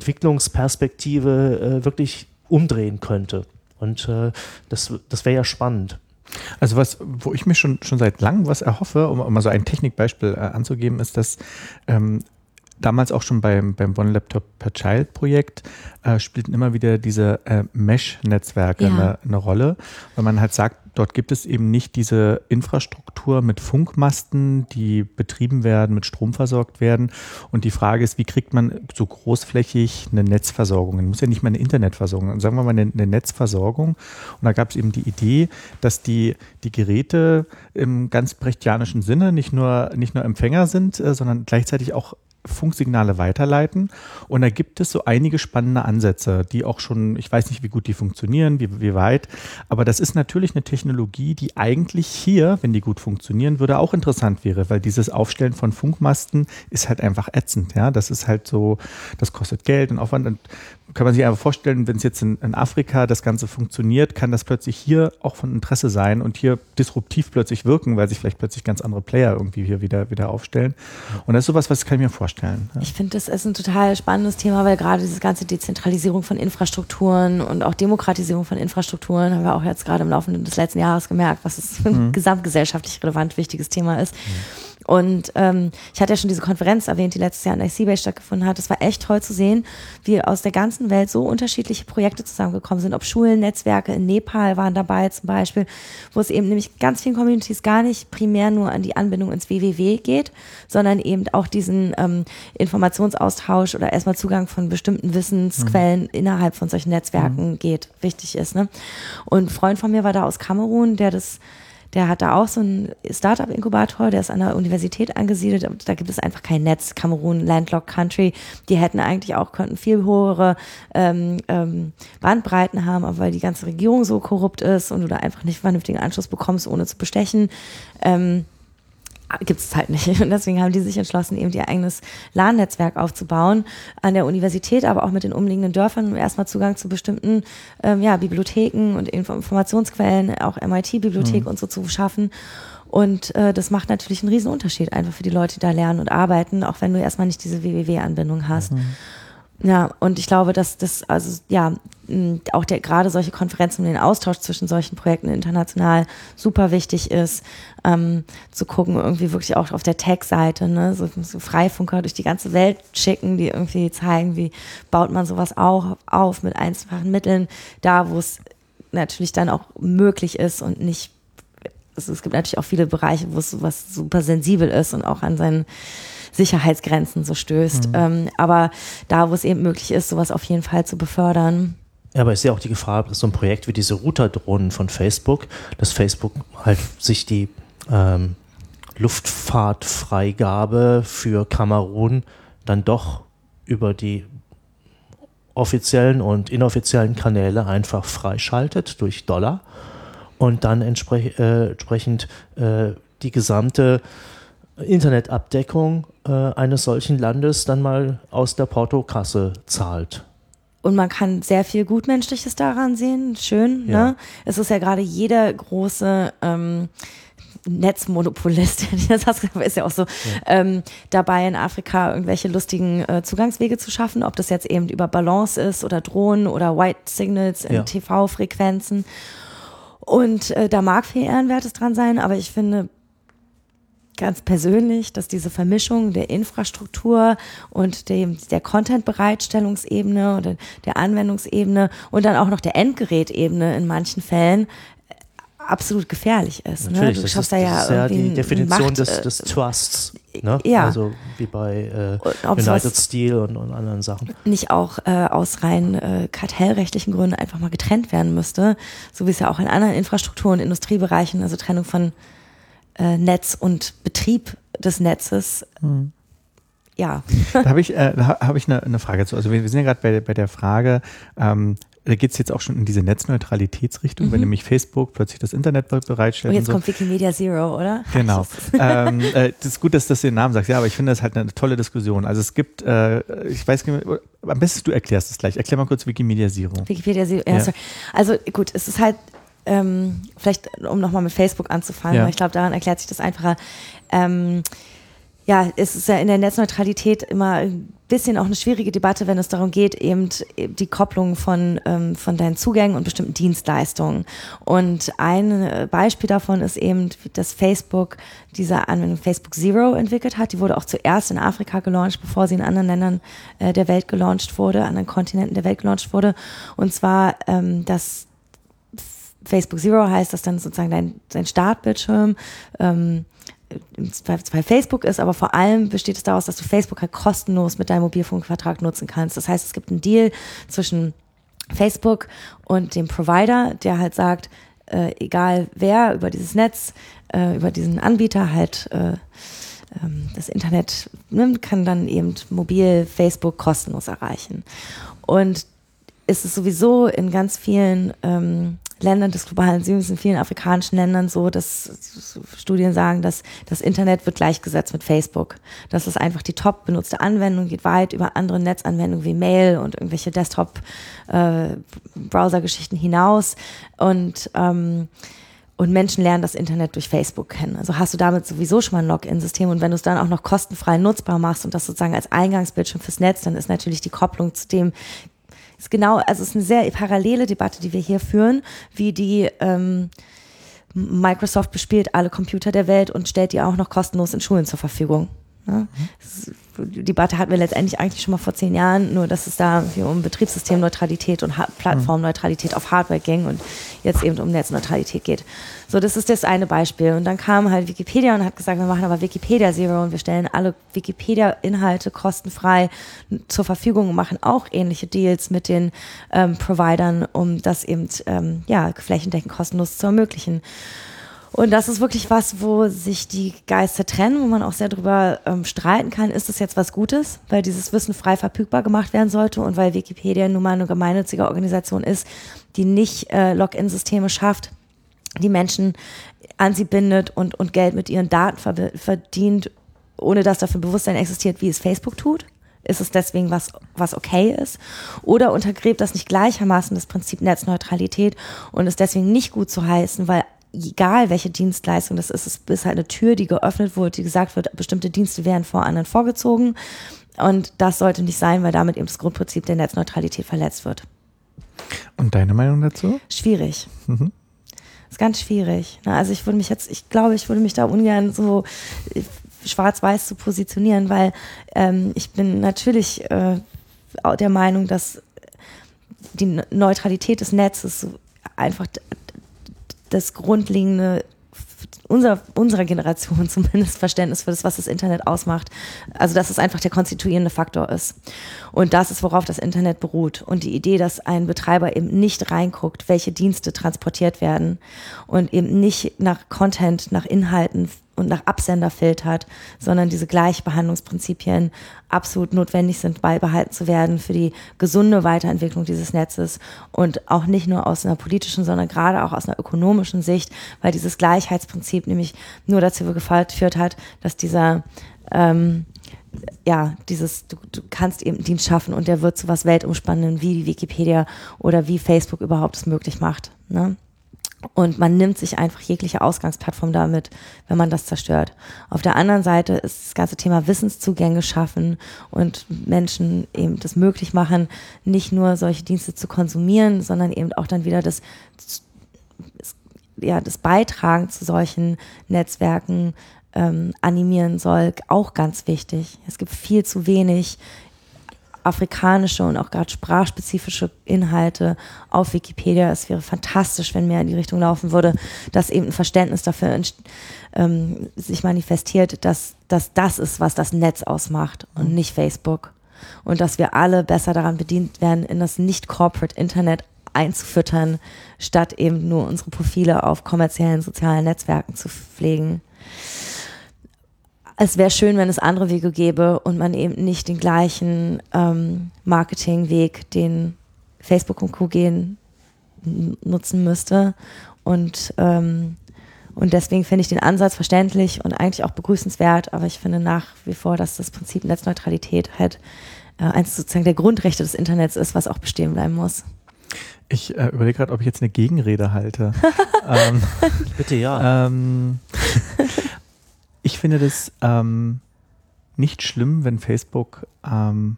Entwicklungsperspektive äh, wirklich umdrehen könnte. Und äh, das, das wäre ja spannend.
Also was, wo ich mir schon, schon seit langem was erhoffe, um, um mal so ein Technikbeispiel äh, anzugeben, ist, dass ähm, damals auch schon beim, beim One Laptop per Child Projekt äh, spielten immer wieder diese äh, Mesh-Netzwerke
ja.
eine, eine Rolle, weil man halt sagt, dort gibt es eben nicht diese Infrastruktur mit Funkmasten, die betrieben werden, mit Strom versorgt werden. Und die Frage ist, wie kriegt man so großflächig eine Netzversorgung? Es muss ja nicht mal eine Internetversorgung, sagen wir mal eine, eine Netzversorgung. Und da gab es eben die Idee, dass die, die Geräte im ganz brechtianischen Sinne nicht nur, nicht nur Empfänger sind, äh, sondern gleichzeitig auch Funksignale weiterleiten. Und da gibt es so einige spannende Ansätze, die auch schon, ich weiß nicht, wie gut die funktionieren, wie, wie weit, aber das ist natürlich eine Technologie, die eigentlich hier, wenn die gut funktionieren würde, auch interessant wäre, weil dieses Aufstellen von Funkmasten ist halt einfach ätzend. Ja, das ist halt so, das kostet Geld und Aufwand. Und kann man sich einfach vorstellen, wenn es jetzt in, in Afrika das Ganze funktioniert, kann das plötzlich hier auch von Interesse sein und hier disruptiv plötzlich wirken, weil sich vielleicht plötzlich ganz andere Player irgendwie hier wieder, wieder aufstellen. Und das ist sowas, was kann ich mir vorstellen. Ja.
Ich finde, das ist ein total spannendes Thema, weil gerade diese ganze Dezentralisierung von Infrastrukturen und auch Demokratisierung von Infrastrukturen haben wir auch jetzt gerade im Laufe des letzten Jahres gemerkt, was es für ein mhm. gesamtgesellschaftlich relevant wichtiges Thema ist. Mhm. Und ähm, ich hatte ja schon diese Konferenz erwähnt, die letztes Jahr in der Seabase stattgefunden hat. Es war echt toll zu sehen, wie aus der ganzen Welt so unterschiedliche Projekte zusammengekommen sind. Ob Schulen, Netzwerke in Nepal waren dabei zum Beispiel, wo es eben nämlich ganz vielen Communities gar nicht primär nur an die Anbindung ins W W W geht, sondern eben auch diesen ähm, Informationsaustausch oder erstmal Zugang von bestimmten Wissensquellen mhm. innerhalb von solchen Netzwerken mhm. geht, wichtig ist. Ne? Und ein Freund von mir war da aus Kamerun, der das Der hat da auch so einen Startup-Inkubator, der ist an der Universität angesiedelt. Da gibt es einfach kein Netz. Kamerun, Landlocked Country, die hätten eigentlich auch, könnten viel höhere ähm, ähm, Bandbreiten haben, aber weil die ganze Regierung so korrupt ist und du da einfach nicht vernünftigen Anschluss bekommst, ohne zu bestechen, ähm, gibt es halt nicht. Und deswegen haben die sich entschlossen, eben ihr eigenes LAN-Netzwerk aufzubauen an der Universität, aber auch mit den umliegenden Dörfern, um erstmal Zugang zu bestimmten ähm, ja, Bibliotheken und Informationsquellen, auch M I T-Bibliothek mhm. und so zu schaffen. Und äh, das macht natürlich einen riesen Unterschied einfach für die Leute, die da lernen und arbeiten, auch wenn du erstmal nicht diese W W W-Anbindung hast. Mhm. Ja, und ich glaube, dass das, also ja, auch der gerade solche Konferenzen und den Austausch zwischen solchen Projekten international super wichtig ist, ähm, zu gucken, irgendwie wirklich auch auf der Tech-Seite, ne, so, so Freifunker durch die ganze Welt schicken, die irgendwie zeigen, wie baut man sowas auch auf mit einfachen Mitteln, da wo es natürlich dann auch möglich ist und nicht, also es gibt natürlich auch viele Bereiche, wo es sowas super sensibel ist und auch an seinen Sicherheitsgrenzen so stößt. Mhm. Ähm, aber da, wo es eben möglich ist, sowas auf jeden Fall zu befördern.
Ja, aber ich sehe auch die Gefahr, dass so ein Projekt wie diese Router-Drohnen von Facebook, dass Facebook halt sich die ähm, Luftfahrtfreigabe für Kamerun dann doch über die offiziellen und inoffiziellen Kanäle einfach freischaltet durch Dollar und dann entspre- äh, entsprechend äh, die gesamte Internetabdeckung äh, eines solchen Landes dann mal aus der Portokasse zahlt.
Und man kann sehr viel Gutmenschliches daran sehen, schön.
Ja.
Ne? Es ist ja gerade jeder große ähm, Netzmonopolist, das ist ja auch so, ja. ähm, dabei in Afrika irgendwelche lustigen äh, Zugangswege zu schaffen, ob das jetzt eben über Balance ist oder Drohnen oder White Signals in ja. T V-Frequenzen. Und äh, da mag viel Ehrenwertes dran sein, aber ich finde ganz persönlich, dass diese Vermischung der Infrastruktur und dem, der Content-Bereitstellungsebene oder der Anwendungsebene und dann auch noch der Endgerätebene in manchen Fällen absolut gefährlich ist.
Natürlich,
ne? Du
das
schaffst
ist,
da ja
das ist ja die Definition
Macht,
des, des Trusts. Ne?
Ja.
Also wie bei äh, United Steel und, und anderen Sachen.
Nicht auch äh, aus rein äh, kartellrechtlichen Gründen einfach mal getrennt werden müsste, so wie es ja auch in anderen Infrastruktur- und Industriebereichen, also Trennung von äh, Netz und Betrieb des Netzes. Hm. Ja.
Da habe ich, äh, da hab ich eine, eine Frage zu. Also wir, wir sind ja gerade bei, bei der Frage, ähm, da geht es jetzt auch schon in diese Netzneutralitätsrichtung, mhm. wenn nämlich Facebook plötzlich das Internet bereitstellt.
Und jetzt
und so.
kommt Wikimedia Zero, oder?
Genau. ähm, äh, das ist gut, dass, dass du den Namen sagst, ja, aber ich finde das halt eine tolle Diskussion. Also es gibt, äh, ich weiß nicht, am besten du erklärst es gleich. Erklär mal kurz Wikimedia Zero.
Wikimedia Zero, ja, ja. Sorry. Also gut, es ist halt, ähm, vielleicht um nochmal mit Facebook anzufangen, ja. weil ich glaube, daran erklärt sich das einfacher. Ähm, ja, es ist ja in der Netzneutralität immer ein bisschen auch eine schwierige Debatte, wenn es darum geht, eben die Kopplung von, ähm, von deinen Zugängen und bestimmten Dienstleistungen. Und ein Beispiel davon ist eben, dass Facebook diese Anwendung Facebook Zero entwickelt hat. Die wurde auch zuerst in Afrika gelauncht, bevor sie in anderen Ländern äh, der Welt gelauncht wurde, anderen Kontinenten der Welt gelauncht wurde. Und zwar, ähm, dass Facebook Zero heißt, dass dann sozusagen dein, dein Startbildschirm ähm, bei Facebook ist, aber vor allem besteht es daraus, dass du Facebook halt kostenlos mit deinem Mobilfunkvertrag nutzen kannst. Das heißt, es gibt einen Deal zwischen Facebook und dem Provider, der halt sagt, äh, egal wer über dieses Netz, äh, über diesen Anbieter halt äh, ähm, das Internet nimmt, kann dann eben mobil Facebook kostenlos erreichen. Und es ist sowieso in ganz vielen ähm, Ländern des globalen Südens, in vielen afrikanischen Ländern so, dass Studien sagen, dass das Internet wird gleichgesetzt mit Facebook. Das ist einfach die top benutzte Anwendung, geht weit über andere Netzanwendungen wie Mail und irgendwelche Desktop-Browser-Geschichten äh, hinaus. Und, ähm, und Menschen lernen das Internet durch Facebook kennen. Also hast du damit sowieso schon mal ein Login-System und wenn du es dann auch noch kostenfrei nutzbar machst und das sozusagen als Eingangsbildschirm fürs Netz, dann ist natürlich die Kopplung zu dem ist genau, also es ist eine sehr parallele Debatte, die wir hier führen, wie die ähm, Microsoft bespielt alle Computer der Welt und stellt die auch noch kostenlos in Schulen zur Verfügung. Ja? Mhm. Die Debatte hatten wir letztendlich eigentlich schon mal vor zehn Jahren, nur dass es da um Betriebssystemneutralität und ha- Plattformneutralität auf Hardware ging und jetzt eben um Netzneutralität geht. So, das ist das eine Beispiel. Und dann kam halt Wikipedia und hat gesagt, wir machen aber Wikipedia Zero und wir stellen alle Wikipedia-Inhalte kostenfrei zur Verfügung und machen auch ähnliche Deals mit den ähm, Providern, um das eben ähm, ja, flächendeckend kostenlos zu ermöglichen. Und das ist wirklich was, wo sich die Geister trennen, wo man auch sehr drüber ähm, streiten kann, ist das jetzt was Gutes, weil dieses Wissen frei verfügbar gemacht werden sollte und weil Wikipedia nun mal eine gemeinnützige Organisation ist, die nicht äh, Login-Systeme schafft, die Menschen an sie bindet und, und Geld mit ihren Daten ver- verdient, ohne dass dafür Bewusstsein existiert, wie es Facebook tut. Ist es deswegen was, was okay ist? Oder untergräbt das nicht gleichermaßen das Prinzip Netzneutralität und ist deswegen nicht gut zu heißen, weil egal welche Dienstleistung das ist, es ist halt eine Tür, die geöffnet wurde, die gesagt wird, bestimmte Dienste werden vor anderen vorgezogen Und das sollte nicht sein, weil damit eben das Grundprinzip der Netzneutralität verletzt wird.
Und deine Meinung dazu?
Schwierig.
Mhm.
Ist ganz schwierig. Also ich würde mich jetzt, ich glaube, ich würde mich da ungern so schwarz-weiß zu positionieren, weil ähm, ich bin natürlich äh, der Meinung, dass die Neutralität des Netzes einfach das grundlegende unserer, unserer Generation zumindest Verständnis für das, was das Internet ausmacht. Also dass es einfach der konstituierende Faktor ist. Und das ist, worauf das Internet beruht. Und die Idee, dass ein Betreiber eben nicht reinguckt, welche Dienste transportiert werden und eben nicht nach Content, nach Inhalten und nach Absender filtert, sondern diese Gleichbehandlungsprinzipien absolut notwendig sind, beibehalten zu werden für die gesunde Weiterentwicklung dieses Netzes und auch nicht nur aus einer politischen, sondern gerade auch aus einer ökonomischen Sicht, weil dieses Gleichheitsprinzip nämlich nur dazu geführt hat, dass dieser ähm, ja, dieses, du, du kannst eben einen Dienst schaffen und der wird zu was Weltumspannendem wie die Wikipedia oder wie Facebook überhaupt es möglich macht, ne? Und man nimmt sich einfach jegliche Ausgangsplattform damit, wenn man das zerstört. Auf der anderen Seite ist das ganze Thema Wissenszugänge schaffen und Menschen eben das möglich machen, nicht nur solche Dienste zu konsumieren, sondern eben auch dann wieder das, ja, das Beitragen zu solchen Netzwerken ähm, animieren soll, auch ganz wichtig. Es gibt viel zu wenig afrikanische und auch gerade sprachspezifische Inhalte auf Wikipedia. Es wäre fantastisch, wenn mehr in die Richtung laufen würde, dass eben ein Verständnis dafür ähm, sich manifestiert, dass, dass das ist, was das Netz ausmacht und nicht Facebook. Und dass wir alle besser daran bedient werden, in das Nicht-Corporate-Internet einzufüttern, statt eben nur unsere Profile auf kommerziellen sozialen Netzwerken zu pflegen. Es wäre schön, wenn es andere Wege gäbe und man eben nicht den gleichen ähm, Marketingweg, den Facebook und Co. gehen, n- nutzen müsste. Und, ähm, und deswegen finde ich den Ansatz verständlich und eigentlich auch begrüßenswert, aber ich finde nach wie vor, dass das Prinzip Netzneutralität halt äh, eins sozusagen der Grundrechte des Internets ist, was auch bestehen bleiben muss.
Ich äh, überlege gerade, ob ich jetzt eine Gegenrede halte. ähm,
Bitte ja.
Ähm, ich finde das ähm, nicht schlimm, wenn Facebook ähm,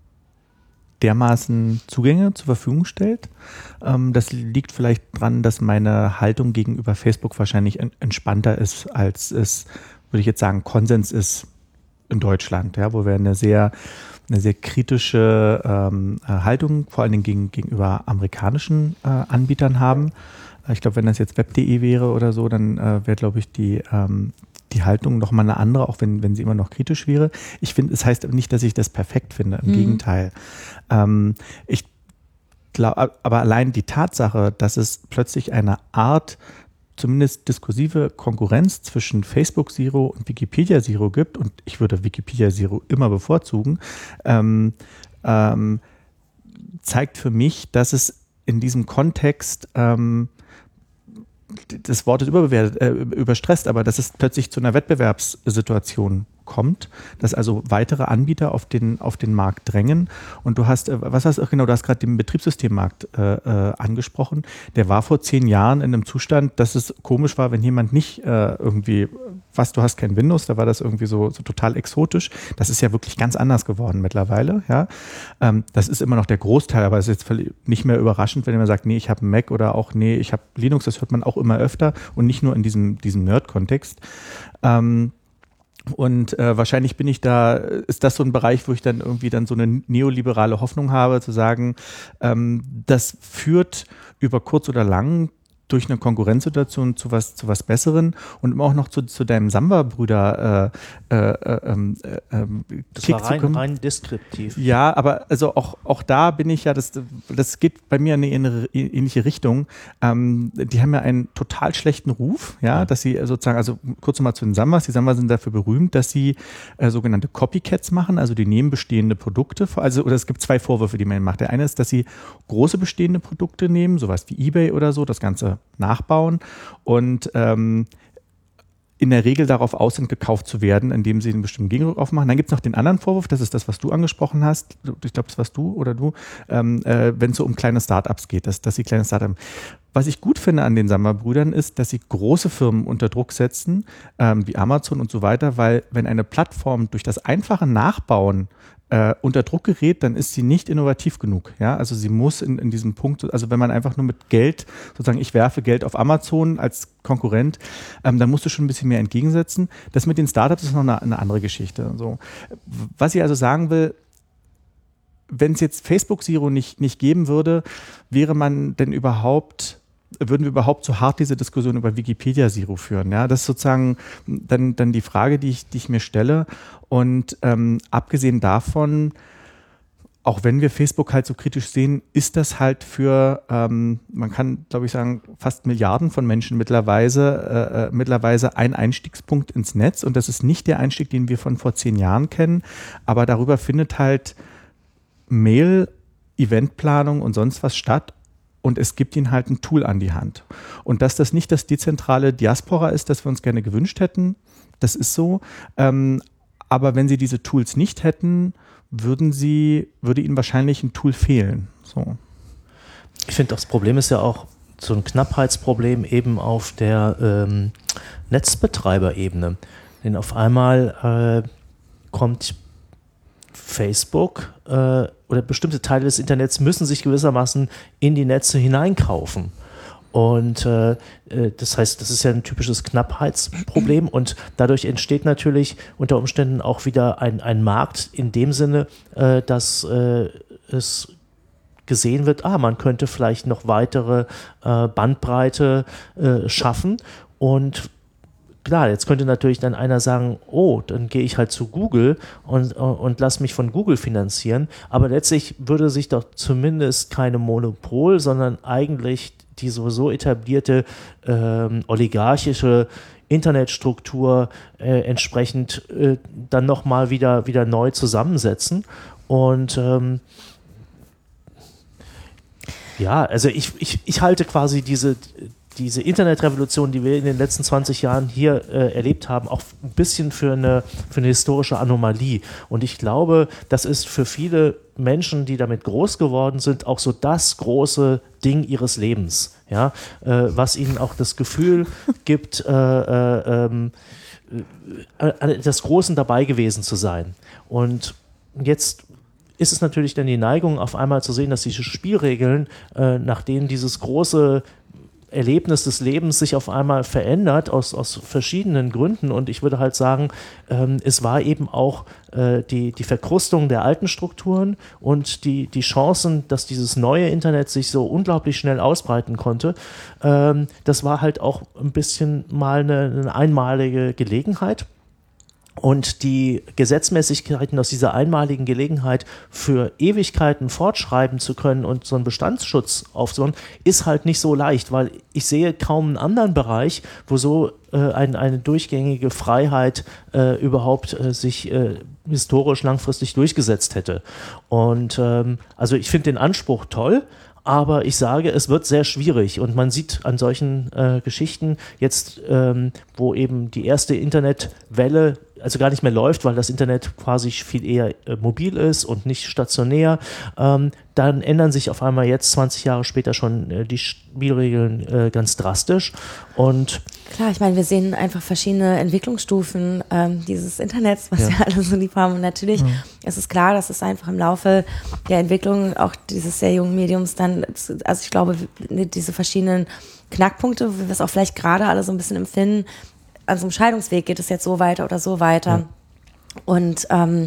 dermaßen Zugänge zur Verfügung stellt. Ähm, das liegt vielleicht daran, dass meine Haltung gegenüber Facebook wahrscheinlich en- entspannter ist, als es, würde ich jetzt sagen, Konsens ist in Deutschland, ja, wo wir eine sehr, eine sehr kritische ähm, Haltung vor allen Dingen gegen, gegenüber amerikanischen äh, Anbietern haben. Ich glaube, wenn das jetzt web punkt de wäre oder so, dann äh, wäre, glaube ich, die ähm, die Haltung noch mal eine andere, auch wenn, wenn sie immer noch kritisch wäre. Ich finde, es heißt nicht, dass ich das perfekt finde, im mhm. Gegenteil. Ähm, ich glaube, aber allein die Tatsache, dass es plötzlich eine Art, zumindest diskursive Konkurrenz zwischen Facebook Zero und Wikipedia Zero gibt, und ich würde Wikipedia Zero immer bevorzugen, ähm, ähm, zeigt für mich, dass es in diesem Kontext ähm, das Wort ist überbewertet, äh, überstresst, aber dass es plötzlich zu einer Wettbewerbssituation kommt, dass also weitere Anbieter auf den, auf den Markt drängen. Und du hast, was hast du, genau, du hast gerade den Betriebssystemmarkt äh, äh, angesprochen. Der war vor zehn Jahren in einem Zustand, dass es komisch war, wenn jemand nicht äh, irgendwie, was, du hast kein Windows, da war das irgendwie so, so total exotisch. Das ist ja wirklich ganz anders geworden mittlerweile. Ja, ähm, das ist immer noch der Großteil, aber es ist jetzt nicht mehr überraschend, wenn jemand sagt, nee, ich habe einen Mac oder auch, nee, ich habe Linux, das hört man auch immer öfter und nicht nur in diesem, diesem Nerd-Kontext. Ähm, Und äh, wahrscheinlich bin ich da, ist das so ein Bereich, wo ich dann irgendwie dann so eine neoliberale Hoffnung habe, zu sagen, ähm, das führt über kurz oder lang durch eine Konkurrenzsituation zu was, zu was Besseren und immer auch noch zu, zu deinem Samba-Brüder äh, äh, äh, äh,
Das war rein, rein deskriptiv.
Ja, aber also auch, auch da bin ich ja, das, das geht bei mir in eine ähnliche Richtung. Ähm, die haben ja einen total schlechten Ruf, ja, ja. dass sie sozusagen, also kurz nochmal zu den Sambas, die Sambas sind dafür berühmt, dass sie äh, sogenannte Copycats machen, also die nehmen bestehende Produkte, also oder es gibt zwei Vorwürfe, die man ihnen macht. Der eine ist, dass sie große bestehende Produkte nehmen, sowas wie eBay oder so, das Ganze nachbauen und ähm, in der Regel darauf aus sind, gekauft zu werden, indem sie einen bestimmten Gegendruck aufmachen. Dann gibt es noch den anderen Vorwurf, das ist das, was du angesprochen hast, ich glaube, das warst du oder du, ähm, äh, wenn es so um kleine Startups geht, dass, dass sie kleine Startups. Was ich gut finde an den Samba-Brüdern ist, dass sie große Firmen unter Druck setzen, ähm, wie Amazon und so weiter, weil wenn eine Plattform durch das einfache Nachbauen äh, unter Druck gerät, dann ist sie nicht innovativ genug. Ja? Also sie muss in, in diesem Punkt, also wenn man einfach nur mit Geld, sozusagen ich werfe Geld auf Amazon als Konkurrent, ähm, dann musst du schon ein bisschen mehr entgegensetzen. Das mit den Startups ist noch eine, eine andere Geschichte. So. Was ich also sagen will, wenn es jetzt Facebook Zero nicht, nicht geben würde, wäre man denn überhaupt, würden wir überhaupt so hart diese Diskussion über Wikipedia Zero führen? Ja, das ist sozusagen dann, dann die Frage, die ich, die ich mir stelle. Und ähm, abgesehen davon, auch wenn wir Facebook halt so kritisch sehen, ist das halt für, ähm, man kann, glaube ich, sagen, fast Milliarden von Menschen mittlerweile, äh, mittlerweile ein Einstiegspunkt ins Netz. Und das ist nicht der Einstieg, den wir von vor zehn Jahren kennen. Aber darüber findet halt Mail, Eventplanung und sonst was statt. Und es gibt ihnen halt ein Tool an die Hand. Und dass das nicht das dezentrale Diaspora ist, das wir uns gerne gewünscht hätten, das ist so. Ähm, aber wenn sie diese Tools nicht hätten, würden sie, würde ihnen wahrscheinlich ein Tool fehlen. So.
Ich finde, das Problem ist ja auch so ein Knappheitsproblem eben auf der ähm, Netzbetreiberebene. Denn auf einmal äh, kommt Facebook äh, oder bestimmte Teile des Internets müssen sich gewissermaßen in die Netze hineinkaufen. Und äh, das heißt, das ist ja ein typisches Knappheitsproblem und dadurch entsteht natürlich unter Umständen auch wieder ein, ein Markt in dem Sinne, äh, dass äh, es gesehen wird, ah, man könnte vielleicht noch weitere äh, Bandbreite äh, schaffen und klar, jetzt könnte natürlich dann einer sagen, oh, dann gehe ich halt zu Google und, und lass mich von Google finanzieren. Aber letztlich würde sich doch zumindest keine Monopol, sondern eigentlich die sowieso etablierte ähm, oligarchische Internetstruktur äh, entsprechend äh, dann nochmal wieder, wieder neu zusammensetzen. Und ähm, ja, also ich, ich, ich halte quasi diese diese Internetrevolution, die wir in den letzten zwanzig Jahren hier äh, erlebt haben, auch ein bisschen für eine, für eine historische Anomalie. Und ich glaube, das ist für viele Menschen, die damit groß geworden sind, auch so das große Ding ihres Lebens, ja, äh, was ihnen auch das Gefühl gibt, äh, äh, äh, des Großen dabei gewesen zu sein. Und jetzt ist es natürlich dann die Neigung, auf einmal zu sehen, dass diese Spielregeln, äh, nach denen dieses große Erlebnis des Lebens sich auf einmal verändert aus, aus verschiedenen Gründen und ich würde halt sagen, ähm, es war eben auch äh, die, die Verkrustung der alten Strukturen und die, die Chancen, dass dieses neue Internet sich so unglaublich schnell ausbreiten konnte, ähm, das war halt auch ein bisschen mal eine, eine einmalige Gelegenheit. Und die Gesetzmäßigkeiten aus dieser einmaligen Gelegenheit für Ewigkeiten fortschreiben zu können und so einen Bestandsschutz aufzubauen, ist halt nicht so leicht, weil ich sehe kaum einen anderen Bereich, wo so äh, ein, eine durchgängige Freiheit äh, überhaupt äh, sich äh, historisch langfristig durchgesetzt hätte. Und ähm, also ich finde den Anspruch toll, aber ich sage, es wird sehr schwierig und man sieht an solchen äh, Geschichten jetzt, ähm, wo eben die erste Internetwelle also gar nicht mehr läuft, weil das Internet quasi viel eher äh, mobil ist und nicht stationär, ähm, dann ändern sich auf einmal jetzt zwanzig Jahre später schon äh, die Spielregeln äh, ganz drastisch und
klar, ich meine, wir sehen einfach verschiedene Entwicklungsstufen ähm, dieses Internets, was ja. wir alle so lieb haben und natürlich mhm. es ist klar, dass es einfach im Laufe der Entwicklung auch dieses sehr jungen Mediums dann, also ich glaube, diese verschiedenen Knackpunkte, wie wir es auch vielleicht gerade alle so ein bisschen empfinden, an so einem Scheidungsweg geht es jetzt so weiter oder so weiter. Ja. Und ähm,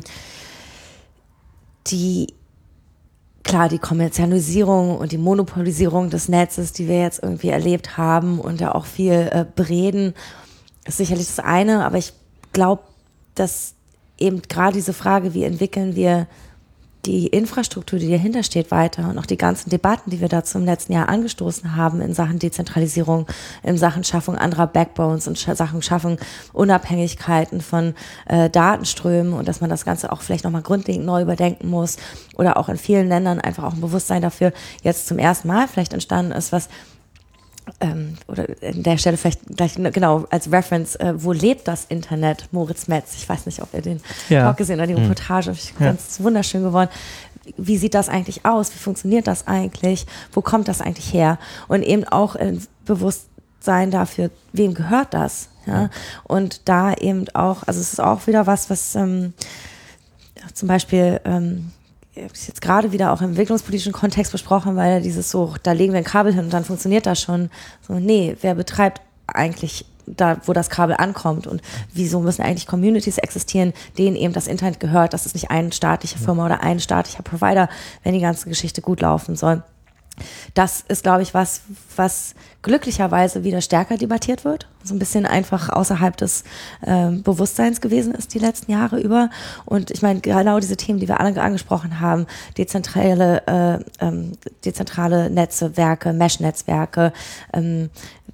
die, klar, die Kommerzialisierung und die Monopolisierung des Netzes, die wir jetzt irgendwie erlebt haben und ja auch viel äh, bereden, ist sicherlich das eine, aber ich glaube, dass eben gerade diese Frage, wie entwickeln wir die Infrastruktur, die dahinter steht, weiter und auch die ganzen Debatten, die wir dazu im letzten Jahr angestoßen haben in Sachen Dezentralisierung, in Sachen Schaffung anderer Backbones und Sachen Schaffung Unabhängigkeiten von äh, Datenströmen und dass man das Ganze auch vielleicht nochmal grundlegend neu überdenken muss oder auch in vielen Ländern einfach auch ein Bewusstsein dafür jetzt zum ersten Mal vielleicht entstanden ist, was Ähm, oder an der Stelle vielleicht gleich genau als Reference, äh, wo lebt das Internet? Moritz Metz, ich weiß nicht, ob ihr den ja. Talk gesehen oder die Reportage, mhm. ganz ja. wunderschön geworden. Wie sieht das eigentlich aus? Wie funktioniert das eigentlich? Wo kommt das eigentlich her? Und eben auch ein Bewusstsein dafür, wem gehört das? Ja? Ja. Und da eben auch, also es ist auch wieder was, was ähm, zum Beispiel, ähm, ich habe es jetzt gerade wieder auch im entwicklungspolitischen Kontext besprochen, weil dieses so, da legen wir ein Kabel hin und dann funktioniert das schon. So, nee, wer betreibt eigentlich da, wo das Kabel ankommt und wieso müssen eigentlich Communities existieren, denen eben das Internet gehört. Das ist nicht eine staatliche Firma oder ein staatlicher Provider, wenn die ganze Geschichte gut laufen soll. Das ist, glaube ich, was, was glücklicherweise wieder stärker debattiert wird. So ein bisschen einfach außerhalb des äh, Bewusstseins gewesen ist die letzten Jahre über. Und ich meine, genau diese Themen, die wir alle angesprochen haben, dezentrale, äh, ähm, dezentrale Netzwerke, Mesh-Netzwerke, ähm,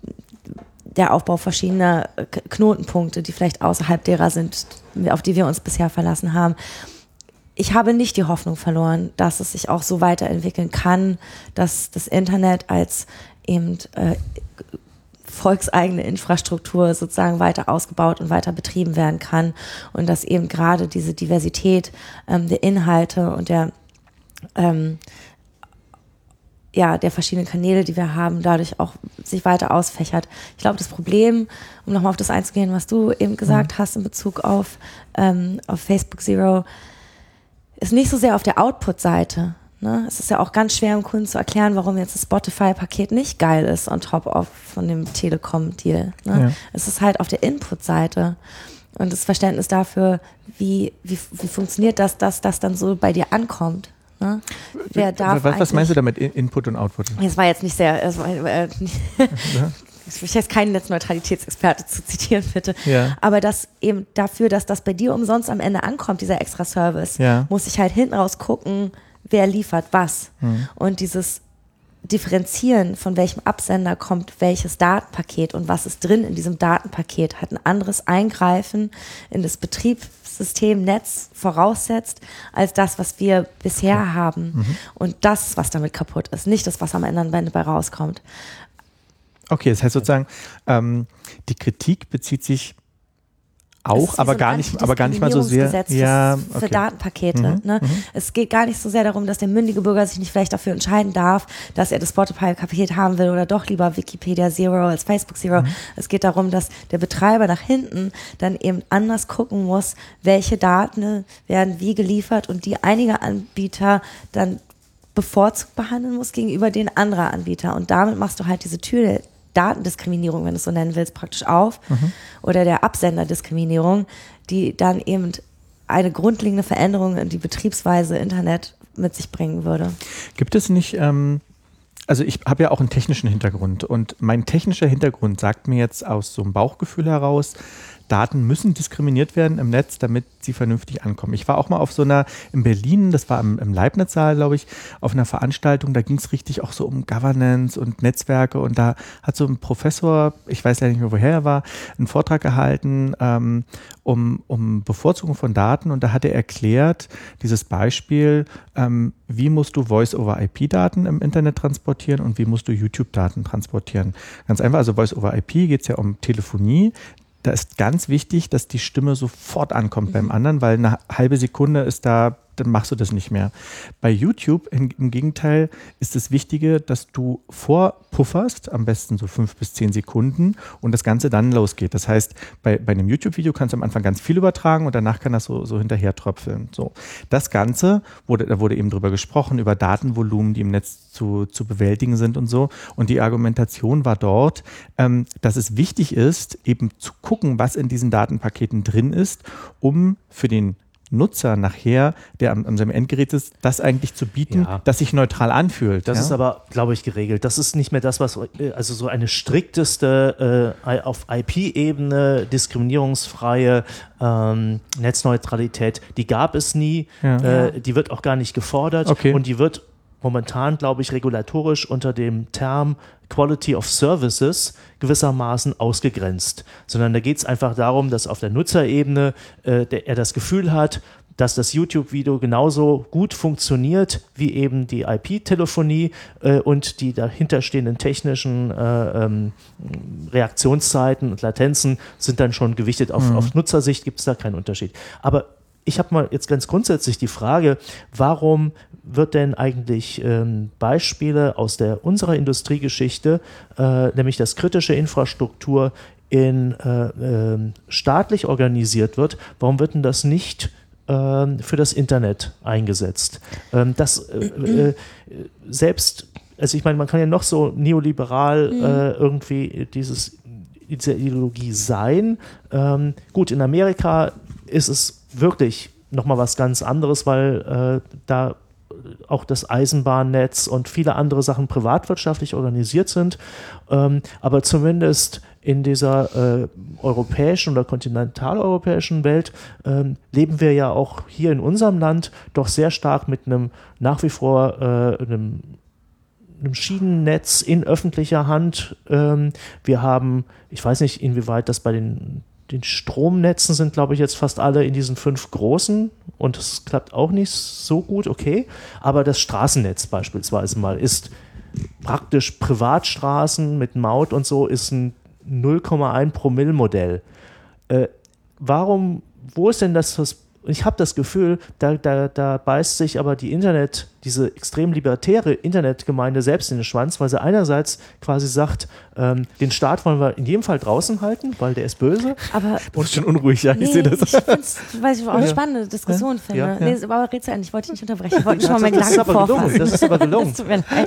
der Aufbau verschiedener Knotenpunkte, die vielleicht außerhalb derer sind, auf die wir uns bisher verlassen haben. Ich habe nicht die Hoffnung verloren, dass es sich auch so weiterentwickeln kann, dass das Internet als eben äh, volkseigene Infrastruktur sozusagen weiter ausgebaut und weiter betrieben werden kann und dass eben gerade diese Diversität ähm, der Inhalte und der ähm, ja, der verschiedenen Kanäle, die wir haben, dadurch auch sich weiter ausfächert. Ich glaube, das Problem, um nochmal auf das einzugehen, was du eben gesagt mhm. hast in Bezug auf, ähm, auf Facebook Zero, ist nicht so sehr auf der Output-Seite. Ne? Es ist ja auch ganz schwer, dem Kunden zu erklären, warum jetzt das Spotify-Paket nicht geil ist on top of von dem Telekom-Deal. Ne? Ja. Es ist halt auf der Input-Seite. Und das Verständnis dafür, wie, wie, wie funktioniert das, dass das dann so bei dir ankommt. Ne? Wer darf
was, was meinst du damit, Input und Output?
Das war jetzt nicht sehr, es war, äh, ich will jetzt keinen Netzneutralitätsexperte zu zitieren, bitte. Ja. Aber das eben dafür, dass das bei dir umsonst am Ende ankommt, dieser extra Service, ja. muss ich halt hinten raus gucken, wer liefert was. Hm. Und dieses Differenzieren, von welchem Absender kommt welches Datenpaket und was ist drin in diesem Datenpaket, hat ein anderes Eingreifen in das Betriebssystem Netz voraussetzt, als das, was wir bisher okay. haben. Mhm. Und das, was damit kaputt ist, nicht das, was am Ende dabei rauskommt.
Okay, das heißt sozusagen, ähm, die Kritik bezieht sich auch, aber gar nicht, aber gar nicht mal so sehr.
Ja, für, für okay. Datenpakete. Mhm, ne? Mhm. Es geht gar nicht so sehr darum, dass der mündige Bürger sich nicht vielleicht dafür entscheiden darf, dass er das Spotify-Paket haben will oder doch lieber Wikipedia Zero als Facebook Zero. Mhm. Es geht darum, dass der Betreiber nach hinten dann eben anders gucken muss, welche Daten werden wie geliefert und die einige Anbieter dann bevorzugt behandeln muss gegenüber den anderen Anbietern. Und damit machst du halt diese Tür Datendiskriminierung, wenn du es so nennen willst, praktisch auf mhm. oder der Absenderdiskriminierung, die dann eben eine grundlegende Veränderung in die Betriebsweise Internet mit sich bringen würde.
Gibt es nicht, ähm, also ich habe ja auch einen technischen Hintergrund und mein technischer Hintergrund sagt mir jetzt aus so einem Bauchgefühl heraus, Daten müssen diskriminiert werden im Netz, damit sie vernünftig ankommen. Ich war auch mal auf so einer, in Berlin, das war im, im Leibniz-Saal, glaube ich, auf einer Veranstaltung, da ging es richtig auch so um Governance und Netzwerke und da hat so ein Professor, ich weiß ja nicht mehr, woher er war, einen Vortrag gehalten ähm, um, um Bevorzugung von Daten und da hat er erklärt, dieses Beispiel, ähm, wie musst du Voice-over-I P-Daten im Internet transportieren und wie musst du YouTube-Daten transportieren. Ganz einfach, also Voice-over-I P geht es ja um Telefonie. Da ist ganz wichtig, dass die Stimme sofort ankommt mhm. beim anderen, weil eine halbe Sekunde ist da, dann machst du das nicht mehr. Bei YouTube im, im Gegenteil ist das Wichtige, dass du vorpufferst, am besten so fünf bis zehn Sekunden und das Ganze dann losgeht. Das heißt, bei, bei einem YouTube-Video kannst du am Anfang ganz viel übertragen und danach kann das so, so hinterher tröpfeln. So. Das Ganze, wurde, da wurde eben drüber gesprochen, über Datenvolumen, die im Netz zu, zu bewältigen sind und so. Und die Argumentation war dort, ähm, dass es wichtig ist, eben zu gucken, was in diesen Datenpaketen drin ist, um für den Nutzer nachher, der am, am seinem Endgerät ist, das eigentlich zu bieten, ja. das sich neutral anfühlt.
Das
ja?
ist aber, glaube ich, geregelt. Das ist nicht mehr das, was, also so eine strikteste äh, auf I P-Ebene diskriminierungsfreie ähm, Netzneutralität, die gab es nie, ja. äh, die wird auch gar nicht gefordert okay. und die wird momentan, glaube ich, regulatorisch unter dem Term Quality of Services gewissermaßen ausgegrenzt. Sondern da geht es einfach darum, dass auf der Nutzerebene äh, der, er das Gefühl hat, dass das YouTube-Video genauso gut funktioniert wie eben die I P-Telefonie äh, und die dahinterstehenden technischen äh, ähm, Reaktionszeiten und Latenzen sind dann schon gewichtet. Auf, mhm. auf Nutzersicht gibt es da keinen Unterschied. Aber ich habe mal jetzt ganz grundsätzlich die Frage, warum wird denn eigentlich ähm, Beispiele aus der unserer Industriegeschichte, äh, nämlich dass kritische Infrastruktur in äh, äh, staatlich organisiert wird, warum wird denn das nicht ähm, für das Internet eingesetzt. Ähm, das äh, äh, selbst, also ich meine, man kann ja noch so neoliberal
Mhm.
äh, irgendwie dieses, diese Ideologie sein. Ähm, gut, in Amerika ist es wirklich nochmal was ganz anderes, weil äh, da auch das Eisenbahnnetz und viele andere Sachen privatwirtschaftlich organisiert sind. Ähm, aber zumindest in dieser äh, europäischen oder kontinentaleuropäischen Welt ähm, leben wir ja auch hier in unserem Land doch sehr stark mit einem nach wie vor äh, einem, einem Schienennetz in öffentlicher Hand. Ähm, wir haben, ich weiß nicht, inwieweit das bei den Den Stromnetzen sind, glaube ich, jetzt fast alle in diesen fünf großen und das klappt auch nicht so gut, okay. Aber das Straßennetz beispielsweise mal ist praktisch Privatstraßen mit Maut und so, ist ein null Komma eins Promille Modell. Äh, warum, wo ist denn das, das ich habe das Gefühl, da, da, da beißt sich aber die Internet, diese extrem libertäre Internetgemeinde selbst in den Schwanz, weil sie einerseits quasi sagt, ähm, den Staat wollen wir in jedem Fall draußen halten, weil der ist böse.
Aber
Und schon unruhig, ja,
nee,
ich sehe das.
Ich finde es, weil ich auch eine
Ja.
spannende Diskussion
Ja.
finde.
Ja.
Nee, aber red zu Ende, ich wollte dich nicht unterbrechen. Ich wollte schon mal meinen
das, ist
Gedanken
aber gelungen.
vorfassen.
das ist aber gelungen.
Es tut mir leid.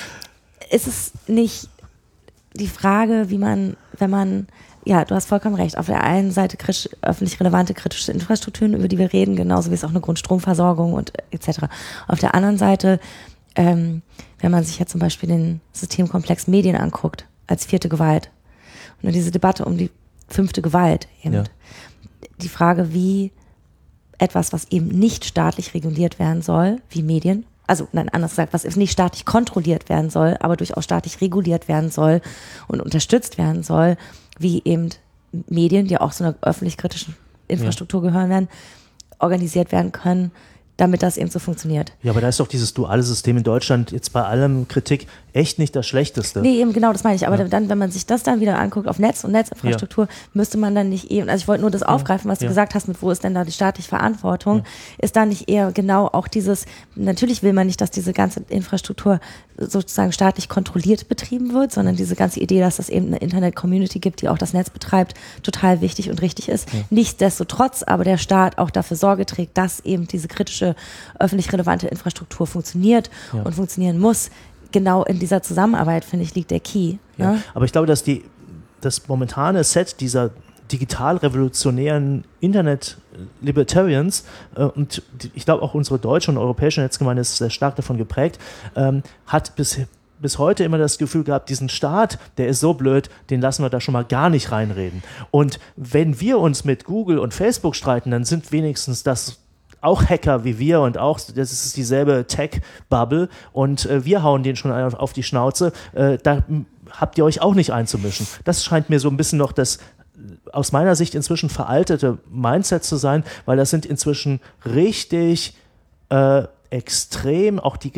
Ist es nicht die Frage, wie man, wenn man, ja, du hast vollkommen recht, auf der einen Seite kritisch, öffentlich relevante kritische Infrastrukturen, über die wir reden, genauso wie es auch eine Grundstromversorgung und et cetera. Auf der anderen Seite, ähm, wenn man sich jetzt zum Beispiel den Systemkomplex Medien anguckt, als vierte Gewalt, und dann diese Debatte um die fünfte Gewalt eben,
Ja.
die Frage, wie etwas, was eben nicht staatlich reguliert werden soll, wie Medien, also nein, anders gesagt, was nicht staatlich kontrolliert werden soll, aber durchaus staatlich reguliert werden soll und unterstützt werden soll, wie eben Medien, die auch zu einer öffentlich-kritischen Infrastruktur gehören werden, organisiert werden können, damit das eben so funktioniert.
Ja, aber da ist doch dieses duale System in Deutschland jetzt bei allem Kritik echt nicht das Schlechteste.
Nee, eben genau, das meine ich. Aber
Ja.
dann, wenn man sich das dann wieder anguckt auf Netz und Netzinfrastruktur, müsste man dann nicht eben, also ich wollte nur das aufgreifen, was du
Ja.
gesagt hast, mit wo ist denn da die staatliche Verantwortung, ist da nicht eher genau auch dieses, natürlich will man nicht, dass diese ganze Infrastruktur sozusagen staatlich kontrolliert betrieben wird, sondern diese ganze Idee, dass es eben eine Internet-Community gibt, die auch das Netz betreibt, total wichtig und richtig ist.
Ja.
Nichtsdestotrotz aber der Staat auch dafür Sorge trägt, dass eben diese kritische, öffentlich relevante Infrastruktur funktioniert
Ja.
und funktionieren muss. Genau in dieser Zusammenarbeit, finde ich, liegt der Key.
Ja.
Ne?
Aber ich glaube, dass die, das momentane Set dieser digital revolutionären Internet-Libertarians äh, und die, ich glaube auch unsere deutsche und europäische Netzgemeinde ist sehr stark davon geprägt, ähm, hat bis, bis heute immer das Gefühl gehabt, diesen Staat, der ist so blöd, den lassen wir da schon mal gar nicht reinreden. Und wenn wir uns mit Google und Facebook streiten, dann sind wenigstens das auch Hacker wie wir und auch, das ist dieselbe Tech-Bubble und äh, wir hauen denen schon auf, auf die Schnauze, äh, da m, habt ihr euch auch nicht einzumischen. Das scheint mir so ein bisschen noch das aus meiner Sicht inzwischen veraltete Mindset zu sein, weil das sind inzwischen richtig äh, extrem auch die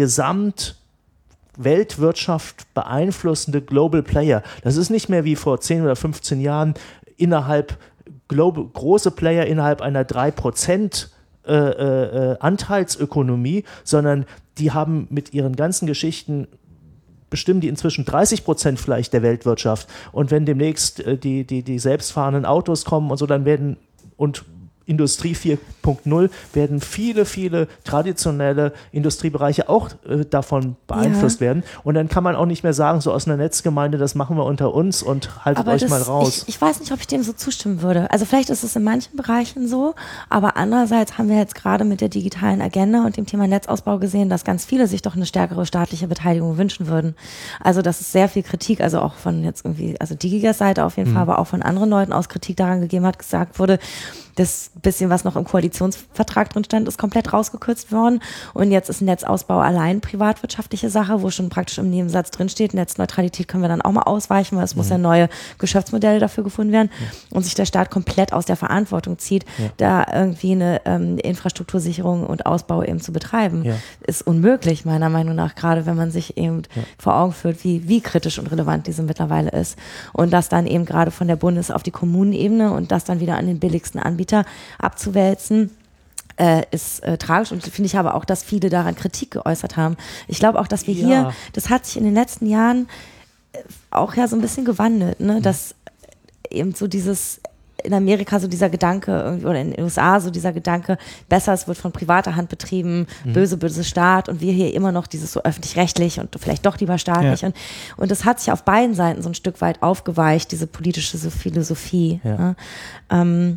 Gesamtweltwirtschaft beeinflussende Global Player. Das ist nicht mehr wie vor zehn oder fünfzehn Jahren innerhalb Global, große Player innerhalb einer drei Prozent Äh, äh, Anteilsökonomie, sondern die haben mit ihren ganzen Geschichten bestimmen die inzwischen dreißig Prozent vielleicht der Weltwirtschaft. Und wenn demnächst äh, die, die, die selbstfahrenden Autos kommen und so, dann werden und Industrie vier Punkt null werden viele, viele traditionelle Industriebereiche auch äh, davon beeinflusst
Ja.
werden. Und dann kann man auch nicht mehr sagen, so aus einer Netzgemeinde, das machen wir unter uns und haltet
Aber
euch
das,
mal raus.
Ich, ich weiß nicht, ob ich dem so zustimmen würde. Also vielleicht ist es in manchen Bereichen so, aber andererseits haben wir jetzt gerade mit der digitalen Agenda und dem Thema Netzausbau gesehen, dass ganz viele sich doch eine stärkere staatliche Beteiligung wünschen würden. Also das ist sehr viel Kritik, also auch von jetzt irgendwie, also Digigas Seite auf jeden
Mhm.
Fall, aber auch von anderen Leuten aus Kritik daran gegeben hat, gesagt wurde, das bisschen, was noch im Koalitionsvertrag drin stand, ist komplett rausgekürzt worden. Und jetzt ist Netzausbau allein privatwirtschaftliche Sache, wo schon praktisch im Nebensatz drinsteht, Netzneutralität können wir dann auch mal ausweichen, weil es muss ja neue Geschäftsmodelle dafür gefunden werden. Und sich der Staat komplett aus der Verantwortung zieht,
Ja.
da irgendwie eine ähm, Infrastruktursicherung und Ausbau eben zu betreiben.
Ja.
Ist unmöglich, meiner Meinung nach, gerade wenn man sich eben
Ja.
vor Augen führt, wie, wie kritisch und relevant diese mittlerweile ist. Und das dann eben gerade von der Bundes- auf die Kommunenebene und das dann wieder an den billigsten Anbieter abzuwälzen, äh, ist äh, tragisch. Und finde ich aber auch, dass viele daran Kritik geäußert haben. Ich glaube auch, dass wir
Ja.
hier, das hat sich in den letzten Jahren äh, auch ja so ein bisschen gewandelt, ne? Dass eben so dieses in Amerika so dieser Gedanke irgendwie, oder in den U S A so dieser Gedanke, besser, es wird von privater Hand betrieben, mhm. böse, böse Staat und wir hier immer noch dieses so öffentlich-rechtlich und vielleicht doch lieber staatlich. Ja. Und, und das hat sich auf beiden Seiten so ein Stück weit aufgeweicht, diese politische so Philosophie.
Ja,
ne? ähm,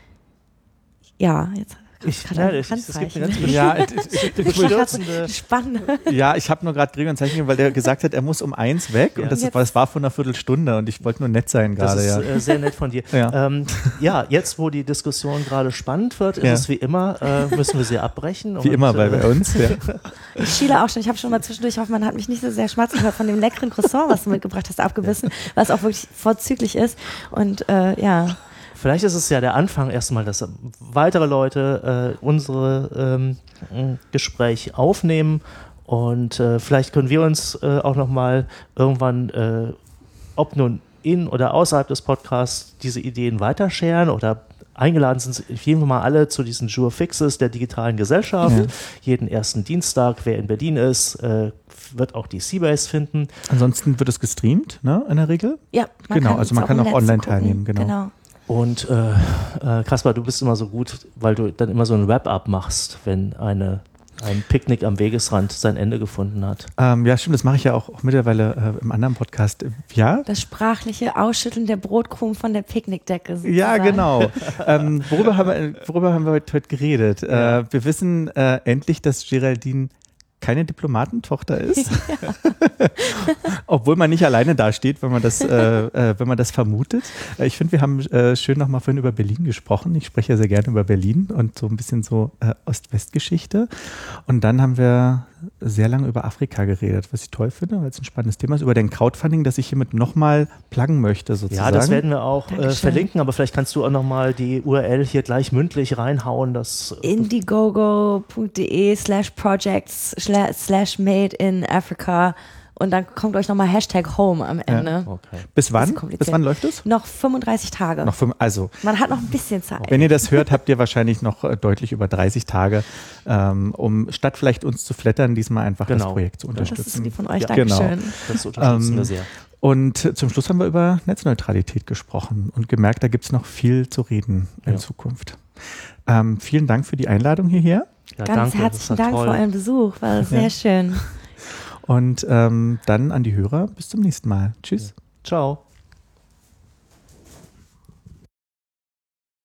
ja jetzt
Ich, ja, ich, es gibt eine ganz
ja,
bestürzende
spannend.
Ja, ich habe nur gerade Gregor ein Zeichen gegeben, weil der gesagt hat, er muss um eins weg ja. und das, das war vor einer Viertelstunde und ich wollte nur nett sein gerade.
Das ist
ja.
äh, sehr nett von dir. Ja. Ähm, ja, jetzt wo die Diskussion gerade spannend wird, ist ja. es wie immer, äh, müssen wir sie abbrechen.
Wie und, immer bei, äh, bei uns. Ja.
Ich schiele auch schon, ich habe schon mal zwischendurch, ich hoffe, man hat mich nicht so sehr schmatzen gehört von dem leckeren Croissant, was du mitgebracht hast, abgebissen, was auch wirklich vorzüglich ist und äh, ja.
Vielleicht ist es ja der Anfang erstmal, dass weitere Leute äh, unsere ähm, Gespräch aufnehmen und äh, vielleicht können wir uns äh, auch nochmal irgendwann, äh, ob nun in oder außerhalb des Podcasts, diese Ideen weiterscheren oder eingeladen sind auf jeden Fall mal alle zu diesen Jour Fixes der digitalen Gesellschaft. Ja. Jeden ersten Dienstag, wer in Berlin ist, äh, wird auch die Seabase finden.
Ansonsten wird es gestreamt, ne, in der Regel?
Ja.
Man genau, also man kann auch online gucken. teilnehmen. Genau. genau.
Und äh, äh, Kaspar, du bist immer so gut, weil du dann immer so ein Wrap-up machst, wenn eine, ein Picknick am Wegesrand sein Ende gefunden hat.
Ähm, ja, stimmt, das mache ich ja auch, auch mittlerweile äh, im anderen Podcast. Ja?
Das sprachliche Ausschütteln der Brotkrumen von der Picknickdecke sozusagen.
Ja, genau. ähm, worüber, haben wir, worüber haben wir heute, heute geredet? Ja. Äh, wir wissen äh, endlich, dass Geraldine keine Diplomatentochter ist, obwohl man nicht alleine dasteht, wenn man das, äh, äh, wenn man das vermutet. Äh, ich finde, wir haben äh, schön nochmal vorhin über Berlin gesprochen. Ich spreche ja sehr gerne über Berlin und so ein bisschen so äh, Ost-West-Geschichte. Und dann haben wir sehr lange über Afrika geredet, was ich toll finde, weil es ein spannendes Thema ist, über dein Crowdfunding, das ich hiermit nochmal pluggen möchte sozusagen.
Ja, das werden wir auch äh, verlinken, aber vielleicht kannst du auch nochmal die U R L hier gleich mündlich reinhauen. Dass
indiegogo.de slash projects slash made in Africa und dann kommt euch nochmal Hashtag Home am Ende.
Ja. Okay. Bis wann? Bis wann läuft es?
Noch fünfunddreißig Tage.
Noch fünf, also.
Man hat noch ein bisschen Zeit.
Wenn ihr das hört, habt ihr wahrscheinlich noch äh, deutlich über dreißig Tage, ähm, um statt vielleicht uns zu flattern, diesmal einfach genau. das Projekt zu unterstützen.
Das ist lieb von euch,
ja,
Dankeschön.
Genau.
Das unterstützen
ähm,
wir sehr.
Und zum Schluss haben wir über Netzneutralität gesprochen und gemerkt, da gibt es noch viel zu reden in
ja.
Zukunft. Ähm, vielen Dank für die Einladung hierher.
Ja, Ganz danke, herzlichen Dank toll. für euren Besuch, war sehr ja. schön.
Und ähm, dann an die Hörer, bis zum nächsten Mal. Tschüss.
Ja. Ciao.